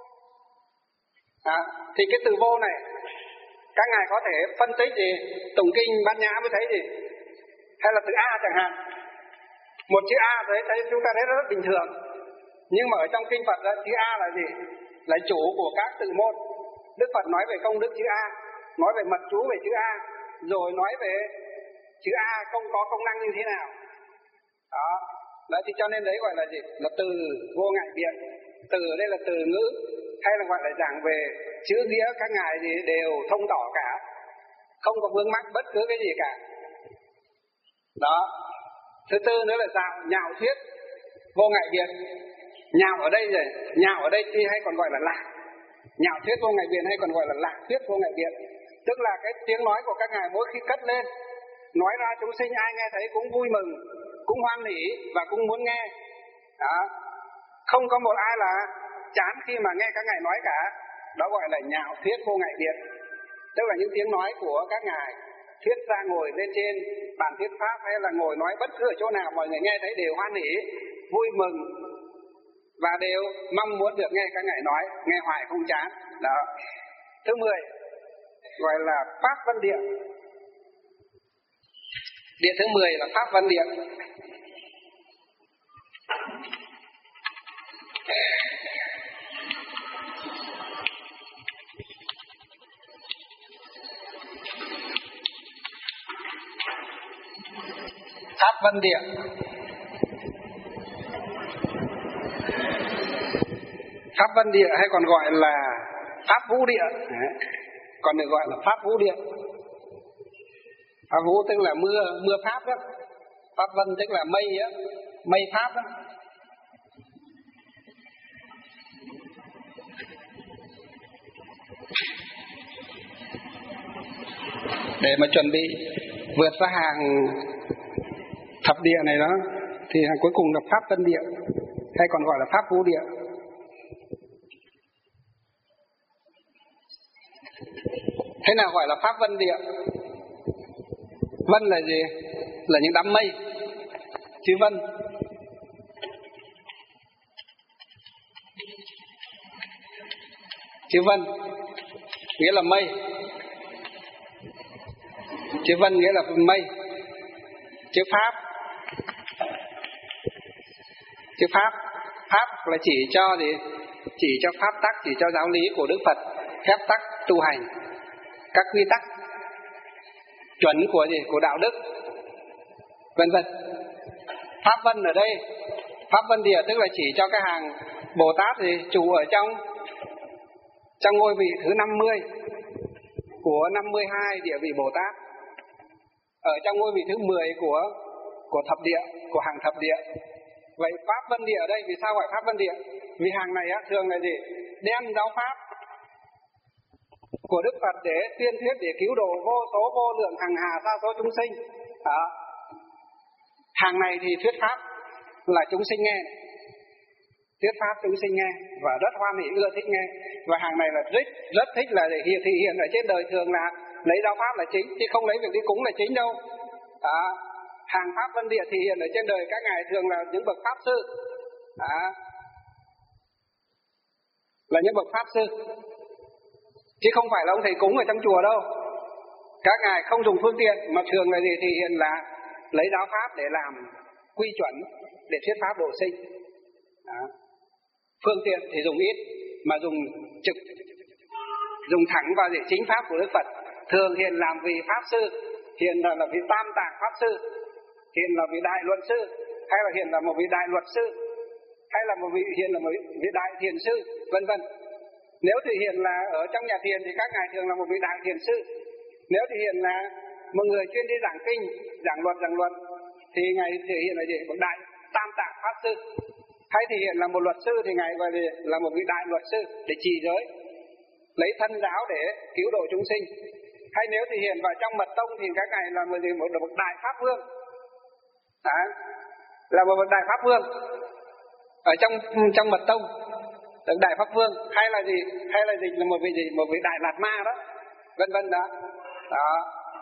À, thì cái từ vô này các ngài có thể phân tích gì? Tụng kinh Bát Nhã mới thấy gì? Hay là từ A chẳng hạn. Một chữ A thấy, thấy chúng ta thấy rất bình thường. Nhưng mà ở trong kinh Phật đó, chữ A là gì? Là chủ của các tự môn. Đức Phật nói về công đức chữ A, nói về mật chú về chữ A, rồi nói về chữ A không có công năng như thế nào. Đó. Đấy thì cho nên đấy gọi là gì? Là từ vô ngại biện. Từ đây là từ ngữ, hay là gọi là giảng về chữ nghĩa các ngài thì đều thông tỏ cả, không có vướng mắc bất cứ cái gì cả. Đó. Thứ tư nữa là dạo nhạo thuyết vô ngại biện. Nhạo ở đây rồi, nhạo ở đây thì hay còn gọi là lạc. Nhạo thuyết vô ngại biện hay còn gọi là lạc thuyết vô ngại biện. Tức là cái tiếng nói của các ngài mỗi khi cất lên, nói ra chúng sinh ai nghe thấy cũng vui mừng, cũng hoan hỉ và cũng muốn nghe. Đó. Không có một ai là chán khi mà nghe các ngài nói cả. Đó gọi là nhạo thuyết vô ngại biện. Tức là những tiếng nói của các ngài thuyết ra ngồi lên trên bàn thuyết pháp, hay là ngồi nói bất cứ ở chỗ nào mọi người nghe thấy đều hoan hỉ, vui mừng và đều mong muốn được nghe các ngài nói, nghe hoài không chán. Đó. Thứ mười gọi là pháp văn địa. Địa thứ mười là pháp văn địa. Pháp văn địa. Pháp văn địa hay còn gọi là pháp vũ địa. Đấy. Còn được gọi là pháp vũ địa. Pháp vũ tức là mưa, mưa pháp đó. Pháp vân tức là mây á, mây pháp đó. Để mà chuẩn bị vượt ra hàng thập địa này đó, thì hàng cuối cùng là pháp vân địa, hay còn gọi là pháp vũ địa. Thế nào gọi là pháp vân địa? Vân là gì? Là những đám mây. Chữ vân. Chữ vân nghĩa là mây. Chữ vân nghĩa là mây. Chữ pháp. Chữ pháp. Pháp là chỉ cho gì? Chỉ cho pháp tắc, chỉ cho giáo lý của Đức Phật, phép tắc tu hành, các quy tắc chuẩn của gì? Của đạo đức, vân vân. Pháp vân ở đây, pháp vân địa tức là chỉ cho cái hàng Bồ Tát gì trụ ở trong trong ngôi vị thứ năm mươi của năm mươi hai địa vị Bồ Tát, ở trong ngôi vị thứ mười của của thập địa, của hàng thập địa. Vậy pháp vân địa ở đây vì sao gọi pháp vân địa? Vì hàng này á, thường là gì? Đem giáo pháp của Đức Phật để tuyên thuyết, để cứu độ vô số vô lượng hằng hà sa số chúng sinh. Đó. Hàng này thì thuyết pháp là chúng sinh nghe, thuyết pháp chúng sinh nghe và rất hoan hỷ ưa thích nghe. Và hàng này là rất rất thích là để hiện thị hiện ở trên đời thường là lấy giáo pháp là chính, chứ không lấy việc đi cúng là chính đâu. Đó. Hàng pháp vân địa thì hiện ở trên đời các ngài thường là những bậc pháp sư. Đó. Là những bậc pháp sư, chứ không phải là ông thầy cúng ở trong chùa đâu. Các ngài không dùng phương tiện, mà thường là gì? Thì hiện là lấy giáo pháp để làm quy chuẩn, để thuyết pháp độ sinh. Đó. Phương tiện thì dùng ít, mà dùng trực, dùng thẳng vào để chính pháp của Đức Phật. Thường hiện làm vị pháp sư, hiện là, là vị tam tạng pháp sư, hiện là vị đại luận sư, hay là hiện là một vị đại luật sư, hay là một vị hiện là một vị đại thiền sư, vân vân. Nếu thì hiện là ở trong nhà thiền thì các ngài thường là một vị đại thiền sư. Nếu thì hiện là một người chuyên đi giảng kinh, giảng luật, giảng luật thì Ngài thể hiện là gì? Một đại tam tạng pháp sư. Hay thể hiện là một luật sư thì Ngài gọi là một vị đại luật sư để trì giới, lấy thân giáo để cứu độ chúng sinh. Hay nếu thể hiện vào trong mật tông thì các Ngài là một, một, một đại pháp vương. À, là một đại pháp vương ở trong trong mật tông, đại pháp vương. Hay là gì? Hay là gì? Là một vị gì? Một vị đại lạt ma đó, vân vân đó. Đó.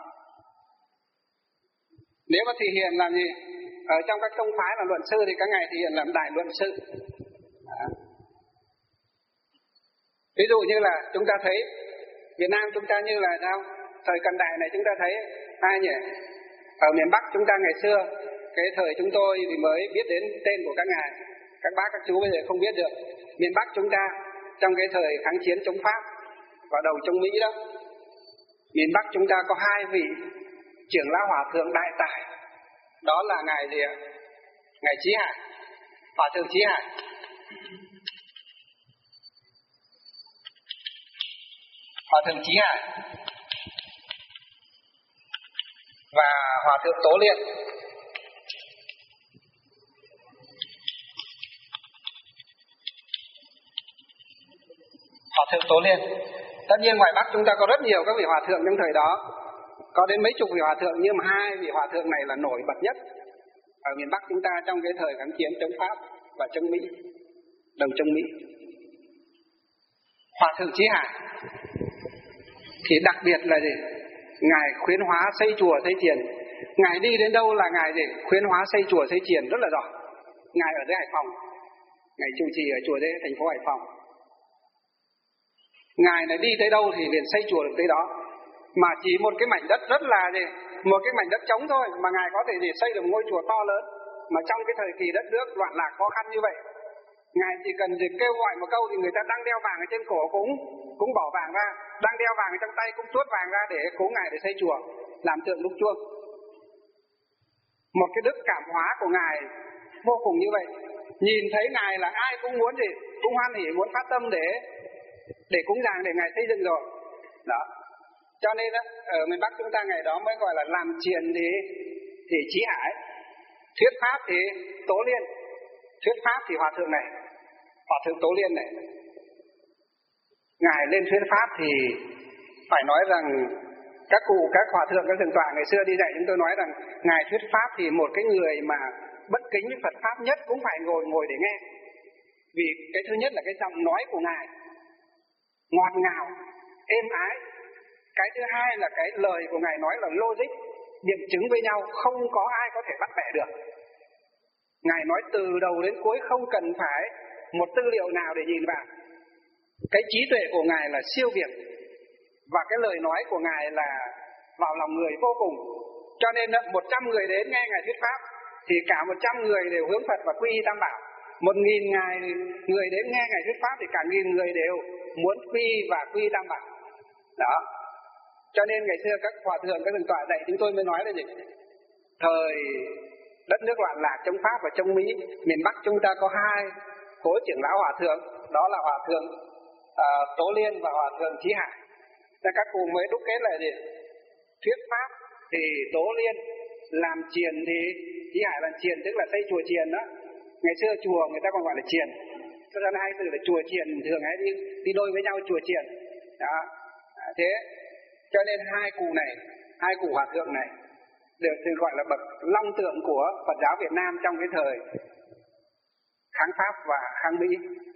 Nếu mà thể hiện làm gì? Ở trong các tông phái là luận sư thì các Ngài thể hiện làm đại luận sư. Đó. Ví dụ như là chúng ta thấy Việt Nam chúng ta như là sao? Thời cận đại này chúng ta thấy ai nhỉ? Ở miền Bắc chúng ta ngày xưa, cái thời chúng tôi thì mới biết đến tên của các ngài. Các bác các chú bây giờ không biết được. Miền Bắc chúng ta trong cái thời kháng chiến chống Pháp và đầu chống Mỹ đó, miền Bắc chúng ta có hai vị trưởng lão hòa thượng đại tài. Đó là ngài gì ạ? Ngài Chí Hải, Hòa thượng Chí Hải. Hòa thượng Chí Hải và Hòa thượng Tố Liên. Hòa thượng Tố Liên. Tất nhiên ngoài Bắc chúng ta có rất nhiều các vị hòa thượng trong thời đó, có đến mấy chục vị hòa thượng, nhưng mà hai vị hòa thượng này là nổi bật nhất ở miền Bắc chúng ta trong cái thời kháng chiến chống Pháp và chống Mỹ, đầu chống Mỹ. Hòa thượng Chí Hải thì đặc biệt là gì? Ngài khuyến hóa xây chùa xây chiền. Ngài đi đến đâu là ngài gì? Khuyến hóa xây chùa xây chiền rất là giỏi. Ngài ở dưới Hải Phòng, ngài trụ trì ở chùa dưới thành phố Hải Phòng. Ngài này đi tới đâu thì liền xây chùa được tới đó. Mà chỉ một cái mảnh đất rất là gì? Một cái mảnh đất trống thôi mà ngài có thể gì xây được một ngôi chùa to lớn. Mà trong cái thời kỳ đất nước loạn lạc khó khăn như vậy, ngài chỉ cần gì kêu gọi một câu thì người ta đang đeo vàng ở trên cổ cũng cũng bỏ vàng ra, đang đeo vàng ở trong tay cũng tuốt vàng ra để cố ngài để xây chùa, làm tượng đúc chuông. Một cái đức cảm hóa của ngài vô cùng như vậy. Nhìn thấy ngài là ai cũng muốn gì? Cũng hoan hỉ muốn phát tâm để để cúng dường để ngài xây dựng rồi. Đó. Cho nên đó, ở miền Bắc chúng ta ngày đó mới gọi là làm triền thì thì Chí Hải, thuyết pháp thì Tố Liên. Thuyết pháp thì hòa thượng này, hòa thượng Tố Liên này. Ngài lên thuyết pháp thì phải nói rằng các cụ, các hòa thượng, các thượng tọa ngày xưa đi dạy chúng tôi nói rằng ngài thuyết pháp thì một cái người mà bất kính với Phật pháp nhất cũng phải ngồi ngồi để nghe. Vì cái thứ nhất là cái giọng nói của ngài ngọt ngào, êm ái. Cái thứ hai là cái lời của ngài nói là logic, nghiệm chứng với nhau, không có ai có thể bắt bẻ được. Ngài nói từ đầu đến cuối không cần phải một tư liệu nào để nhìn vào. Cái trí tuệ của ngài là siêu việt, và cái lời nói của ngài là vào lòng người vô cùng. Cho nên một trăm người đến nghe ngài thuyết pháp thì cả một trăm người đều hướng Phật và quy y Tam Bảo. Một nghìn ngài người đến nghe ngài thuyết pháp thì cả nghìn người đều muốn quy và quy y Tam Bảo. Đó. Cho nên ngày xưa các hòa thượng, các thượng tọa dạy chúng tôi mới nói là gì? Thời đất nước loạn lạc chống Pháp và chống Mỹ, miền Bắc chúng ta có hai cố trưởng lão hòa thượng, đó là hòa thượng uh, Tố Liên và hòa thượng Chí Hải. Nên các cụ mới đúc kết là gì? Thuyết pháp thì Tố Liên, làm triền thì Chí Hải làm triền, tức là xây chùa triền đó. Ngày xưa chùa người ta còn gọi là triền, cho nên hai từ là chùa triền thường hay đi đi đôi với nhau, chùa triền. Đó. À, thế cho nên hai cụ này, hai cụ hòa thượng này được thì gọi là bậc long tượng của Phật giáo Việt Nam trong cái thời kháng Pháp và kháng Mỹ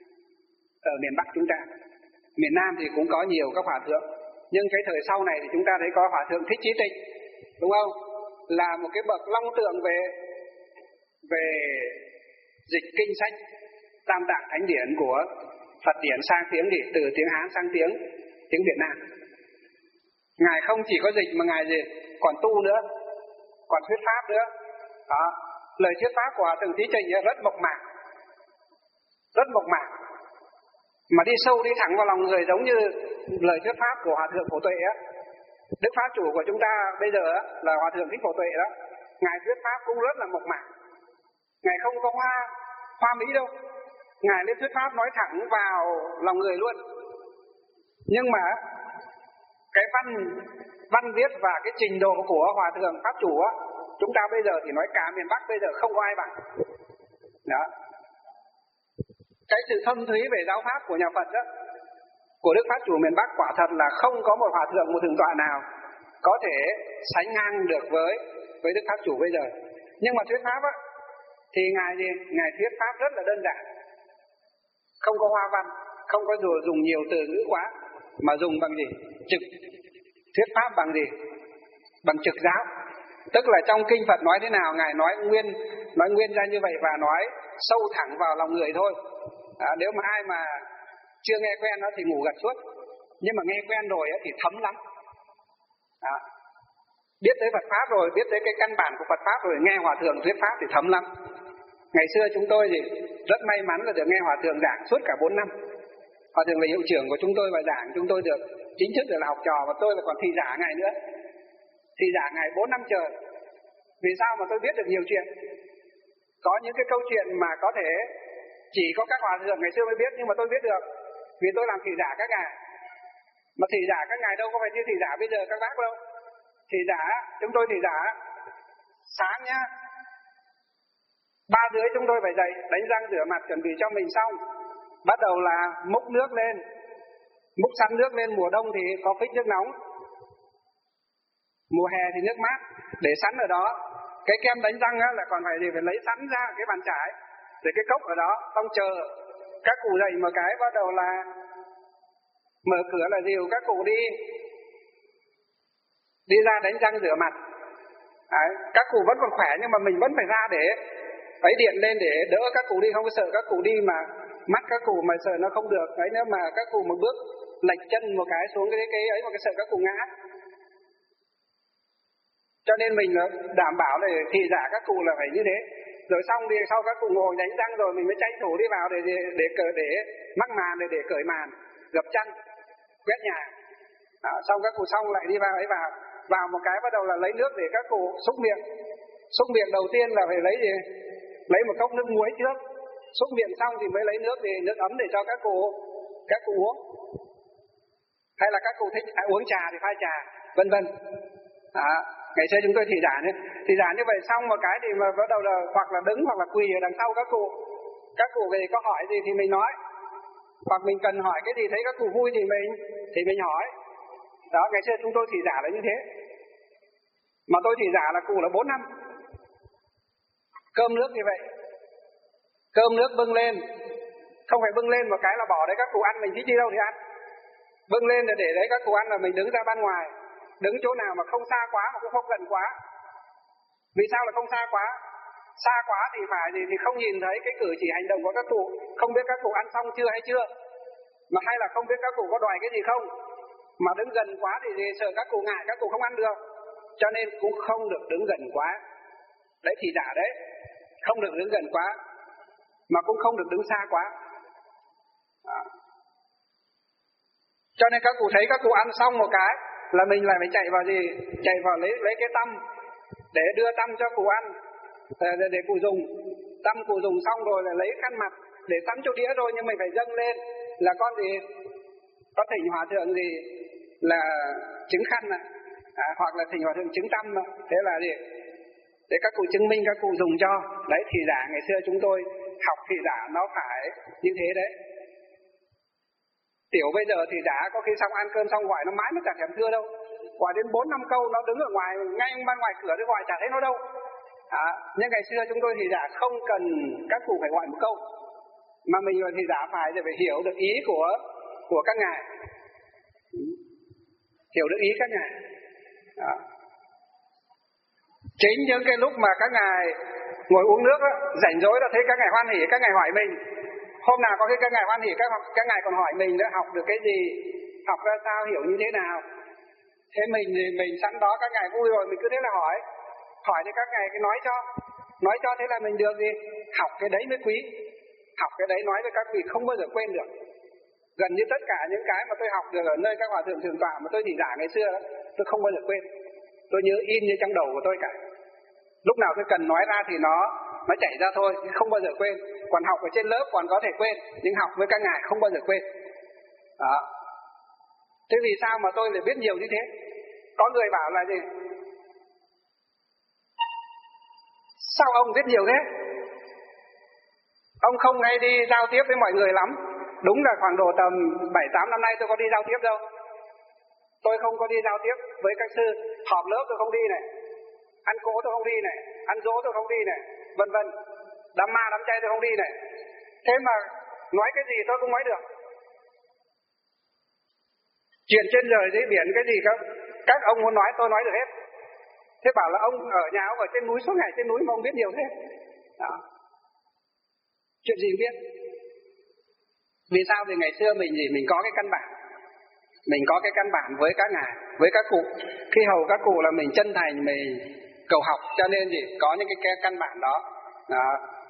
ở miền Bắc chúng ta. Miền Nam thì cũng có nhiều các hòa thượng, nhưng cái thời sau này thì chúng ta thấy có hòa thượng Thích Chí Tịnh, đúng không? Là một cái bậc long tượng về về dịch kinh sách Tam Tạng Thánh Điển của Phật điển sang tiếng thì từ tiếng Hán sang tiếng tiếng Việt Nam. Ngài không chỉ có dịch mà ngài gì còn tu nữa, còn thuyết pháp nữa. Đó. Lời thuyết pháp của hòa thượng Chí Tịnh rất mộc mạc, rất mộc mạc, mà đi sâu đi thẳng vào lòng người, giống như lời thuyết pháp của hòa thượng Phổ Tuệ á. Đức pháp chủ của chúng ta bây giờ á, là hòa thượng Thích Phổ Tuệ đó. Ngài thuyết pháp cũng rất là mộc mạc, ngài không có hoa hoa mỹ đâu, ngài lên thuyết pháp nói thẳng vào lòng người luôn. Nhưng mà cái văn văn viết và cái trình độ của Hòa Thượng Pháp Chủ á, chúng ta bây giờ thì nói cả miền Bắc bây giờ không có ai bằng. Đó. Cái sự thâm thúy về giáo pháp của nhà Phật đó, của Đức Pháp Chủ miền Bắc quả thật là không có một hòa thượng, một thượng tọa nào có thể sánh ngang được với với Đức Pháp Chủ bây giờ. Nhưng mà thuyết pháp á, thì ngài gì? Ngài thuyết pháp rất là đơn giản, không có hoa văn, không có dùng nhiều từ ngữ quá, mà dùng bằng gì? Trực. Thuyết pháp bằng gì? Bằng trực giáo. Tức là trong kinh Phật nói thế nào, ngài nói nguyên nói nguyên ra như vậy và nói sâu thẳng vào lòng người thôi. À, nếu mà ai mà chưa nghe quen nó thì ngủ gật suốt, nhưng mà nghe quen rồi thì thấm lắm. À, biết tới Phật pháp rồi, biết tới cái căn bản của Phật pháp rồi, nghe Hòa Thượng thuyết pháp thì thấm lắm. Ngày xưa chúng tôi thì rất may mắn là được nghe Hòa Thượng giảng suốt cả bốn năm. Hòa Thượng là hiệu trưởng của chúng tôi và giảng, chúng tôi được chính thức được là học trò, và tôi là còn thị giả ngài nữa. Thị giả ngài bốn năm trời. Vì sao mà tôi biết được nhiều chuyện? Có những cái câu chuyện mà có thể chỉ có các hòa thượng ngày xưa mới biết, nhưng mà tôi biết được vì tôi làm thị giả các ngài. Mà thị giả các ngài đâu có phải như thị giả bây giờ các bác đâu. Thị giả, chúng tôi thị giả sáng nhá, ba rưỡi chúng tôi phải dậy, đánh răng rửa mặt chuẩn bị cho mình xong, bắt đầu là múc nước lên, múc sẵn nước lên. Mùa đông thì có phích nước nóng, mùa hè thì nước mát để sẵn ở đó. Cái kem đánh răng á, là còn phải gì phải lấy sẵn ra cái bàn chải, để cái cốc ở đó, xong chờ các cụ dậy một cái, bắt đầu là mở cửa là dìu các cụ đi đi ra đánh răng rửa mặt. Đấy, các cụ vẫn còn khỏe nhưng mà mình vẫn phải ra để phải điện lên để đỡ các cụ đi, không có sợ các cụ đi mà mắt các cụ mà sợ nó không được. Đấy, nếu mà các cụ một bước lệch chân một cái xuống cái cái ấy mà cái sợ các cụ ngã. Cho nên mình đảm bảo là thị giả các cụ là phải như thế. Rồi xong thì sau các cụ ngồi đánh răng rồi mình mới tranh thủ đi vào để để để để, để mắc màn, để để cởi màn, gập chăn, quét nhà. À, xong các cụ xong lại đi vào ấy vào vào một cái bắt đầu là lấy nước để các cụ xúc miệng. Xúc miệng đầu tiên là phải lấy gì? Lấy một cốc nước muối trước. Xúc miệng xong thì mới lấy nước thì nước ấm để cho các cụ các cụ uống. Hay là các cụ thích à, uống trà thì pha trà, vân vân. À, ngày xưa chúng tôi thị giả nữa, thị giả như vậy xong một cái thì mà bắt đầu là hoặc là đứng hoặc là quỳ ở đằng sau các cụ. Các cụ về có hỏi gì thì mình nói, hoặc mình cần hỏi cái gì thấy các cụ vui thì mình thì mình hỏi. Đó, ngày xưa chúng tôi thị giả là như thế. Mà tôi thị giả là cụ là bốn năm. Cơm nước như vậy, cơm nước bưng lên, không phải bưng lên một cái là bỏ đấy các cụ ăn, mình thích đi đâu thì ăn. Bưng lên để để đấy các cụ ăn là mình đứng ra ban ngoài, đứng chỗ nào mà không xa quá mà cũng không gần quá. Vì sao là không xa quá? Xa quá thì phải gì thì không nhìn thấy cái cử chỉ hành động của các cụ, không biết các cụ ăn xong chưa hay chưa, mà hay là không biết các cụ có đòi cái gì không. Mà đứng gần quá thì, thì sợ các cụ ngại, các cụ không ăn được, cho nên cũng không được đứng gần quá. Đấy thì giả đấy, không được đứng gần quá, mà cũng không được đứng xa quá. À. Cho nên các cụ thấy các cụ ăn xong một cái là mình lại phải chạy vào gì? Chạy vào lấy lấy cái tăm để đưa tăm cho cụ ăn, để, để, để cụ dùng. Tăm cụ dùng xong rồi lại lấy khăn mặt để sắm chỗ đĩa rồi, nhưng mình phải dâng lên là con gì? Có thỉnh hòa thượng gì là chứng khăn à, à hoặc là thỉnh hòa thượng chứng tâm à. Thế là gì? Để các cụ chứng minh các cụ dùng cho. Đấy, thị giả ngày xưa chúng tôi học thị giả nó phải như thế đấy. Tiểu bây giờ thì giả có khi xong ăn cơm xong gọi nó mãi nó chẳng thèm thưa đâu. Gọi đến bốn năm câu nó đứng ở ngoài, ngay ban ngoài cửa để gọi chả thấy nó đâu. À, nhưng ngày xưa chúng tôi thì giả không cần các cụ phải gọi một câu, mà mình thì giả phải để phải hiểu được ý của của các ngài, hiểu được ý các ngài. À. Chính những cái lúc mà các ngài ngồi uống nước đó, rảnh rỗi là thấy các ngài hoan hỉ, các ngài hỏi mình. Hôm nào có khi các ngài hoan hỉ, các, các ngài còn hỏi mình nữa, học được cái gì, học ra sao, hiểu như thế nào. Thế mình thì mình sẵn đó các ngài vui rồi, mình cứ thế là hỏi. Hỏi thì các ngài cứ nói cho. Nói cho thế là mình được gì? Học cái đấy mới quý. Học cái đấy nói với các vị không bao giờ quên được. Gần như tất cả những cái mà tôi học được ở nơi các hòa thượng thường tọa mà tôi chỉ giảng ngày xưa đó, tôi không bao giờ quên. Tôi nhớ in như trong đầu của tôi cả. Lúc nào tôi cần nói ra thì nó nó chảy ra thôi, không bao giờ quên. Còn học ở trên lớp còn có thể quên, nhưng học với các ngài không bao giờ quên. Đó. Thế vì sao mà tôi lại biết nhiều như thế? Có người bảo là gì? Sao ông biết nhiều thế? Ông không hay đi giao tiếp với mọi người lắm. Đúng là khoảng độ tầm bảy tám năm nay tôi có đi giao tiếp đâu. Tôi không có đi giao tiếp với các sư. Họp lớp tôi không đi này, ăn cỗ tôi không đi này, ăn dỗ tôi không đi này, vân vân. Đám ma đám chay tôi không đi này. Thế mà nói cái gì tôi cũng nói được. Chuyện trên trời dưới biển cái gì các các ông muốn nói tôi nói được hết. Thế bảo là ông ở nhà ông ở trên núi suốt ngày trên núi mà ông biết nhiều thế. Đó. Chuyện gì biết? Vì sao? Vì ngày xưa mình gì mình có cái căn bản, mình có cái căn bản với các ngài, với các cụ. Khi hầu các cụ là mình chân thành, mình cầu học, cho nên gì có những cái, cái căn bản đó. Đó.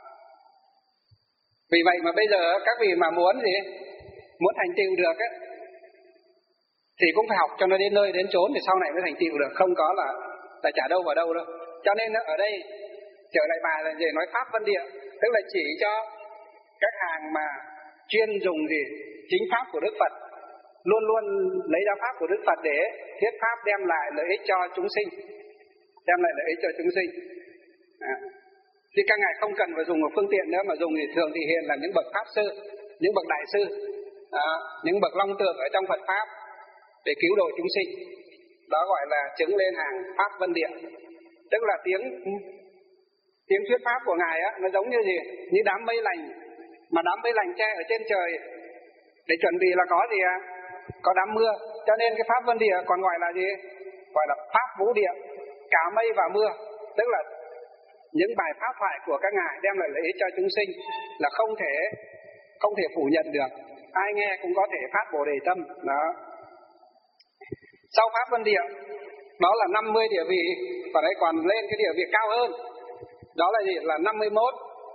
Vì vậy mà bây giờ các vị mà muốn gì, muốn thành tựu được ấy, thì cũng phải học cho nó đến nơi đến chốn thì sau này mới thành tựu được, không có là là chả đâu vào đâu đâu. Cho nên ở đây trở lại bài là gì, nói pháp vân địa, tức là chỉ cho các hàng mà chuyên dùng gì chính pháp của Đức Phật, luôn luôn lấy ra pháp của Đức Phật để thuyết pháp đem lại lợi ích cho chúng sinh, đem lại lợi ích cho chúng sinh. À. Thì các ngài không cần phải dùng một phương tiện nữa, mà dùng thì thường thì hiện là những bậc pháp sư, những bậc đại sư, à, những bậc long tượng ở trong Phật pháp để cứu độ chúng sinh. Đó gọi là chứng lên hàng pháp vân địa, tức là tiếng tiếng thuyết pháp của ngài á, nó giống như gì, như đám mây lành, mà đám mây lành che ở trên trời để chuẩn bị là có gì à, có đám mưa. Cho nên cái pháp vân địa còn gọi là gì, gọi là pháp vũ địa, cả mây và mưa, tức là những bài pháp thoại của các ngài đem lại lợi ích cho chúng sinh là không thể không thể phủ nhận được, ai nghe cũng có thể phát bồ đề tâm. Đó. Sau pháp vân địa đó là năm mươi địa vị, và đây còn lên cái địa vị cao hơn, đó là gì, là năm mươi mốt.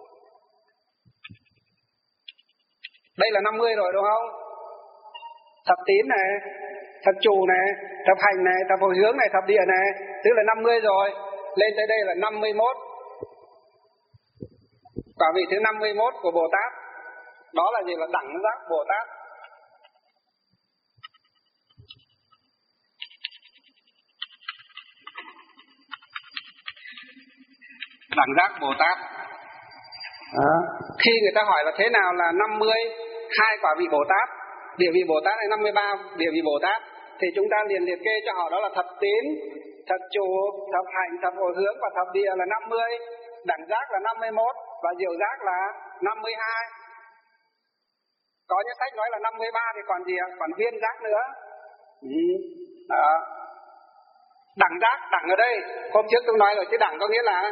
Đây là năm mươi rồi đúng không? Thập tín này, thập trụ này, thập hành này, thập hồi hướng này, thập địa này, tức là năm mươi rồi. Lên tới đây là năm mươi mốt. Quả vị thứ năm mươi mốt của Bồ Tát, đó là gì, là đẳng giác Bồ Tát. Đẳng giác Bồ Tát. Đó. Khi người ta hỏi là thế nào là năm mươi hai quả vị Bồ Tát, địa vị Bồ Tát hay năm mươi ba địa vị Bồ Tát, thì chúng ta liền liệt kê cho họ đó là thập tín, thập trụ, thập hành, thập hồi hướng và thập địa là năm mươi, đẳng giác là năm mươi mốt và diệu giác là năm mươi hai. Có những sách nói là năm mươi ba thì còn gì, còn viên giác nữa. Ừ. Đó. Đẳng giác, đẳng ở đây hôm trước tôi nói rồi, chứ đẳng có nghĩa là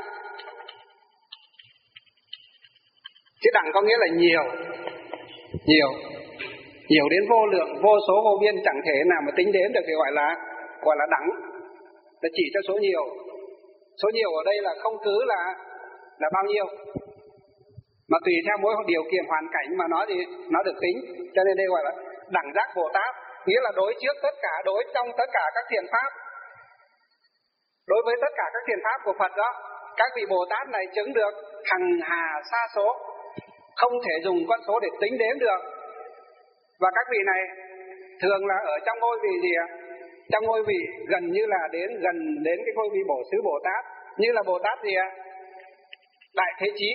chứ đẳng có nghĩa là nhiều, nhiều, nhiều đến vô lượng, vô số vô biên, chẳng thể nào mà tính đến được thì gọi là gọi là đẳng, là chỉ cho số nhiều. Số nhiều ở đây là không cứ là là bao nhiêu, mà tùy theo mỗi điều kiện hoàn cảnh mà nó thì nó được tính. Cho nên đây gọi là đẳng giác Bồ Tát, nghĩa là đối trước tất cả, đối trong tất cả các thiện pháp, đối với tất cả các thiện pháp của Phật đó, các vị Bồ Tát này chứng được hằng hà sa số, không thể dùng con số để tính đếm được. Và các vị này thường là ở trong ngôi vị gì ạ? Trong ngôi vị gần như là đến gần đến cái ngôi vị Bổ Xứ Bồ Tát, như là Bồ Tát gì ạ? Đại Thế Chí,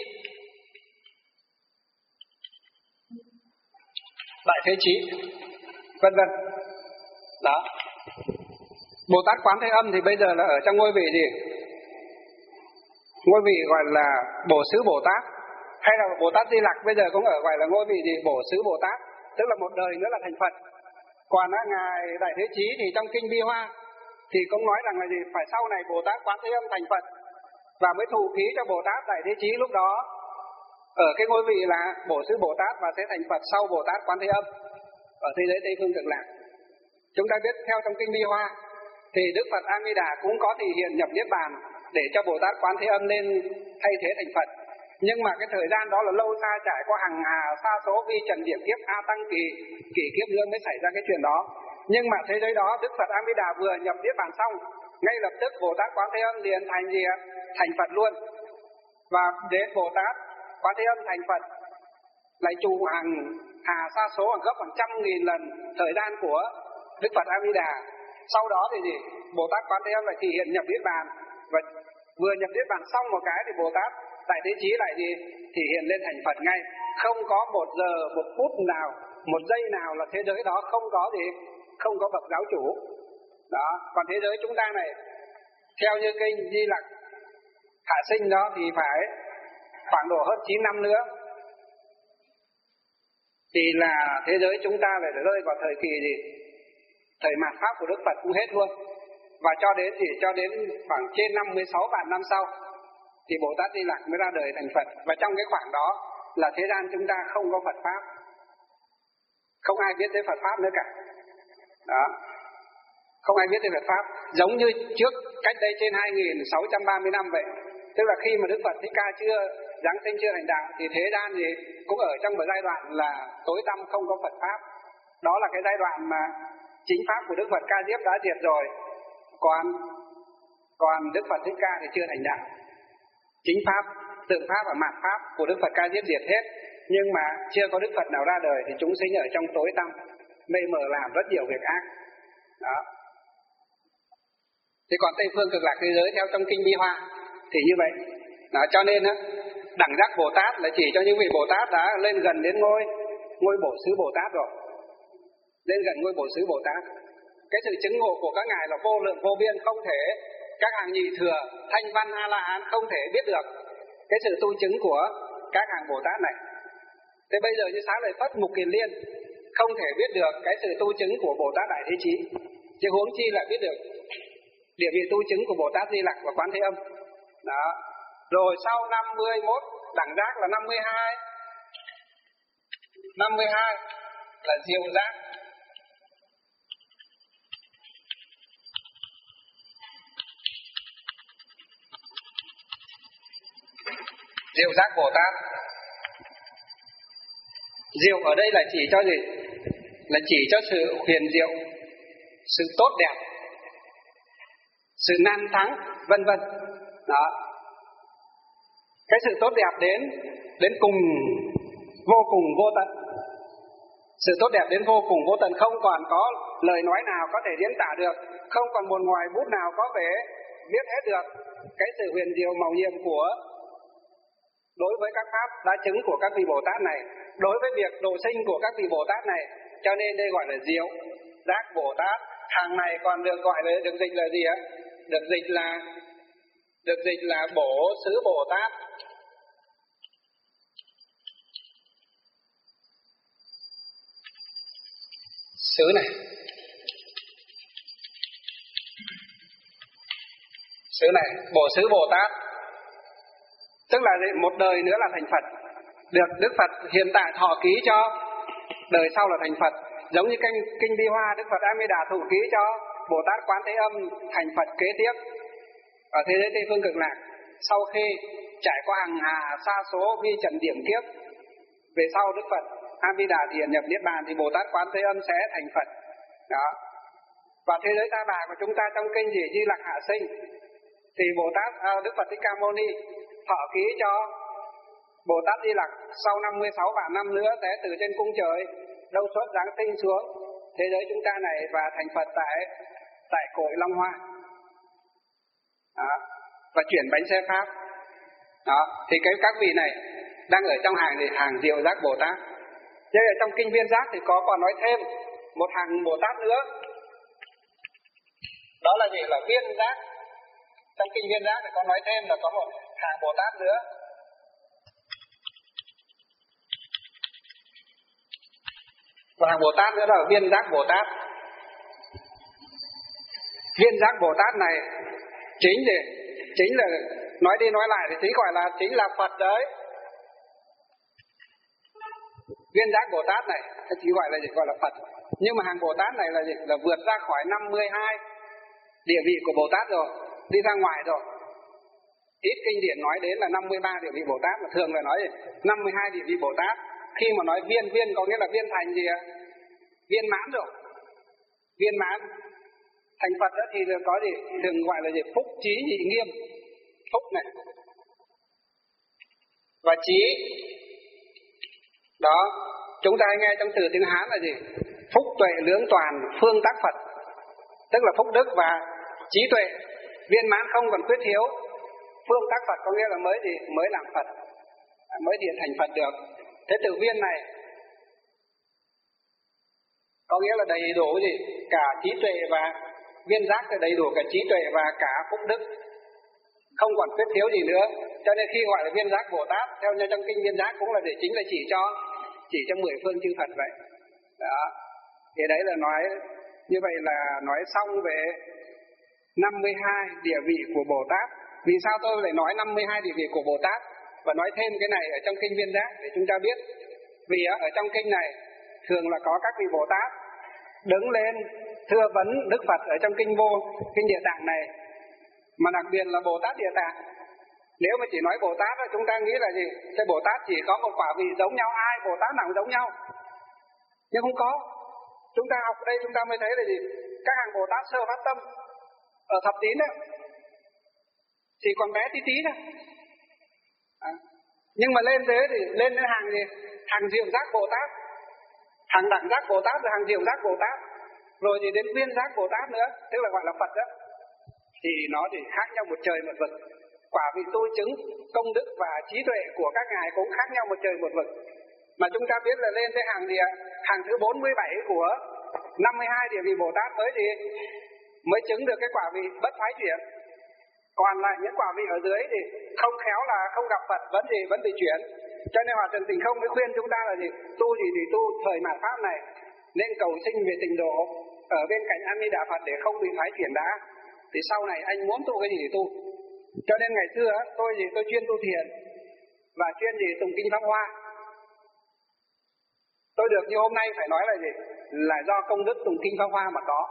Đại Thế Chí, vân vân. Đó. Bồ Tát Quán Thế Âm thì bây giờ là ở trong ngôi vị gì? Ngôi vị gọi là Bổ Xứ Bồ Tát. Hay là Bồ Tát Di Lặc bây giờ cũng ở gọi là ngôi vị gì? Bổ Xứ Bồ Tát, tức là một đời nữa là thành Phật. Còn á, ngài Đại Thế Chí thì trong kinh Bi Hoa thì cũng nói rằng là gì, phải sau này Bồ Tát Quán Thế Âm thành Phật và mới thụ ký cho Bồ Tát Đại Thế Chí lúc đó ở cái ngôi vị là Bổ Xứ Bồ Tát, và sẽ thành Phật sau Bồ Tát Quán Thế Âm ở thế giới Tây Phương Cực Lạc. Chúng ta biết theo trong kinh Bi Hoa thì Đức Phật A Di Đà cũng có thể hiện nhập niết bàn để cho Bồ Tát Quán Thế Âm lên thay thế thành Phật. Nhưng mà cái thời gian đó là lâu xa, trải qua hàng hà sa số vi trần điểm kiếp a tăng kỳ kỷ kiếp nữa mới xảy ra cái chuyện đó. Nhưng mà thế giới đó Đức Phật A Di Đà vừa nhập niết bàn xong, ngay lập tức Bồ Tát Quán Thế Âm liền thành gì ạ? Thành Phật luôn. Và đến Bồ Tát Quán Thế Âm thành Phật lại trụ hàng hà sa số, gấp hàng trăm nghìn lần thời gian của Đức Phật A Di Đà. Sau đó thì gì? Bồ Tát Quán Thế Âm lại thị hiện nhập niết bàn, và vừa nhập niết bàn xong một cái thì Bồ Tát Đại Thế Chí lại gì? Thị hiện lên thành Phật ngay. Không có một giờ, một phút nào, một giây nào là thế giới đó không có gì, không có bậc giáo chủ. Đó, còn thế giới chúng ta này, theo như kinh Di Lặc Hạ Sinh đó thì phải khoảng độ hơn chín năm nữa thì là thế giới chúng ta lại rơi vào thời kỳ gì? Thời mạt Pháp của Đức Phật cũng hết luôn. Và cho đến gì? Cho đến khoảng trên năm mươi sáu vạn năm sau thì Bồ Tát Di Lặc mới ra đời thành Phật. Và trong cái khoảng đó là thế gian chúng ta không có Phật Pháp, không ai biết tới Phật Pháp nữa cả. Đó, không ai biết tới Phật Pháp. Giống như trước cách đây trên hai nghìn sáu trăm ba mươi năm vậy. Tức là khi mà Đức Phật Thích Ca chưa giáng sinh, chưa thành đạo thì thế gian gì cũng ở trong một giai đoạn là tối tăm, không có Phật Pháp. Đó là cái giai đoạn mà chính Pháp của Đức Phật Ca Diếp đã diệt rồi. Còn còn Đức Phật Thích Ca thì chưa thành đạo. Chính Pháp, tượng Pháp và mạt Pháp của Đức Phật Ca Diếp diệt hết, nhưng mà chưa có Đức Phật nào ra đời thì chúng sinh ở trong tối tăm, mây mờ làm rất nhiều việc ác. Đó. Thế còn Tây Phương Cực Lạc thế giới theo trong kinh Bi Hoa thì như vậy. Đó, cho nên á, đẳng giác Bồ Tát là chỉ cho những vị Bồ Tát đã lên gần đến ngôi ngôi Bổ Xứ Bồ Tát rồi, lên gần ngôi Bổ Xứ Bồ Tát. Cái sự chứng ngộ của các ngài là vô lượng vô biên, không thể các hàng nhị thừa, thanh văn, a la hán không thể biết được cái sự tu chứng của các hàng Bồ Tát này. Thế bây giờ như Xá Lợi Phất, Mục Kiền Liên không thể biết được cái sự tu chứng của Bồ Tát Đại Thế Chí, chứ huống chi là biết được địa vị tu chứng của Bồ Tát Di Lặc và Quán Thế Âm. Đó. Rồi sau năm mươi mốt đẳng giác là năm mươi hai. năm mươi hai là diệu giác. Diệu giác Bồ Tát. Diệu ở đây là chỉ cho gì? Là chỉ cho sự huyền diệu, sự tốt đẹp, sự nan thắng, vân vân. Đó. Cái sự tốt đẹp đến đến cùng vô cùng vô tận. Sự tốt đẹp đến vô cùng vô tận, không còn có lời nói nào có thể diễn tả được, không còn một ngòi bút nào có thể viết hết được cái sự huyền diệu màu nhiệm của đối với các pháp đã chứng của các vị Bồ Tát này, đối với việc độ sinh của các vị Bồ Tát này. Cho nên đây gọi là diệu giác Bồ Tát. Hàng này còn được gọi là được dịch là gì ạ? Được dịch là được dịch là Bổ Xứ Bồ Tát. Xứ này, xứ này, Bổ Xứ Bồ Tát, tức là một đời nữa là thành Phật, được Đức Phật hiện tại thọ ký cho đời sau là thành Phật. Giống như kinh kinh Bi Hoa, Đức Phật A Di Đà thụ ký cho Bồ Tát Quán Thế Âm thành Phật kế tiếp ở thế giới Tây Phương Cực Lạc. Sau khi trải qua hàng hà sa số vi trần điểm kiếp, về sau Đức Phật A Di Đà thiền nhập niết bàn thì Bồ Tát Quán Thế Âm sẽ thành Phật. Đó. Và thế giới Ta Bà của chúng ta trong kinh gì Di Lặc Hạ Sinh thì Bồ Tát à, Đức Phật Thích Ca Mâu Ni thọ ký cho Bồ Tát Di Lặc sau năm mươi sáu vạn năm nữa sẽ từ trên cung trời đâu xuất giáng sinh xuống thế giới chúng ta này và thành Phật tại tại cội Long Hoa. Đó. Và chuyển bánh xe Pháp. Đó. Thì cái các vị này đang ở trong hàng thì hàng diệu giác Bồ Tát. Nhưng ở trong kinh Viên Giác thì có còn nói thêm một hàng Bồ Tát nữa. Đó là gì? Là Viên Giác. Trong kinh Viên Giác thì có nói thêm là có một hàng Bồ Tát nữa. Và hàng Bồ Tát nữa là Viên Giác Bồ Tát. Viên Giác Bồ Tát này chính gì? Chính là nói đi nói lại thì chính gọi là chính là Phật đấy. Viên Giác Bồ Tát này chỉ gọi là gì? Gọi là Phật. Nhưng mà hàng Bồ Tát này là gì? Là vượt ra khỏi năm mươi hai địa vị của Bồ Tát rồi, đi ra ngoài rồi. Ít kinh điển nói đến là năm mươi ba địa vị Bồ Tát, mà thường là nói năm mươi hai địa vị Bồ Tát. Khi mà nói viên, viên có nghĩa là viên thành gì ạ? Viên mãn rồi. Viên mãn. Thành Phật đó thì có gì? Thường gọi là gì? Phúc trí nhị nghiêm. Phúc này. Và trí. Đó. Chúng ta nghe trong từ tiếng Hán là gì? phúc tuệ lưỡng toàn phương tác Phật, tức là phúc đức và trí tuệ viên mãn không còn khuyết thiếu. Phương tác Phật có nghĩa là mới gì? Mới làm Phật, mới hiện thành Phật được. Thế từ viên này có nghĩa là đầy đủ gì? Cả trí tuệ và viên giác thì đầy đủ cả trí tuệ và cả phúc đức, không còn khuyết thiếu gì nữa. Cho nên khi gọi là viên giác Bồ Tát, theo như trong kinh viên giác cũng là để chính là chỉ cho chỉ cho mười phương chư Phật vậy. Đó. Thì đấy là nói như vậy là nói xong về năm mươi hai địa vị của Bồ Tát. Vì sao tôi lại nói năm mươi hai địa vị của Bồ Tát và nói thêm cái này ở trong kinh viên giác để chúng ta biết? Vì ở trong kinh này thường là có các vị Bồ Tát đứng lên thưa vấn Đức Phật ở trong kinh vô kinh Địa Tạng này, mà đặc biệt là Bồ Tát Địa Tạng. Nếu mà chỉ nói Bồ Tát thì chúng ta nghĩ là gì? Thế Bồ Tát chỉ có một quả vị giống nhau, ai Bồ Tát nào giống nhau? Nhưng không có. Chúng ta học ở đây chúng ta mới thấy là gì? Các hàng Bồ Tát sơ phát tâm ở thập tín đấy thì còn bé tí tí thôi. À. Nhưng mà lên thế thì lên đến hàng gì? Hàng diệu giác Bồ Tát, hàng đẳng giác Bồ Tát, rồi hàng diệu giác Bồ Tát, rồi thì đến viên giác Bồ Tát nữa, tức là gọi là Phật đó. Thì nó thì khác nhau một trời một vực. Quả vị tu chứng công đức và trí tuệ của các ngài cũng khác nhau một trời một vực. Mà chúng ta biết là lên tới hàng gì ạ? Hàng thứ bốn mươi bảy của năm mươi hai địa vị Bồ Tát mới gì? Mới chứng được cái quả vị bất thoái chuyển. Còn lại những quả vị ở dưới thì không khéo là không gặp Phật vẫn gì vẫn bị chuyển. Cho nên Hòa Thượng Tịnh Không mới khuyên chúng ta là gì? Tu gì thì tu thời mạt pháp này nên cầu sinh về tịnh độ ở bên cạnh A Di Đà Phật để không bị thoái chuyển đã. Thì sau này anh muốn tu cái gì thì tu. Cho nên ngày xưa tôi gì tôi chuyên tu thiền và chuyên gì tụng kinh Pháp Hoa. Tôi được như hôm nay phải nói là gì? Là do công đức tụng kinh Pháp Hoa mà có.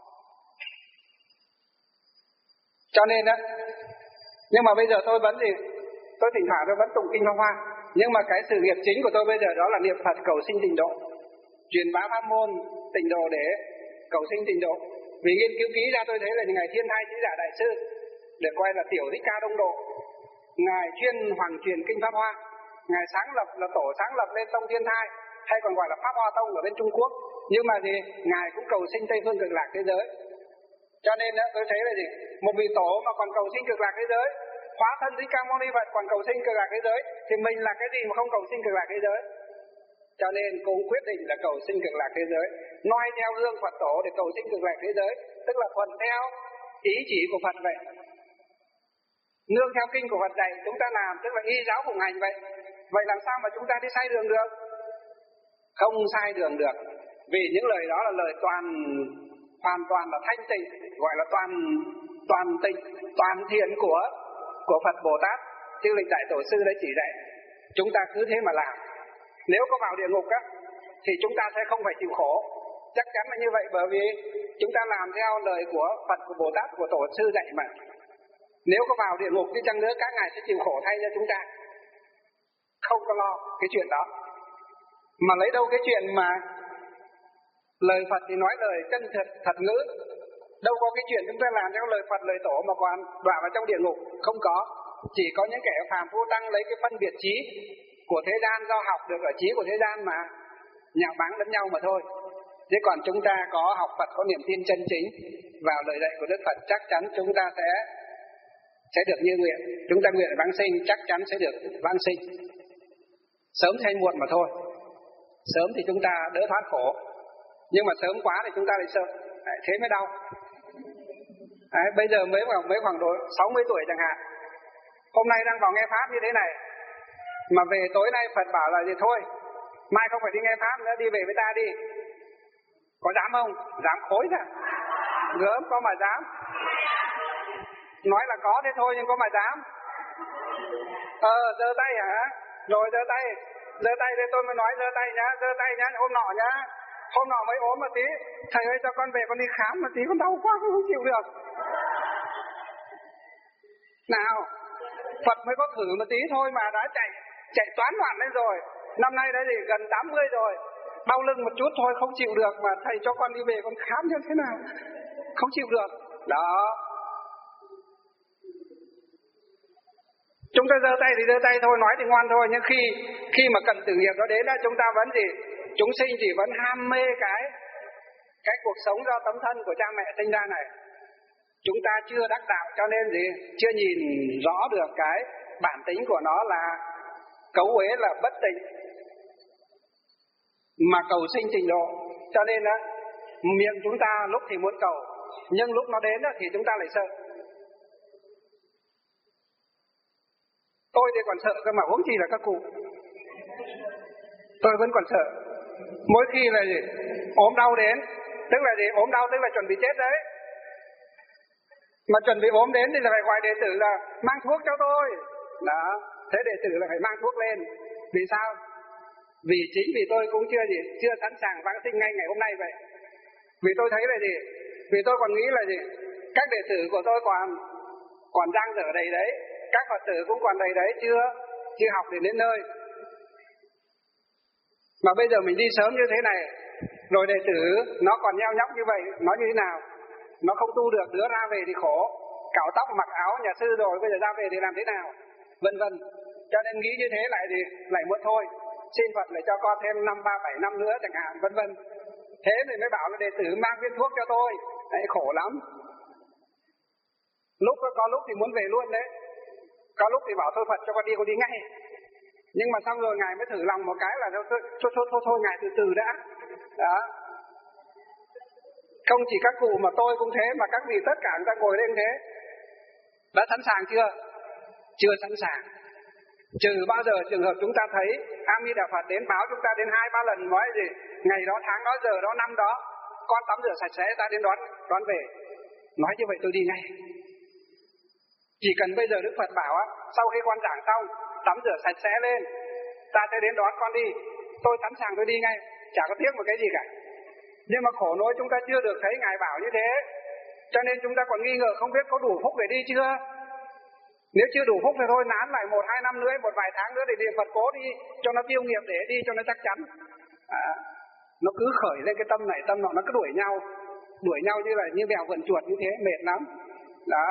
Cho nên á, nhưng mà bây giờ tôi vẫn gì? Tôi thỉnh thoảng tôi vẫn tụng kinh Pháp Hoa. Nhưng mà cái sự nghiệp chính của tôi bây giờ đó là niệm Phật cầu sinh tịnh độ, truyền bá pháp môn tịnh độ để cầu sinh tịnh độ. Vì nghiên cứu kỹ ra tôi thấy là ngày Thiên Thai Trí Giả Đại Sư để coi là Tiểu Thích Ca Đông Độ, ngài chuyên hoàng truyền kinh Pháp Hoa, ngài sáng lập là tổ sáng lập lên tông Thiên Thai, hay còn gọi là Pháp Hoa Tông ở bên Trung Quốc. Nhưng mà gì ngài cũng cầu sinh Tây Phương Cực Lạc thế giới. Cho nên đó, tôi thấy là gì một vị tổ mà còn cầu sinh Cực Lạc thế giới, hóa thân Thích Ca Mâu Ni Phật còn cầu sinh Cực Lạc thế giới, thì mình là cái gì mà không cầu sinh Cực Lạc thế giới? Cho nên cũng quyết định là cầu sinh Cực Lạc thế giới, noi theo gương Phật tổ để cầu sinh Cực Lạc thế giới, tức là thuận theo ý chỉ của Phật vậy, nương theo kinh của Phật dạy chúng ta làm, tức là y giáo phụng hành vậy. Vậy làm sao mà chúng ta đi sai đường được? Không sai đường được, vì những lời đó là lời toàn hoàn toàn là thanh tịnh, gọi là toàn toàn tịnh, toàn thiện của của Phật Bồ Tát, Chư Lịch Đại Tổ Sư đã chỉ dạy. Chúng ta cứ thế mà làm. Nếu có vào địa ngục á, thì chúng ta sẽ không phải chịu khổ. Chắc chắn là như vậy, bởi vì chúng ta làm theo lời của Phật, của Bồ Tát, của Tổ Sư dạy mà. Nếu có vào địa ngục đi chăng nữa, các ngài sẽ chịu khổ thay cho chúng ta. Không có lo cái chuyện đó. Mà lấy đâu cái chuyện mà lời Phật thì nói lời chân thật, thật ngữ. Đâu có cái chuyện chúng ta làm theo lời Phật, lời Tổ mà còn đọa vào trong địa ngục. Không có. Chỉ có những kẻ phàm phu tăng lấy cái phân biệt trí của thế gian, do học được ở trí của thế gian mà nhạo báng lẫn nhau mà thôi. Chứ còn chúng ta có học Phật, có niềm tin chân chính vào lời dạy của Đức Phật, chắc chắn chúng ta sẽ sẽ được như nguyện. Chúng ta nguyện vãng sinh chắc chắn sẽ được vãng sinh, sớm hay muộn mà thôi. Sớm thì chúng ta đỡ thoát khổ, nhưng mà sớm quá thì chúng ta lại sợ, đấy, thế mới đau. Đấy, bây giờ mới vào mấy khoảng độ sáu mươi tuổi chẳng hạn, hôm nay đang vào nghe pháp như thế này, mà về tối nay Phật bảo là gì thôi, mai không phải đi nghe pháp nữa, đi về với ta đi. Có dám không? Dám khối ra. Gớm có mà dám. Nói là có thế thôi nhưng có mà dám. Ờ, giơ tay hả? Rồi giơ tay. Giơ tay đây tôi mới nói giơ tay nhá, giơ tay nhá, hôm nọ nhá. Hôm nọ mới ốm một tí, thầy ơi cho con về con đi khám một tí, con đau quá không chịu được. Nào, Phật mới có thử một tí thôi mà đã chạy chạy toán loạn lên rồi. Năm nay đã gì gần tám mươi rồi, đau lưng một chút thôi không chịu được, mà thầy cho con đi về con khám như thế nào, không chịu được. Đó, chúng ta giơ tay thì giơ tay thôi, nói thì ngoan thôi, nhưng khi khi mà cần tử nghiệp đó đến là chúng ta vẫn gì, chúng sinh chỉ vẫn ham mê cái cái cuộc sống do tấm thân của cha mẹ sinh ra này, chúng ta chưa đắc đạo, cho nên gì? Chưa nhìn rõ được cái bản tính của nó là cấu uế, là bất tịnh, mà cầu sinh trình độ. Cho nên á, miệng chúng ta lúc thì muốn cầu, nhưng lúc nó đến á, thì chúng ta lại sợ. Tôi thì còn sợ cơ mà, huống chi là các cụ. Tôi vẫn còn sợ. Mỗi khi là gì? Ốm đau đến, tức là gì? Ốm đau tức là chuẩn bị chết đấy. Mà chuẩn bị ốm đến thì là phải gọi đệ tử là mang thuốc cho tôi. Đó, thế đệ tử là phải mang thuốc lên. Vì sao? Vì chính vì tôi cũng chưa gì, chưa sẵn sàng vãng sinh ngay ngày hôm nay vậy. Vì tôi thấy là gì? Vì tôi còn nghĩ là gì? Các đệ tử của tôi còn còn dang dở đầy đấy, các Phật tử cũng còn đầy đấy, chưa chưa học để đến nơi. Mà bây giờ mình đi sớm như thế này, rồi đệ tử nó còn nheo nhóc như vậy, nó như thế nào? Nó không tu được, đứa ra về thì khổ, cạo tóc mặc áo nhà sư rồi, bây giờ ra về thì làm thế nào? Vân vân. Cho nên nghĩ như thế lại thì lại muốn thôi, xin Phật lại cho con thêm năm ba bảy năm nữa chẳng hạn, vân vân. Thế thì mới bảo là đệ tử mang viên thuốc cho tôi. Đấy, khổ lắm. Lúc có lúc thì muốn về luôn đấy, có lúc thì bảo thôi Phật cho con đi, con đi ngay. Nhưng mà xong rồi ngài mới thử lòng một cái là thôi thôi thôi thôi, thôi, thôi ngài từ từ đã. Đó. Không chỉ các cụ mà tôi cũng thế, mà các vị tất cả người ta ngồi lên thế. Đã sẵn sàng chưa? Chưa sẵn sàng. Trừ bao giờ trường hợp chúng ta thấy A Di Đà Phật đến báo chúng ta đến hai ba lần nói gì, ngày đó, tháng đó, giờ đó, năm đó, con tắm rửa sạch sẽ ta đến đón đón về. Nói như vậy tôi đi ngay. Chỉ cần bây giờ Đức Phật bảo á, sau khi con giảng xong, tắm rửa sạch sẽ lên, ta sẽ đến đón con đi, tôi sẵn sàng tôi đi ngay, chả có tiếc một cái gì cả. Nhưng mà khổ nỗi chúng ta chưa được thấy ngài bảo như thế, cho nên chúng ta còn nghi ngờ không biết có đủ phúc để đi chưa. Nếu chưa đủ phúc thì thôi nán lại một hai năm nữa, một vài tháng nữa để niệm Phật cố đi, cho nó tiêu nghiệp để đi cho nó chắc chắn. À, nó cứ khởi lên cái tâm này tâm nọ, nó cứ đuổi nhau, đuổi nhau như là như bèo vượn chuột như thế, mệt lắm. Đó.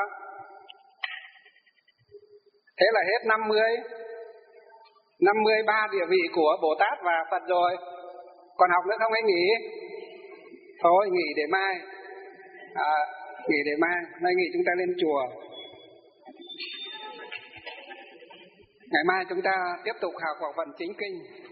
Thế là hết năm mươi, năm mươi ba địa vị của Bồ Tát và Phật rồi. Còn học nữa không ấy nghỉ? Thôi nghỉ để mai. À, nghỉ để mai, mai nghỉ chúng ta lên chùa. Ngày mai chúng ta tiếp tục học vào vận chính kinh.